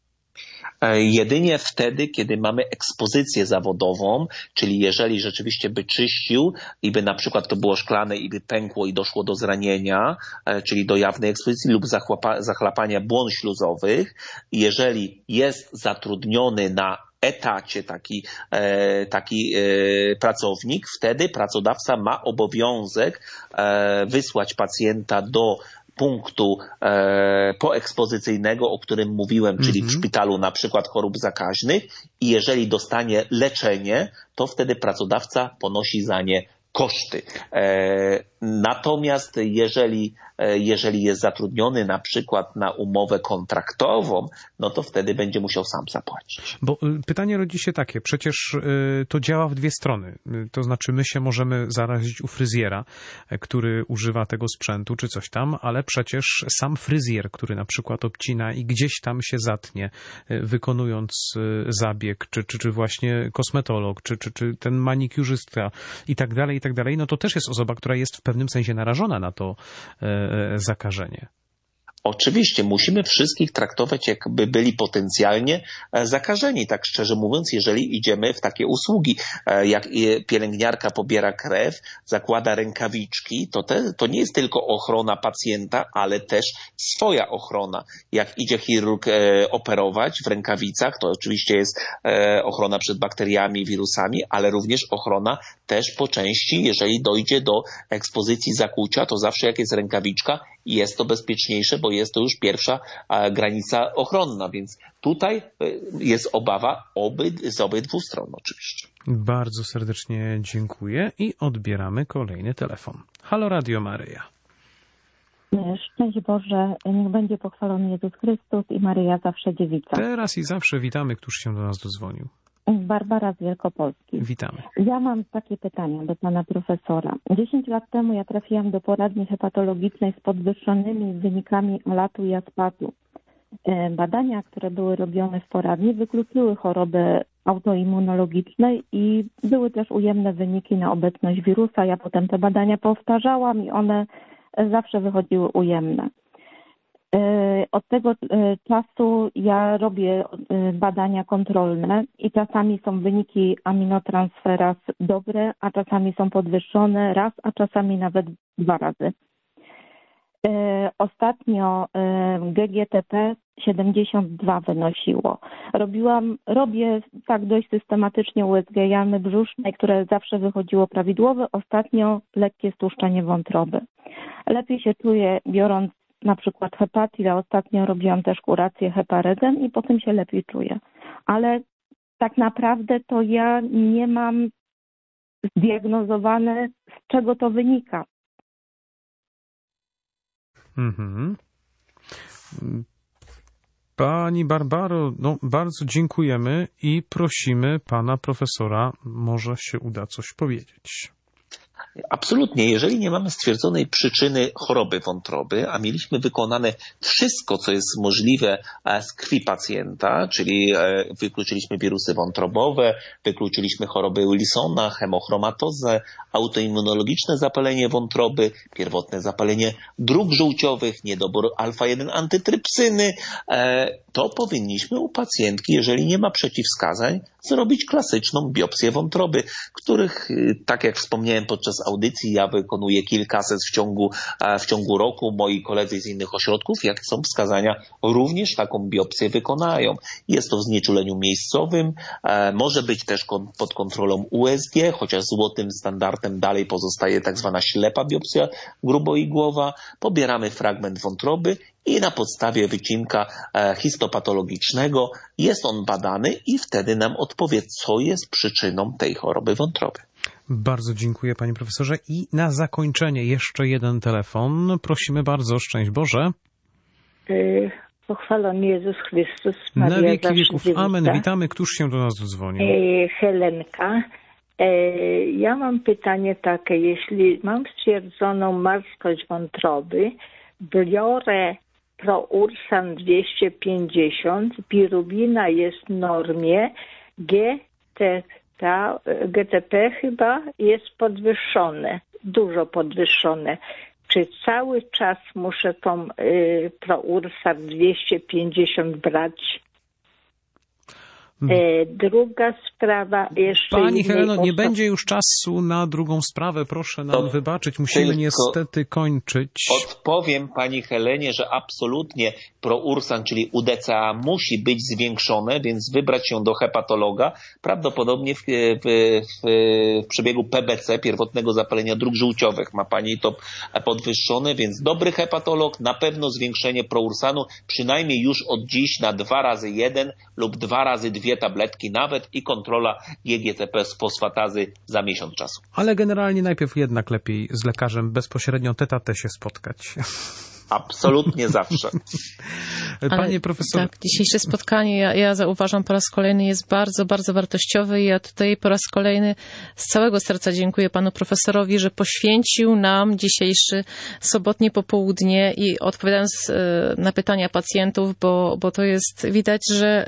Speaker 3: Jedynie wtedy, kiedy mamy ekspozycję zawodową, czyli jeżeli rzeczywiście by czyścił i by na przykład to było szklane i by pękło i doszło do zranienia, czyli do jawnej ekspozycji lub zachlapania błon śluzowych, jeżeli jest zatrudniony na etacie taki, taki pracownik, wtedy pracodawca ma obowiązek wysłać pacjenta do punktu e, poekspozycyjnego, o którym mówiłem, czyli mm-hmm. w szpitalu na przykład chorób zakaźnych i jeżeli dostanie leczenie, to wtedy pracodawca ponosi za nie koszty. E, natomiast jeżeli, e, jeżeli jest zatrudniony na przykład na umowę kontraktową, no to wtedy będzie musiał sam zapłacić.
Speaker 1: Bo pytanie rodzi się takie, przecież y, to działa w dwie strony. Y, to znaczy my się możemy zarazić u fryzjera, y, który używa tego sprzętu czy coś tam, ale przecież sam fryzjer, który na przykład obcina i gdzieś tam się zatnie, y, wykonując y, zabieg, czy, czy, czy właśnie kosmetolog, czy, czy, czy ten manikiurzystka i tak dalej, i tak dalej, no to też jest osoba, która jest w pewnym sensie narażona na to e, zakażenie.
Speaker 3: Oczywiście, musimy wszystkich traktować, jakby byli potencjalnie zakażeni. Tak szczerze mówiąc, jeżeli idziemy w takie usługi, jak pielęgniarka pobiera krew, zakłada rękawiczki, to, te, to nie jest tylko ochrona pacjenta, ale też swoja ochrona. Jak idzie chirurg operować w rękawicach, to oczywiście jest ochrona przed bakteriami, wirusami, ale również ochrona też po części, jeżeli dojdzie do ekspozycji zakłucia, to zawsze jak jest rękawiczka, jest to bezpieczniejsze, bo jest to już pierwsza granica ochronna, więc tutaj jest obawa obyd, z obydwu stron oczywiście.
Speaker 1: Bardzo serdecznie dziękuję i odbieramy kolejny telefon. Halo Radio Maryja.
Speaker 19: Szczęść Boże, niech będzie pochwalony Jezus Chrystus i Maryja zawsze dziewica.
Speaker 1: Teraz i zawsze witamy, któż się do nas dozwonił.
Speaker 19: Barbara z Wielkopolski.
Speaker 1: Witamy.
Speaker 19: Ja mam takie pytanie do pana profesora. Dziesięć lat temu ja trafiłam do poradni hepatologicznej z podwyższonymi wynikami alatu i aspatu. Badania, które były robione w poradni, wykluczyły choroby autoimmunologiczne i były też ujemne wyniki na obecność wirusa. Ja potem te badania powtarzałam i one zawsze wychodziły ujemne. Od tego czasu ja robię badania kontrolne i czasami są wyniki aminotransferaz dobre, a czasami są podwyższone raz, a czasami nawet dwa razy. Ostatnio G G T P siedemdziesiąt dwa wynosiło. Robiłam, robię tak dość systematycznie U S G jamy brzusznej, które zawsze wychodziło prawidłowe. Ostatnio lekkie stłuszczenie wątroby. Lepiej się czuję biorąc na przykład hepatil, a ostatnio robiłam też kurację heparezem i potem się lepiej czuję. Ale tak naprawdę to ja nie mam zdiagnozowane, z czego to wynika.
Speaker 1: Mhm. Pani Barbaro, no bardzo dziękujemy i prosimy pana profesora, może się uda coś powiedzieć.
Speaker 3: Absolutnie. Jeżeli nie mamy stwierdzonej przyczyny choroby wątroby, a mieliśmy wykonane wszystko, co jest możliwe z krwi pacjenta, czyli wykluczyliśmy wirusy wątrobowe, wykluczyliśmy choroby Wilsona, hemochromatozę, autoimmunologiczne zapalenie wątroby, pierwotne zapalenie dróg żółciowych, niedobór alfa jeden antytrypsyny, to powinniśmy u pacjentki, jeżeli nie ma przeciwwskazań, zrobić klasyczną biopsję wątroby, których, tak jak wspomniałem podczas audycji, ja wykonuję kilkaset w ciągu, w ciągu roku. Moi koledzy z innych ośrodków, jak są wskazania, również taką biopsję wykonają. Jest to w znieczuleniu miejscowym, może być też pod kontrolą U S G, chociaż złotym standardem dalej pozostaje tak zwana ślepa biopsja gruboigłowa. Pobieramy fragment wątroby i na podstawie wycinka histopatologicznego jest on badany i wtedy nam odpowie, co jest przyczyną tej choroby wątroby.
Speaker 1: Bardzo dziękuję, panie profesorze. I na zakończenie jeszcze jeden telefon. Prosimy bardzo, szczęść Boże.
Speaker 20: Yy, pochwalony Jezus Chrystus. Maria,
Speaker 1: na wieki wieków. Amen. Witamy. Któż się do nas dzwonił?
Speaker 20: Yy, Helenka. Yy, ja mam pytanie takie. Jeśli mam stwierdzoną marskość wątroby, biorę Proursan dwieście pięćdziesiąt, bilirubina jest w normie, G T P chyba jest podwyższone, dużo podwyższone. Czy cały czas muszę tą y, Proursan dwieście pięćdziesiąt brać? E, druga sprawa jeszcze...
Speaker 1: Pani Heleno, nie
Speaker 20: osoby...
Speaker 1: będzie już czasu na drugą sprawę, proszę nam to wybaczyć, musimy niestety kończyć.
Speaker 3: Odpowiem pani Helenie, że absolutnie Proursan, czyli U D C A musi być zwiększone, więc wybrać się do hepatologa, prawdopodobnie w, w, w, w przebiegu P B C, pierwotnego zapalenia dróg żółciowych, ma pani to podwyższone, więc dobry hepatolog, na pewno zwiększenie Proursanu, przynajmniej już od dziś na dwa razy jeden lub dwa razy dwie tabletki nawet i kontrola G G T P z fosfatazy za miesiąc czasu.
Speaker 1: Ale generalnie najpierw jednak lepiej z lekarzem bezpośrednio tete a te się spotkać.
Speaker 3: Absolutnie zawsze.
Speaker 1: Panie profesorze.
Speaker 2: Tak, dzisiejsze spotkanie, ja, ja zauważam po raz kolejny, jest bardzo, bardzo wartościowe i ja tutaj po raz kolejny z całego serca dziękuję panu profesorowi, że poświęcił nam dzisiejszy sobotnie popołudnie i odpowiadając na pytania pacjentów, bo, bo to jest widać, że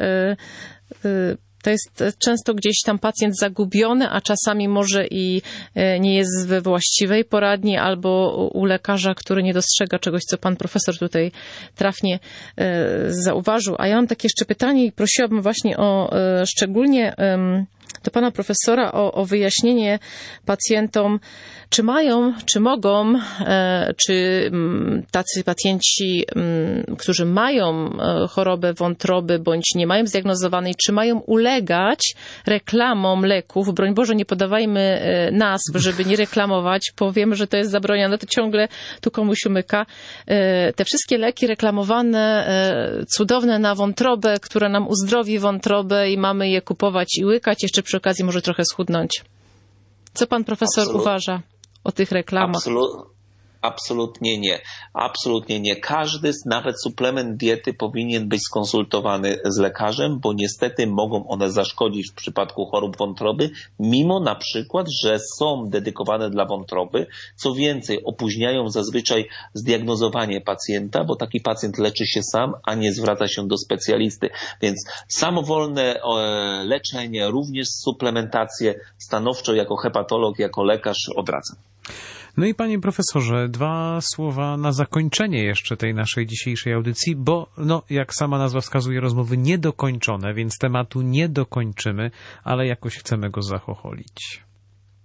Speaker 2: to jest często gdzieś tam pacjent zagubiony, a czasami może i nie jest we właściwej poradni albo u lekarza, który nie dostrzega czegoś, co pan profesor tutaj trafnie zauważył. A ja mam takie jeszcze pytanie i prosiłabym właśnie o szczególnie do pana profesora o, o wyjaśnienie pacjentom, czy mają, czy mogą, czy tacy pacjenci, którzy mają chorobę wątroby bądź nie mają zdiagnozowanej, czy mają ulegać reklamom leków. Broń Boże, nie podawajmy nazw, żeby nie reklamować, bo wiemy, że to jest zabronione, to ciągle tu komuś umyka. Te wszystkie leki reklamowane, cudowne na wątrobę, które nam uzdrowi wątrobę i mamy je kupować i łykać, jeszcze przy okazji może trochę schudnąć. Co pan profesor Absolut. uważa o tych reklamach?
Speaker 3: Absolut. Absolutnie nie. Absolutnie nie. Każdy, nawet suplement diety powinien być skonsultowany z lekarzem, bo niestety mogą one zaszkodzić w przypadku chorób wątroby, mimo na przykład, że są dedykowane dla wątroby. Co więcej, opóźniają zazwyczaj zdiagnozowanie pacjenta, bo taki pacjent leczy się sam, a nie zwraca się do specjalisty. Więc samowolne leczenie, również suplementację stanowczo jako hepatolog, jako lekarz odradzam.
Speaker 1: No i panie profesorze, dwa słowa na zakończenie jeszcze tej naszej dzisiejszej audycji, bo no, jak sama nazwa wskazuje, rozmowy niedokończone, więc tematu nie dokończymy, ale jakoś chcemy go zachocholić.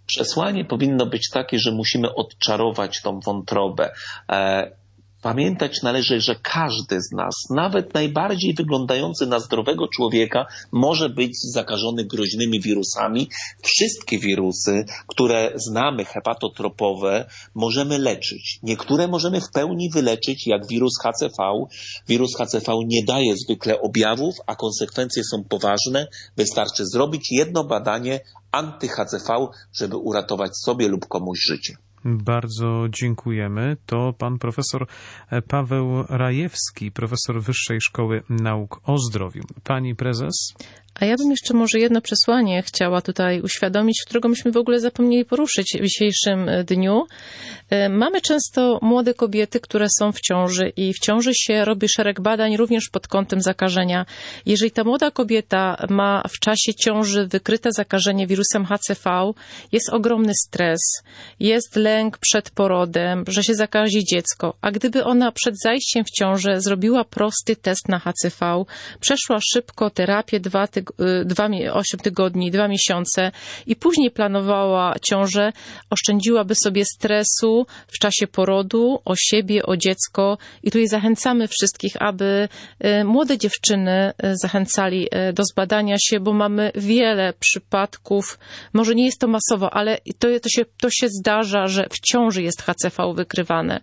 Speaker 3: Przesłanie powinno być takie, że musimy odczarować tą wątrobę. Pamiętać należy, że każdy z nas, nawet najbardziej wyglądający na zdrowego człowieka, może być zakażony groźnymi wirusami. Wszystkie wirusy, które znamy, hepatotropowe, możemy leczyć. Niektóre możemy w pełni wyleczyć, jak wirus H C V. Wirus H C V nie daje zwykle objawów, a konsekwencje są poważne. Wystarczy zrobić jedno badanie anty-H C V, żeby uratować sobie lub komuś życie.
Speaker 1: Bardzo dziękujemy. To pan profesor Paweł Rajewski, profesor Wyższej Szkoły Nauk o Zdrowiu. Pani prezes?
Speaker 2: A ja bym jeszcze może jedno przesłanie chciała tutaj uświadomić, którego myśmy w ogóle zapomnieli poruszyć w dzisiejszym dniu. Mamy często młode kobiety, które są w ciąży i w ciąży się robi szereg badań również pod kątem zakażenia. Jeżeli ta młoda kobieta ma w czasie ciąży wykryte zakażenie wirusem H C V, jest ogromny stres, jest lęk przed porodem, że się zakazi dziecko. A gdyby ona przed zajściem w ciążę zrobiła prosty test na H C V, przeszła szybko terapię dwa tygodnie, Dwa, osiem tygodni, dwa miesiące i później planowała ciążę, oszczędziłaby sobie stresu w czasie porodu, o siebie, o dziecko i tutaj zachęcamy wszystkich, aby młode dziewczyny zachęcali do zbadania się, bo mamy wiele przypadków, może nie jest to masowo, ale to, to, się, to się zdarza, że w ciąży jest H C V wykrywane.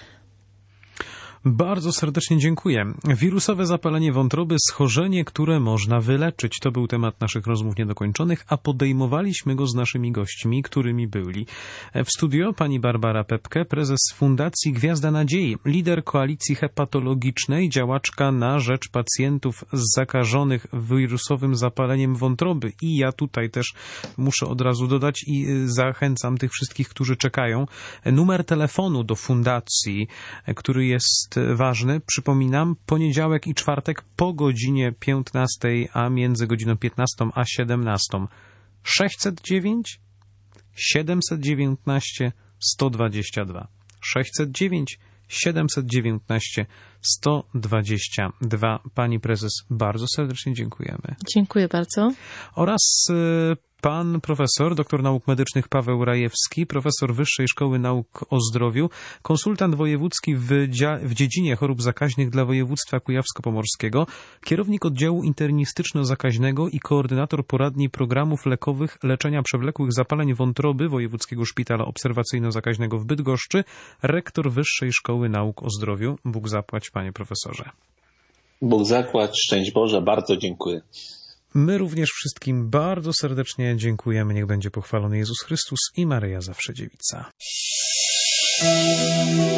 Speaker 1: Bardzo serdecznie dziękuję. Wirusowe zapalenie wątroby, schorzenie, które można wyleczyć. To był temat naszych rozmów niedokończonych, a podejmowaliśmy go z naszymi gośćmi, którymi byli w studio pani Barbara Pepke, prezes Fundacji Gwiazda Nadziei, lider koalicji hepatologicznej, działaczka na rzecz pacjentów zakażonych wirusowym zapaleniem wątroby. I ja tutaj też muszę od razu dodać i zachęcam tych wszystkich, którzy czekają. Numer telefonu do fundacji, który jest ważny, przypominam, poniedziałek i czwartek po godzinie piętnastej, a między godziną piętnastą a siedemnastą. sześćset dziewięć siedemset dziewiętnaście sto dwadzieścia dwa. sześćset dziewięć siedemset dziewiętnaście sto dwadzieścia dwa. Pani prezes, bardzo serdecznie dziękujemy.
Speaker 2: Dziękuję bardzo.
Speaker 1: Oraz y, pan profesor, doktor nauk medycznych Paweł Rajewski, profesor Wyższej Szkoły Nauk o Zdrowiu, konsultant wojewódzki w, dzia- w dziedzinie chorób zakaźnych dla województwa kujawsko-pomorskiego, kierownik oddziału internistyczno-zakaźnego i koordynator poradni programów lekowych leczenia przewlekłych zapaleń wątroby Wojewódzkiego Szpitala Obserwacyjno-Zakaźnego w Bydgoszczy, rektor Wyższej Szkoły Nauk o Zdrowiu. Bóg zapłać, panie profesorze.
Speaker 3: Bóg zapłać, szczęść Boże, bardzo dziękuję.
Speaker 1: My również wszystkim bardzo serdecznie dziękujemy. Niech będzie pochwalony Jezus Chrystus i Maryja Zawsze Dziewica.